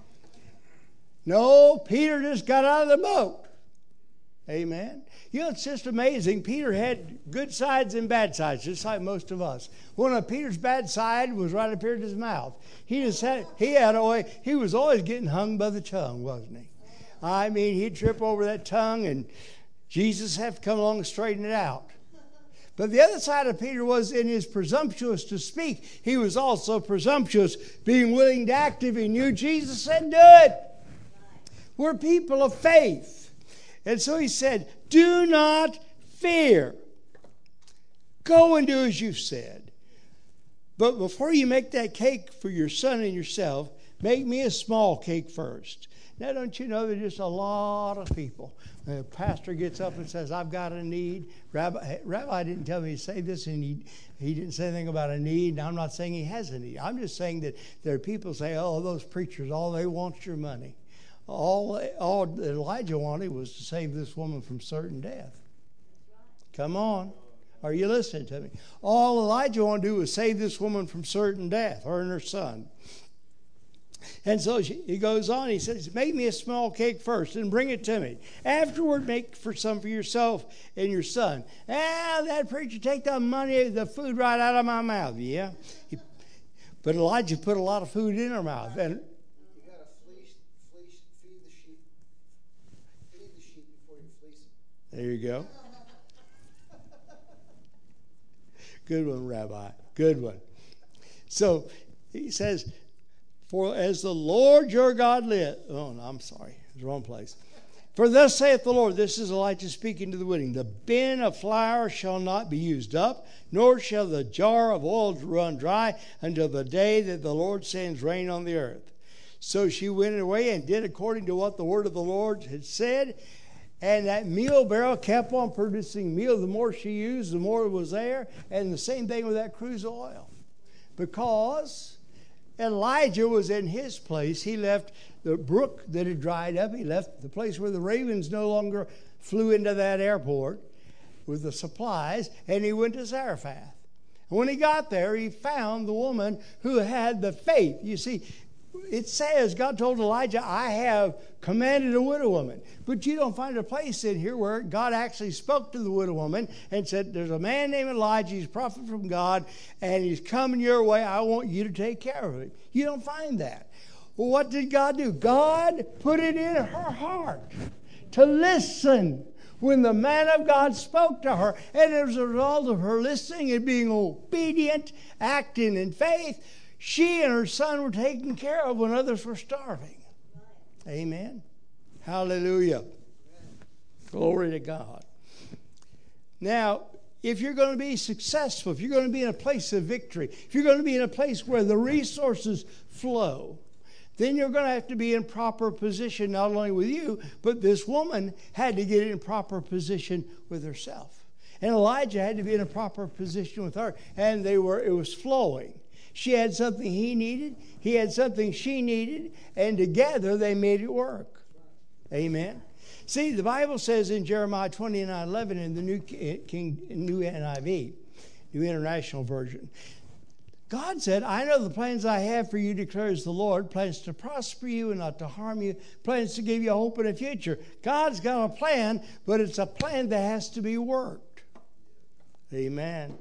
Speaker 6: No, Peter just got out of the boat. Amen. You know, it's just amazing. Peter had good sides and bad sides, just like most of us. One of Peter's bad side was right up here in his mouth. He just had, he had a way, he was always getting hung by the tongue, wasn't he? I mean, he'd trip over that tongue and Jesus had to come along and straighten it out. But the other side of Peter was in his presumptuous to speak. He was also presumptuous, being willing to act. If he knew Jesus said, do it. We're people of faith. And so he said, do not fear. Go and do as you've said. But before you make that cake for your son and yourself, make me a small cake first. Now, don't you know there's just a lot of people. The pastor gets up and says, I've got a need. Rabbi, Rabbi didn't tell me to say this, and he, he didn't say anything about a need. Now, I'm not saying he has a need. I'm just saying that there are people who say, oh, those preachers, all they want is your money. All, all Elijah wanted was to save this woman from certain death. Come on. Are you listening to me? All Elijah wanted to do was save this woman from certain death, her and her son. And so she, he goes on, he says, make me a small cake first and bring it to me. Afterward, make for some for yourself and your son. Ah, that preacher, take the money, the food right out of my mouth. Yeah. He, but Elijah put a lot of food in her mouth. And
Speaker 2: you got to fleece, fleece, feed the sheep. Feed the sheep before you fleece them.
Speaker 6: There you go. Good one, Rabbi. Good one. So he says, for as the Lord your God lives. Oh, no, I'm sorry. It's the wrong place. For thus saith the Lord, this is Elijah speaking to the widow, the bin of flour shall not be used up, nor shall the jar of oil run dry until the day that the Lord sends rain on the earth. So she went away and did according to what the word of the Lord had said. And that meal barrel kept on producing meal. The more she used, the more it was there. And the same thing with that cruise of oil. Because Elijah was in his place. He left the brook that had dried up. He left the place where the ravens no longer flew into that airport with the supplies, and he went to Zarephath. And when he got there, he found the woman who had the faith. You see, it says, God told Elijah, I have commanded a widow woman. But you don't find a place in here where God actually spoke to the widow woman and said, there's a man named Elijah, he's a prophet from God, and he's coming your way. I want you to take care of him. You don't find that. Well, what did God do? God put it in her heart to listen when the man of God spoke to her. And as a result of her listening and being obedient, acting in faith, she and her son were taken care of when others were starving. Amen. Hallelujah. Glory to God. Now, if you're going to be successful, if you're going to be in a place of victory, if you're going to be in a place where the resources flow, then you're going to have to be in proper position, not only with you, but this woman had to get in proper position with herself. And Elijah had to be in a proper position with her. And they were, it was flowing. She had something he needed. He had something she needed. And together they made it work. Amen. See, the Bible says in Jeremiah twenty-nine eleven in the New King, New N I V, New International Version, God said, I know the plans I have for you, declares the Lord, plans to prosper you and not to harm you, plans to give you a hope and a future. God's got a plan, but it's a plan that has to be worked. Amen.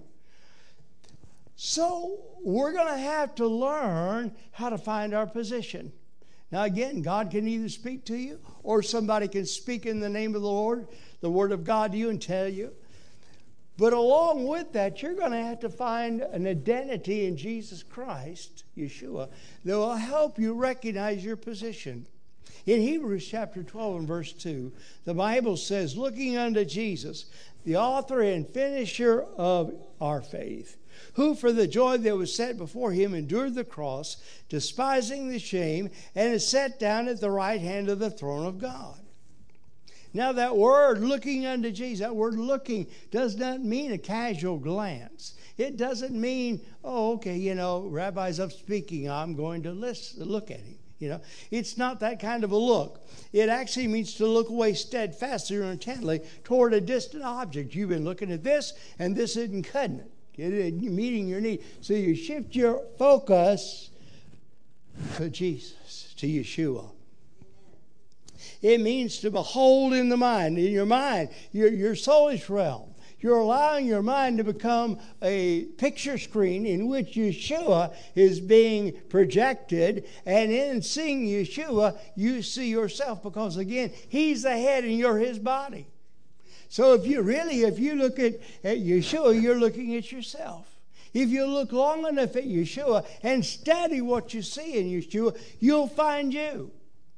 Speaker 6: So we're going to have to learn how to find our position. Now again, God can either speak to you or somebody can speak in the name of the Lord, the word of God to you and tell you. But along with that, you're going to have to find an identity in Jesus Christ, Yeshua, that will help you recognize your position. In Hebrews chapter twelve and verse two, the Bible says, looking unto Jesus, the author and finisher of our faith, who for the joy that was set before him endured the cross, despising the shame, and is set down at the right hand of the throne of God. Now that word, looking unto Jesus, that word looking does not mean a casual glance. It doesn't mean, oh, okay, you know, Rabbi's up speaking, I'm going to listen, look at him. You know, it's not that kind of a look. It actually means to look away steadfastly or intently toward a distant object. You've been looking at this, and this isn't cutting it. It meeting your need. So you shift your focus to Jesus, to Yeshua. It means to behold in the mind, in your mind, your, your soulish realm. You're allowing your mind to become a picture screen in which Yeshua is being projected. And in seeing Yeshua, you see yourself because, again, he's the head and you're his body. So if you really, if you look at, at Yeshua, you're looking at yourself. If you look long enough at Yeshua and study what you see in Yeshua, you'll find you.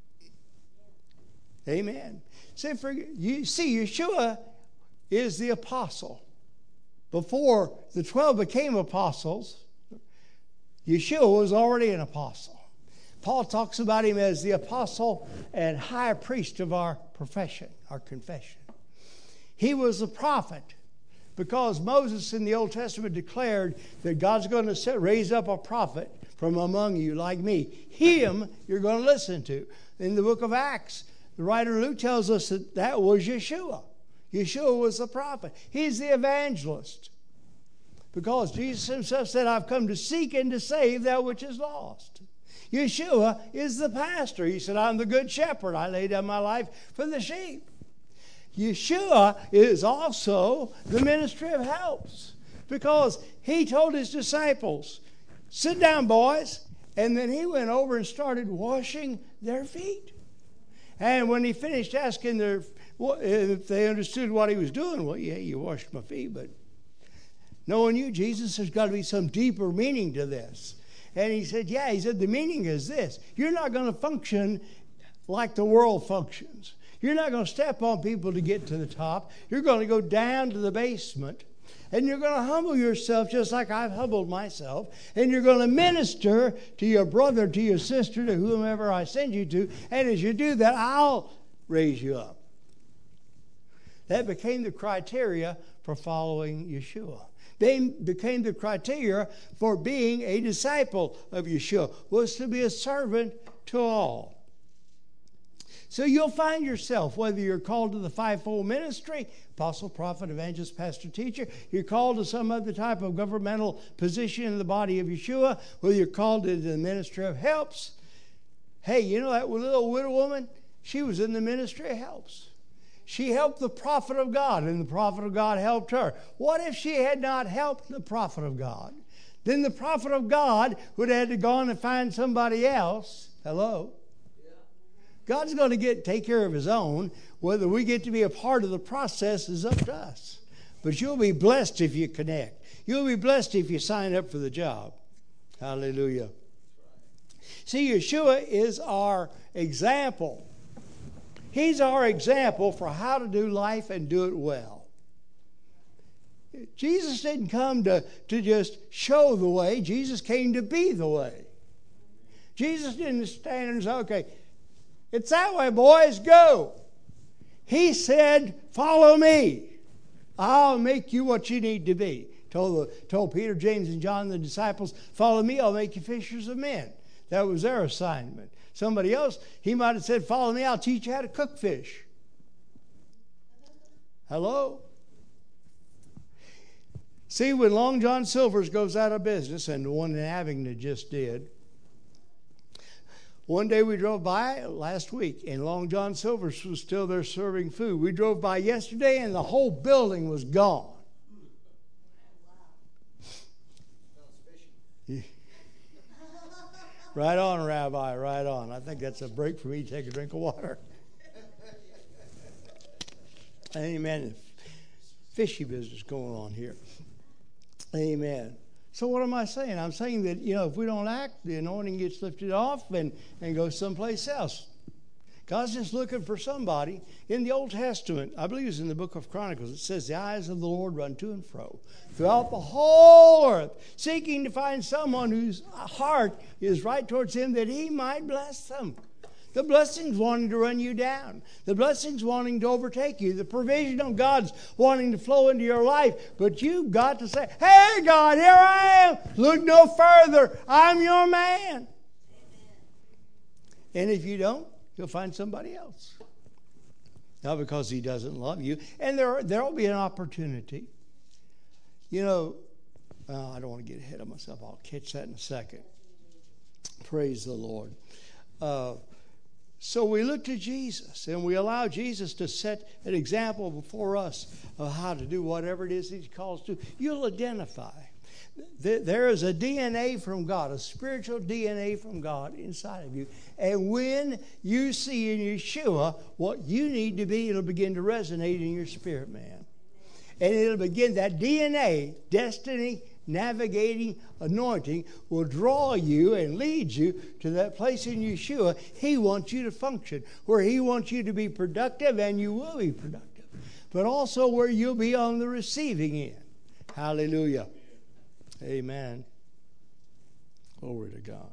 Speaker 6: Amen. See, for, you see, Yeshua is the apostle. Before the twelve became apostles, Yeshua was already an apostle. Paul talks about him as the apostle and high priest of our profession, our confession. He was a prophet because Moses in the Old Testament declared that God's going to set, raise up a prophet from among you like me. Him you're going to listen to. In the book of Acts, the writer Luke tells us that that was Yeshua. Yeshua was the prophet. He's the evangelist. Because Jesus himself said, I've come to seek and to save that which is lost. Yeshua is the pastor. He said, I'm the good shepherd. I lay down my life for the sheep. Yeshua is also the ministry of helps. Because he told his disciples, sit down, boys. And then he went over and started washing their feet. And when he finished asking their, if they understood what he was doing, well, yeah, you washed my feet, but knowing you, Jesus, there's got to be some deeper meaning to this. And he said, yeah, he said, the meaning is this. You're not going to function like the world functions. You're not going to step on people to get to the top. You're going to go down to the basement. And you're going to humble yourself just like I've humbled myself. And you're going to minister to your brother, to your sister, to whomever I send you to. And as you do that, I'll raise you up. That became the criteria for following Yeshua. They became the criteria for being a disciple of Yeshua, was to be a servant to all. So you'll find yourself, whether you're called to the fivefold ministry, apostle, prophet, evangelist, pastor, teacher, you're called to some other type of governmental position in the body of Yeshua, whether you're called to the ministry of helps. Hey, you know that little widow woman? She was in the ministry of helps. She helped the prophet of God, and the prophet of God helped her. What if she had not helped the prophet of God? Then the prophet of God would have had to go on and find somebody else. Hello? God's going to get take care of his own. Whether we get to be a part of the process is up to us. But you'll be blessed if you connect. You'll be blessed if you sign up for the job. Hallelujah. See, Yeshua is our example. He's our example for how to do life and do it well. Jesus didn't come to, to just show the way. Jesus came to be the way. Jesus didn't stand and say, okay, it's that way, boys, go. He said, follow me. I'll make you what you need to be. Told, the, told Peter, James, and John, the disciples, follow me, I'll make you fishers of men. That was their assignment. Somebody else, he might have said, follow me, I'll teach you how to cook fish. Hello? See, when Long John Silver's goes out of business, and the one in Abingdon just did, one day we drove by last week, and Long John Silver's was still there serving food. We drove by yesterday, and the whole building was gone. Right on, Rabbi, right on. I think that's a break for me to take a drink of water. Amen. Fishy business going on here. Amen. So what am I saying? I'm saying that, you know, if we don't act, the anointing gets lifted off and, and goes someplace else. God's just looking for somebody. In the Old Testament, I believe it's in the book of Chronicles, it says the eyes of the Lord run to and fro throughout the whole earth, seeking to find someone whose heart is right towards him that he might bless them. The blessing's wanting to run you down. The blessing's wanting to overtake you. The provision of God's wanting to flow into your life. But you've got to say, hey, God, here I am. Look no further. I'm your man. Amen. And if you don't, you'll find somebody else. Not because he doesn't love you. And there there will be an opportunity. You know, uh, I don't want to get ahead of myself. I'll catch that in a second. Praise the Lord. Uh, so we look to Jesus, and we allow Jesus to set an example before us of how to do whatever it is he calls to. You'll identify. There is a D N A from God, a spiritual D N A from God inside of you. And when you see in Yeshua what you need to be, it'll begin to resonate in your spirit, man. And it'll begin, that D N A, destiny, navigating, anointing, will draw you and lead you to that place in Yeshua. He wants you to function, where he wants you to be productive, and you will be productive. But also where you'll be on the receiving end. Hallelujah. Amen. Glory to God.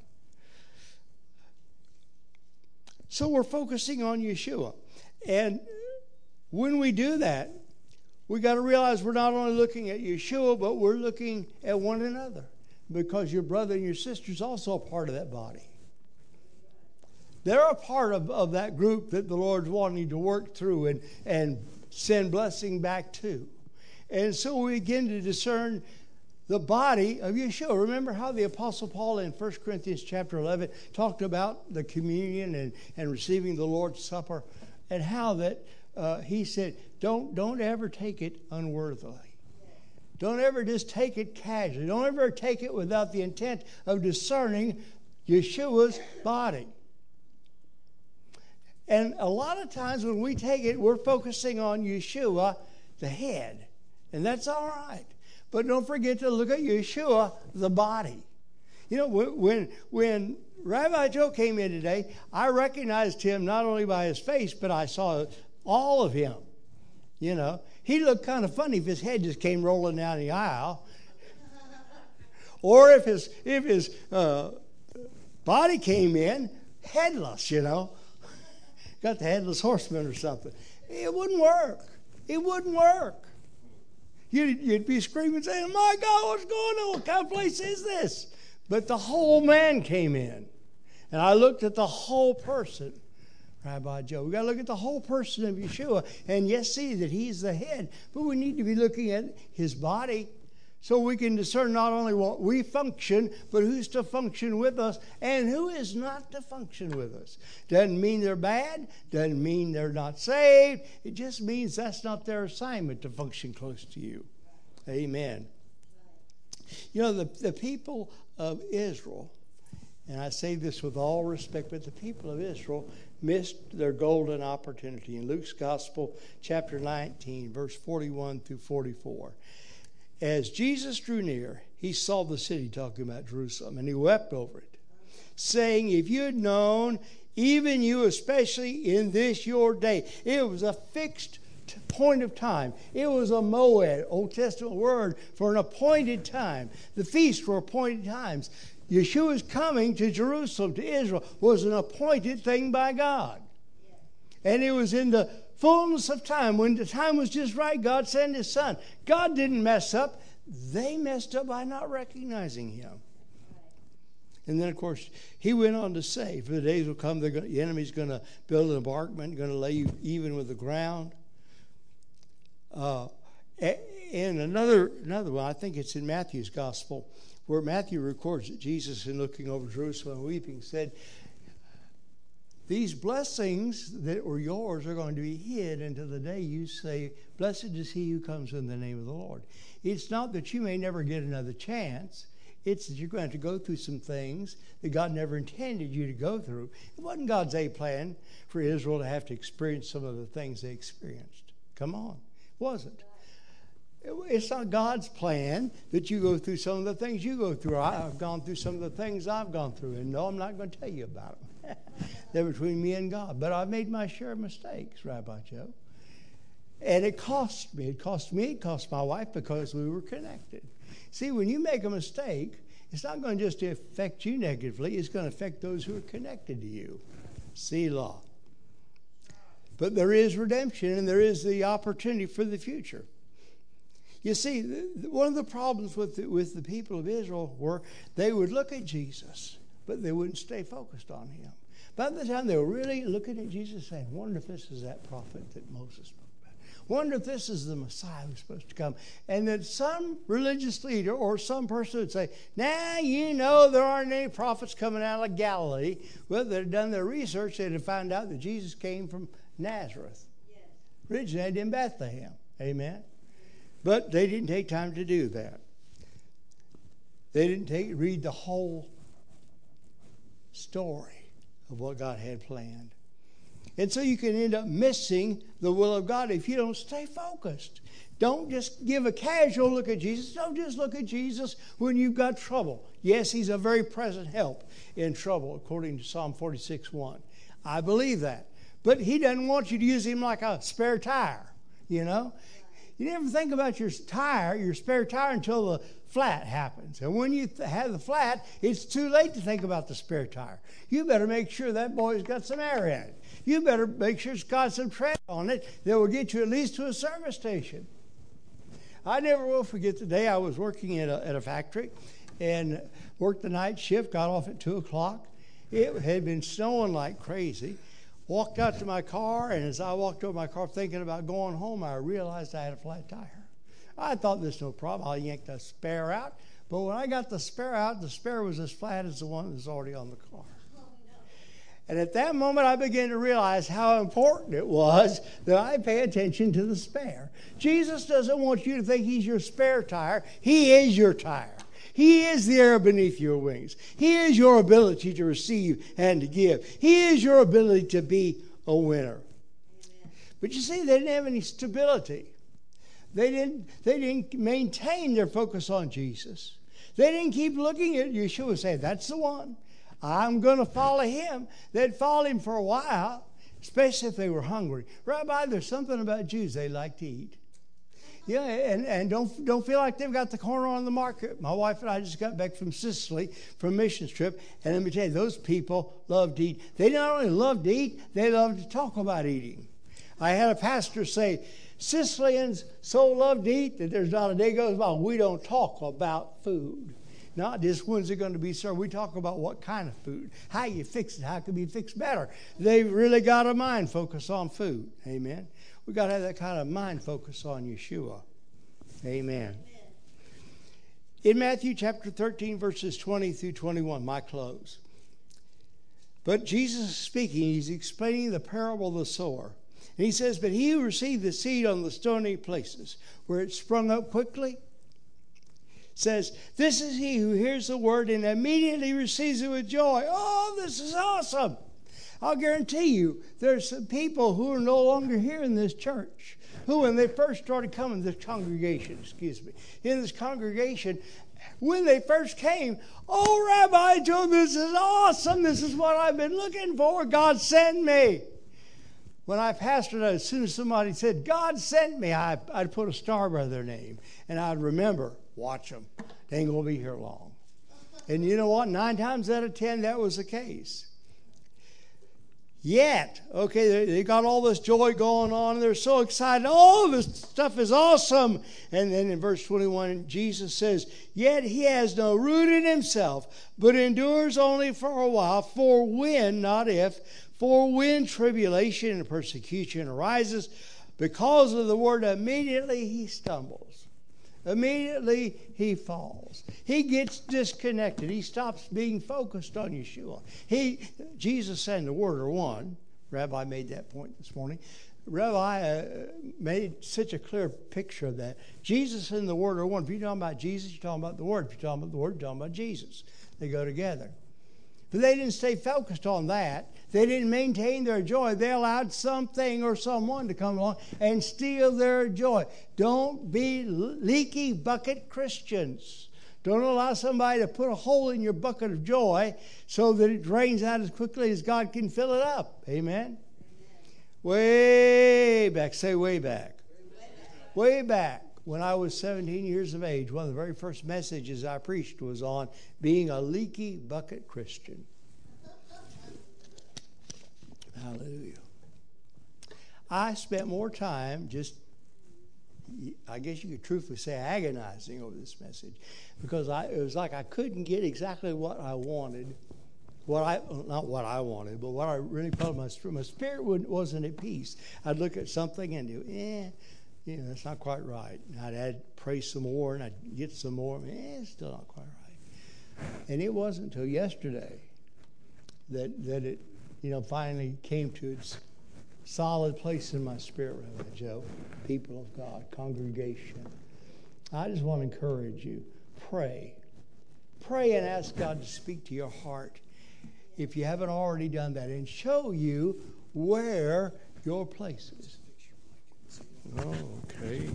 Speaker 6: So we're focusing on Yeshua. And when we do that, we got to realize we're not only looking at Yeshua, but we're looking at one another. Because your brother and your sister is also a part of that body. They're a part of, of that group that the Lord's wanting to work through and, and send blessing back to. And so we begin to discern the body of Yeshua. Remember how the Apostle Paul in First Corinthians chapter eleven talked about the communion and, and receiving the Lord's Supper, and how that uh, he said, don't, don't ever take it unworthily. Don't ever just take it casually. Don't ever take it without the intent of discerning Yeshua's body. And a lot of times when we take it, we're focusing on Yeshua, the head. And that's all right. But don't forget to look at Yeshua, the body. You know, when when Rabbi Joe came in today, I recognized him not only by his face, but I saw all of him. You know, he looked kind of funny if his head just came rolling down the aisle. Or if his, if his uh, body came in headless, you know. Got the headless horseman or something. It wouldn't work. It wouldn't work. You'd, you'd be screaming, saying, my God, what's going on? What kind of place is this? But the whole man came in. And I looked at the whole person, Rabbi Joe. We've got to look at the whole person of Yeshua. And yes, see that he's the head. But we need to be looking at his body so we can discern not only what we function, but who's to function with us and who is not to function with us. Doesn't mean they're bad. Doesn't mean they're not saved. It just means that's not their assignment to function close to you. Amen. You know, the, the people of Israel, and I say this with all respect, but the people of Israel missed their golden opportunity. In Luke's Gospel, chapter nineteen, verse forty-one through forty-four. As Jesus drew near, he saw the city, talking about Jerusalem, and he wept over it, saying, if you had known, even you especially in this your day. It was a fixed t- point of time. It was a moed, Old Testament word for an appointed time. The feasts were appointed times. Yeshua's coming to Jerusalem, to Israel, was an appointed thing by God. And it was in the fullness of time, when the time was just right, God sent His Son. God didn't mess up. They messed up by not recognizing Him. And then, of course, He went on to say, for the days will come, gonna, the enemy's going to build an embankment, going to lay you even with the ground. Uh, and another, another one, I think it's in Matthew's Gospel, where Matthew records that Jesus, in looking over Jerusalem and weeping, said, these blessings that were yours are going to be hid until the day you say, blessed is he who comes in the name of the Lord. It's not that you may never get another chance. It's that you're going to have to go through some things that God never intended you to go through. It wasn't God's A plan for Israel to have to experience some of the things they experienced. Come on. It wasn't. It's not God's plan that you go through some of the things you go through. I've gone through some of the things I've gone through, and no, I'm not going to tell you about them. They're between me and God. But I've made my share of mistakes, Rabbi Joe. And it cost me. It cost me. It cost my wife, because we were connected. See, when you make a mistake, it's not going to just affect you negatively. It's going to affect those who are connected to you. Selah. But there is redemption, and there is the opportunity for the future. You see, one of the problems with the, with the people of Israel were they would look at Jesus, but they wouldn't stay focused on Him. By the time they were really looking at Jesus, saying, wonder if this is that prophet that Moses spoke about. Wonder if this is the Messiah who's supposed to come. And then some religious leader or some person would say, now, you know, there aren't any prophets coming out of Galilee. Well, they'd done their research. They'd have found out that Jesus came from Nazareth, yes. Originated in Bethlehem. Amen. But they didn't take time to do that. They didn't take read the whole story of what God had planned. And so you can end up missing the will of God if you don't stay focused. Don't just give a casual look at Jesus. Don't just look at Jesus when you've got trouble. Yes, He's a very present help in trouble, according to Psalm forty-six one. I believe that. But He doesn't want you to use Him like a spare tire, you know. You never think about your tire, your spare tire, until the flat happens. And when you th- have the flat, it's too late to think about the spare tire. You better make sure that boy's got some air in it. You better make sure it's got some tread on it that will get you at least to a service station. I never will forget the day I was working at a, at a factory and worked the night shift, got off at two o'clock. It had been snowing like crazy. Walked out to my car, and as I walked over my car thinking about going home, I realized I had a flat tire. I thought there's no problem. I'll yank the spare out. But when I got the spare out, the spare was as flat as the one that was already on the car. And at that moment, I began to realize how important it was that I pay attention to the spare. Jesus doesn't want you to think He's your spare tire. He is your tire. He is the air beneath your wings. He is your ability to receive and to give. He is your ability to be a winner. Amen. But you see, they didn't have any stability. They didn't, they didn't maintain their focus on Jesus. They didn't keep looking at Yeshua and say, that's the one. I'm going to follow Him. They'd follow Him for a while, especially if they were hungry. Rabbi, there's something about Jews they like to eat. Yeah, and, and don't don't feel like they've got the corner on the market. My wife and I just got back from Sicily from a missions trip, and let me tell you, those people love to eat. They not only love to eat, they love to talk about eating. I had a pastor say, Sicilians so love to eat that there's not a day goes by we don't talk about food. Not just when's it going to be served. We talk about what kind of food, how you fix it, how it can be fixed better. They've really got a mind focus on food. Amen. We've got to have that kind of mind focus on Yeshua. Amen. Amen. In Matthew chapter thirteen, verses twenty through twenty-one, my close. But Jesus is speaking. He's explaining the parable of the sower. And He says, but he who received the seed on the stony places, where it sprung up quickly, says, this is he who hears the word and immediately receives it with joy. Oh, this is awesome. I'll guarantee you there's some people who are no longer here in this church, who when they first started coming to this congregation, excuse me, in this congregation, when they first came, oh, Rabbi Joe, this is awesome. This is what I've been looking for. God sent me. When I pastored, as soon as somebody said, God sent me, I, I'd put a star by their name. And I'd remember, watch them. They ain't going to be here long. And you know what? Nine times out of ten, that was the case. Yet, okay, they, they got all this joy going on. And they're so excited. Oh, this stuff is awesome. And then in verse twenty-one, Jesus says, yet he has no root in himself, but endures only for a while. For when, not if, for when tribulation and persecution arises because of the word, immediately he stumbles. Immediately he falls. He gets disconnected. He stops being focused on Yeshua. He, Jesus and the Word are one. Rabbi made that point this morning. Rabbi uh, made such a clear picture of that. Jesus and the Word are one. If you're talking about Jesus, you're talking about the Word. If you're talking about the Word, you're talking about Jesus. They go together. But they didn't stay focused on that. They didn't maintain their joy. They allowed something or someone to come along and steal their joy. Don't be leaky bucket Christians. Don't allow somebody to put a hole in your bucket of joy so that it drains out as quickly as God can fill it up. Amen? Amen. Way back. Say way back. Way back. When I was seventeen years of age, one of the very first messages I preached was on being a leaky bucket Christian. Hallelujah. I spent more time just, I guess you could truthfully say, agonizing over this message, because I, it was like I couldn't get exactly what I wanted, what I not what I wanted, but what I really felt. My, my spirit wasn't at peace. I'd look at something and do, eh, you know, that's not quite right. And I'd add, pray some more, and I'd get some more. Eh, it's still not quite right. And it wasn't until yesterday that that it, you know, finally came to its solid place in my spirit, Reverend Joe. People of God, congregation. I just want to encourage you. Pray. Pray and ask God to speak to your heart if you haven't already done that, and show you where your place is. Oh, okay.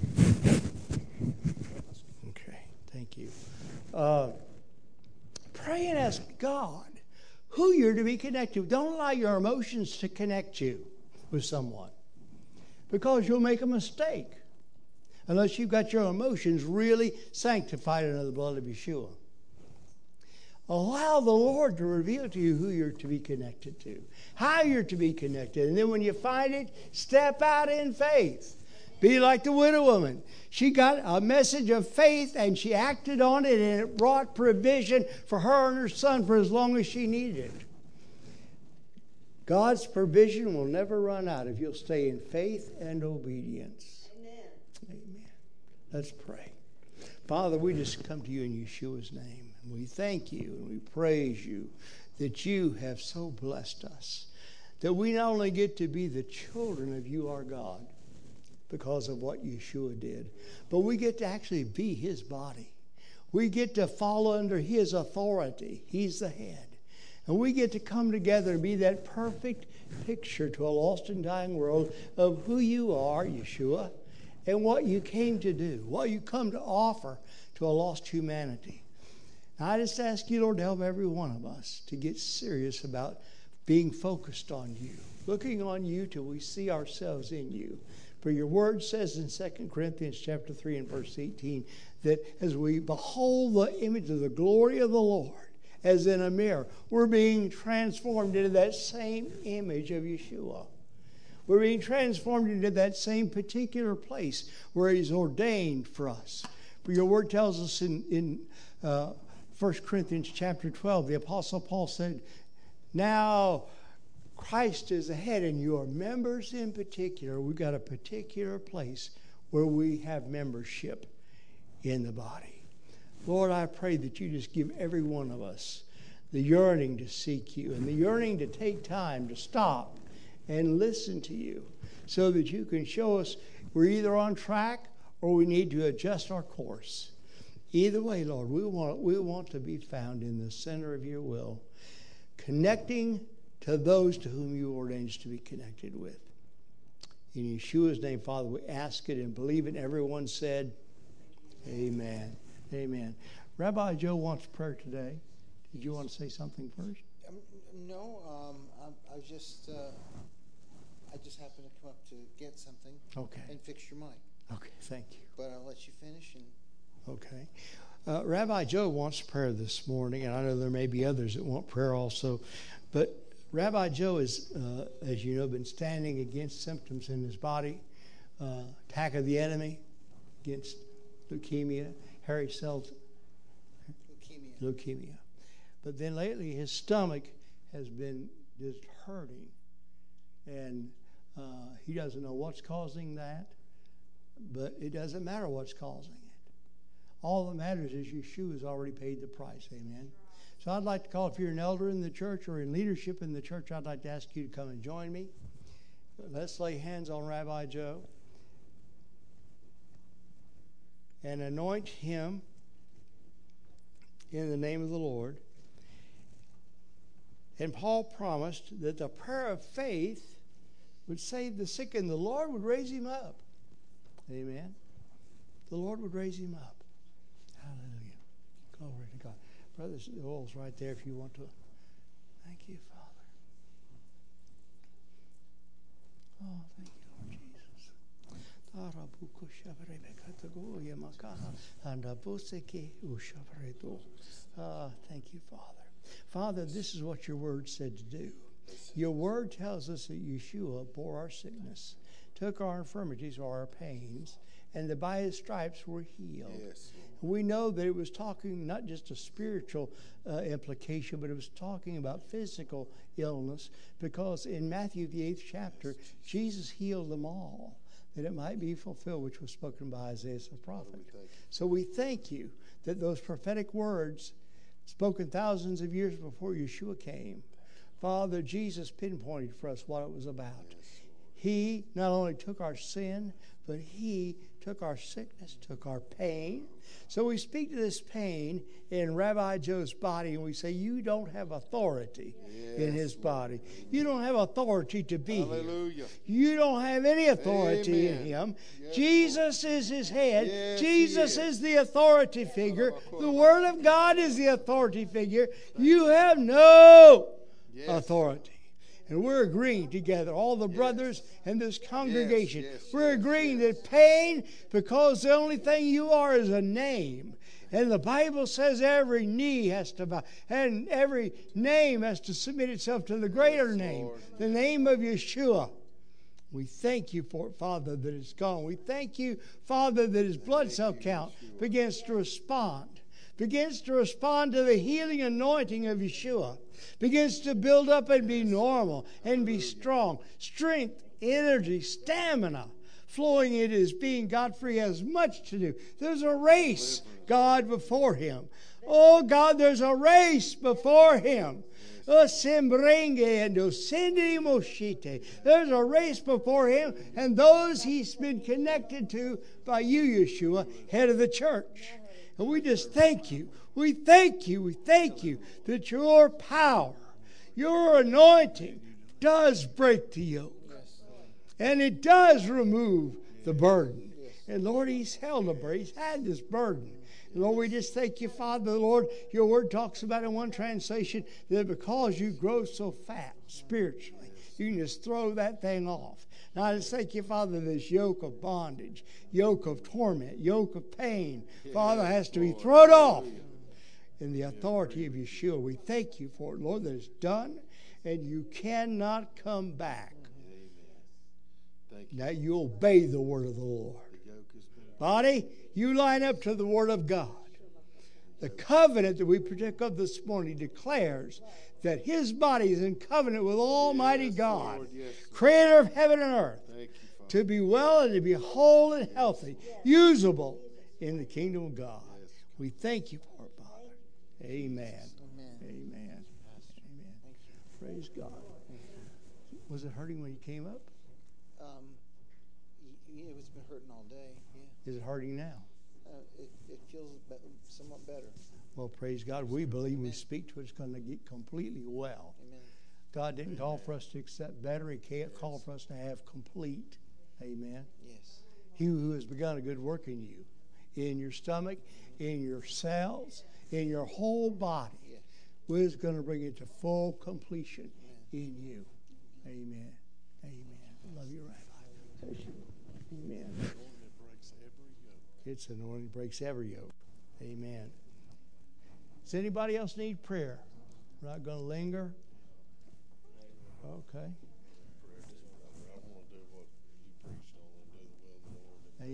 Speaker 6: Okay, thank you. Uh, pray and ask God who you're to be connected with. Don't allow your emotions to connect you with someone, because you'll make a mistake unless you've got your emotions really sanctified under the blood of Yeshua. Allow the Lord to reveal to you who you're to be connected to, how you're to be connected. And then when you find it, step out in faith. Be like the widow woman. She got a message of faith and she acted on it, and it brought provision for her and her son for as long as she needed it. God's provision will never run out if you'll stay in faith and obedience. Amen. Amen. Let's pray. Father, we just come to you in Yeshua's name. We thank you and we praise you that you have so blessed us, that we not only get to be the children of you, our God, because of what Yeshua did, but we get to actually be his body. We get to follow under his authority. He's the head. And we get to come together and be that perfect picture to a lost and dying world of who you are, Yeshua, and what you came to do, what you come to offer to a lost humanity. I just ask you, Lord, to help every one of us to get serious about being focused on you, looking on you till we see ourselves in you. For your word says in Second Corinthians chapter three and verse eighteen that as we behold the image of the glory of the Lord, as in a mirror, we're being transformed into that same image of Yeshua. We're being transformed into that same particular place where he's ordained for us. For your word tells us in, in uh, First Corinthians chapter twelve, the Apostle Paul said, now Christ is the head and your members in particular, we've got a particular place where we have membership in the body. Lord, I pray that you just give every one of us the yearning to seek you and the yearning to take time to stop and listen to you so that you can show us we're either on track or we need to adjust our course. Either way, Lord, we want, we want to be found in the center of your will, connecting to those to whom you ordained us to be connected with. In Yeshua's name, Father, we ask it and believe it. Everyone said, amen. Amen. Rabbi Joe wants prayer today. Did you want to say something first?
Speaker 2: Um, no, um, I, I was just uh, I just happened to come up to get something.
Speaker 6: Okay.
Speaker 2: And fix your mic.
Speaker 6: Okay, thank you.
Speaker 2: But I'll let you finish. And
Speaker 6: Okay. Uh, Rabbi Joe wants prayer this morning, and I know there may be others that want prayer also. But Rabbi Joe is, uh, as you know, been standing against symptoms in his body, uh, attack of the enemy against leukemia, hairy cells,
Speaker 2: leukemia.
Speaker 6: leukemia. But then lately his stomach has been just hurting, and uh, he doesn't know what's causing that, but it doesn't matter what's causing it. All that matters is Yeshua has already paid the price. Amen. So I'd like to call, if you're an elder in the church or in leadership in the church, I'd like to ask you to come and join me. Let's lay hands on Rabbi Joe and anoint him in the name of the Lord. And Paul promised that the prayer of faith would save the sick, and the Lord would raise him up. Amen. The Lord would raise him up. Hallelujah. Glory to God. Brothers, the oil's right there if you want to. Thank you, Father. Oh, thank you, Lord Jesus. Ah, thank you, Father. Father, this is what your word said to do. Your word tells us that Yeshua bore our sickness, took our infirmities or our pains, and that by his stripes we're healed.
Speaker 1: Yes.
Speaker 6: We know that it was talking not just a spiritual uh, implication, but it was talking about physical illness, because in Matthew, the eighth chapter, Jesus healed them all, that it might be fulfilled, which was spoken by Isaiah the prophet. So we thank you that those prophetic words spoken thousands of years before Yeshua came, Father, Jesus pinpointed for us what it was about. He not only took our sin, but he took our sickness, took our pain. So we speak to this pain in Rabbi Joe's body, and we say, you don't have authority yes, in his body. You don't have authority to be
Speaker 1: Hallelujah.
Speaker 6: here. You don't have any authority
Speaker 1: Amen.
Speaker 6: in him.
Speaker 1: Yes,
Speaker 6: Jesus Lord. Is his head.
Speaker 1: Yes,
Speaker 6: Jesus
Speaker 1: is.
Speaker 6: is the authority figure. The Word of God is the authority figure. You have no yes. authority. And we're agreeing together, all the brothers yes. in this congregation.
Speaker 1: Yes, yes,
Speaker 6: we're
Speaker 1: yes,
Speaker 6: agreeing
Speaker 1: yes.
Speaker 6: that pain, because the only thing you are is a name. And the Bible says every knee has to bow, and every name has to submit itself to the greater yes, name, Lord. The name of Yeshua. We thank you for it, Father, that it's gone. We thank you, Father, that his blood cell count begins to respond. Begins to respond to the healing anointing of Yeshua. Begins to build up and be normal and be strong. Strength, energy, stamina flowing in his being. Godfrey has much to do. There's a race, God, before him. Oh, God, there's a race before him. There's a race before him, and those he's been connected to by you, Yeshua, head of the church. And we just thank you. We thank you. We thank you that your power, your anointing does break the yoke. And it does remove the burden. And Lord, he's held a burden. He's had this burden. And Lord, we just thank you, Father. Lord, your word talks about in one translation that because you grow so fat spiritually, you can just throw that thing off. Now, I just thank you, Father, this yoke of bondage, yoke of torment, yoke of pain, Father, has to be thrown off in the authority of Yeshua. We thank you for it, Lord, that it's done, and you cannot come back. Now, you obey the word of the Lord. Body, you line up to the word of God. The covenant that we partook of this morning declares that his body is in covenant with Almighty yes, God, Lord, yes, creator of heaven and earth, you, to be well and to be whole and healthy, usable in the kingdom of God. Yes. We thank you for it, Father. Amen. Amen. Amen. Amen. Praise God. Was it hurting when you came up?
Speaker 2: Um, yeah, it's been hurting all day. Yeah.
Speaker 6: Is it hurting now?
Speaker 2: Uh, it, it feels be- somewhat better.
Speaker 6: Well, praise God. We believe we speak to it, it's going to get completely well.
Speaker 2: Amen.
Speaker 6: God didn't call for us to accept better. He can't yes. call for us to have complete. Amen.
Speaker 2: Yes.
Speaker 6: He who has begun a good work in you, in your stomach, in your cells, in your whole body, yes. is going to bring it to full completion Amen. In you. Amen. Amen. Its anointing breaks every yoke. Amen. Does anybody else need prayer? We're not going to linger. Okay.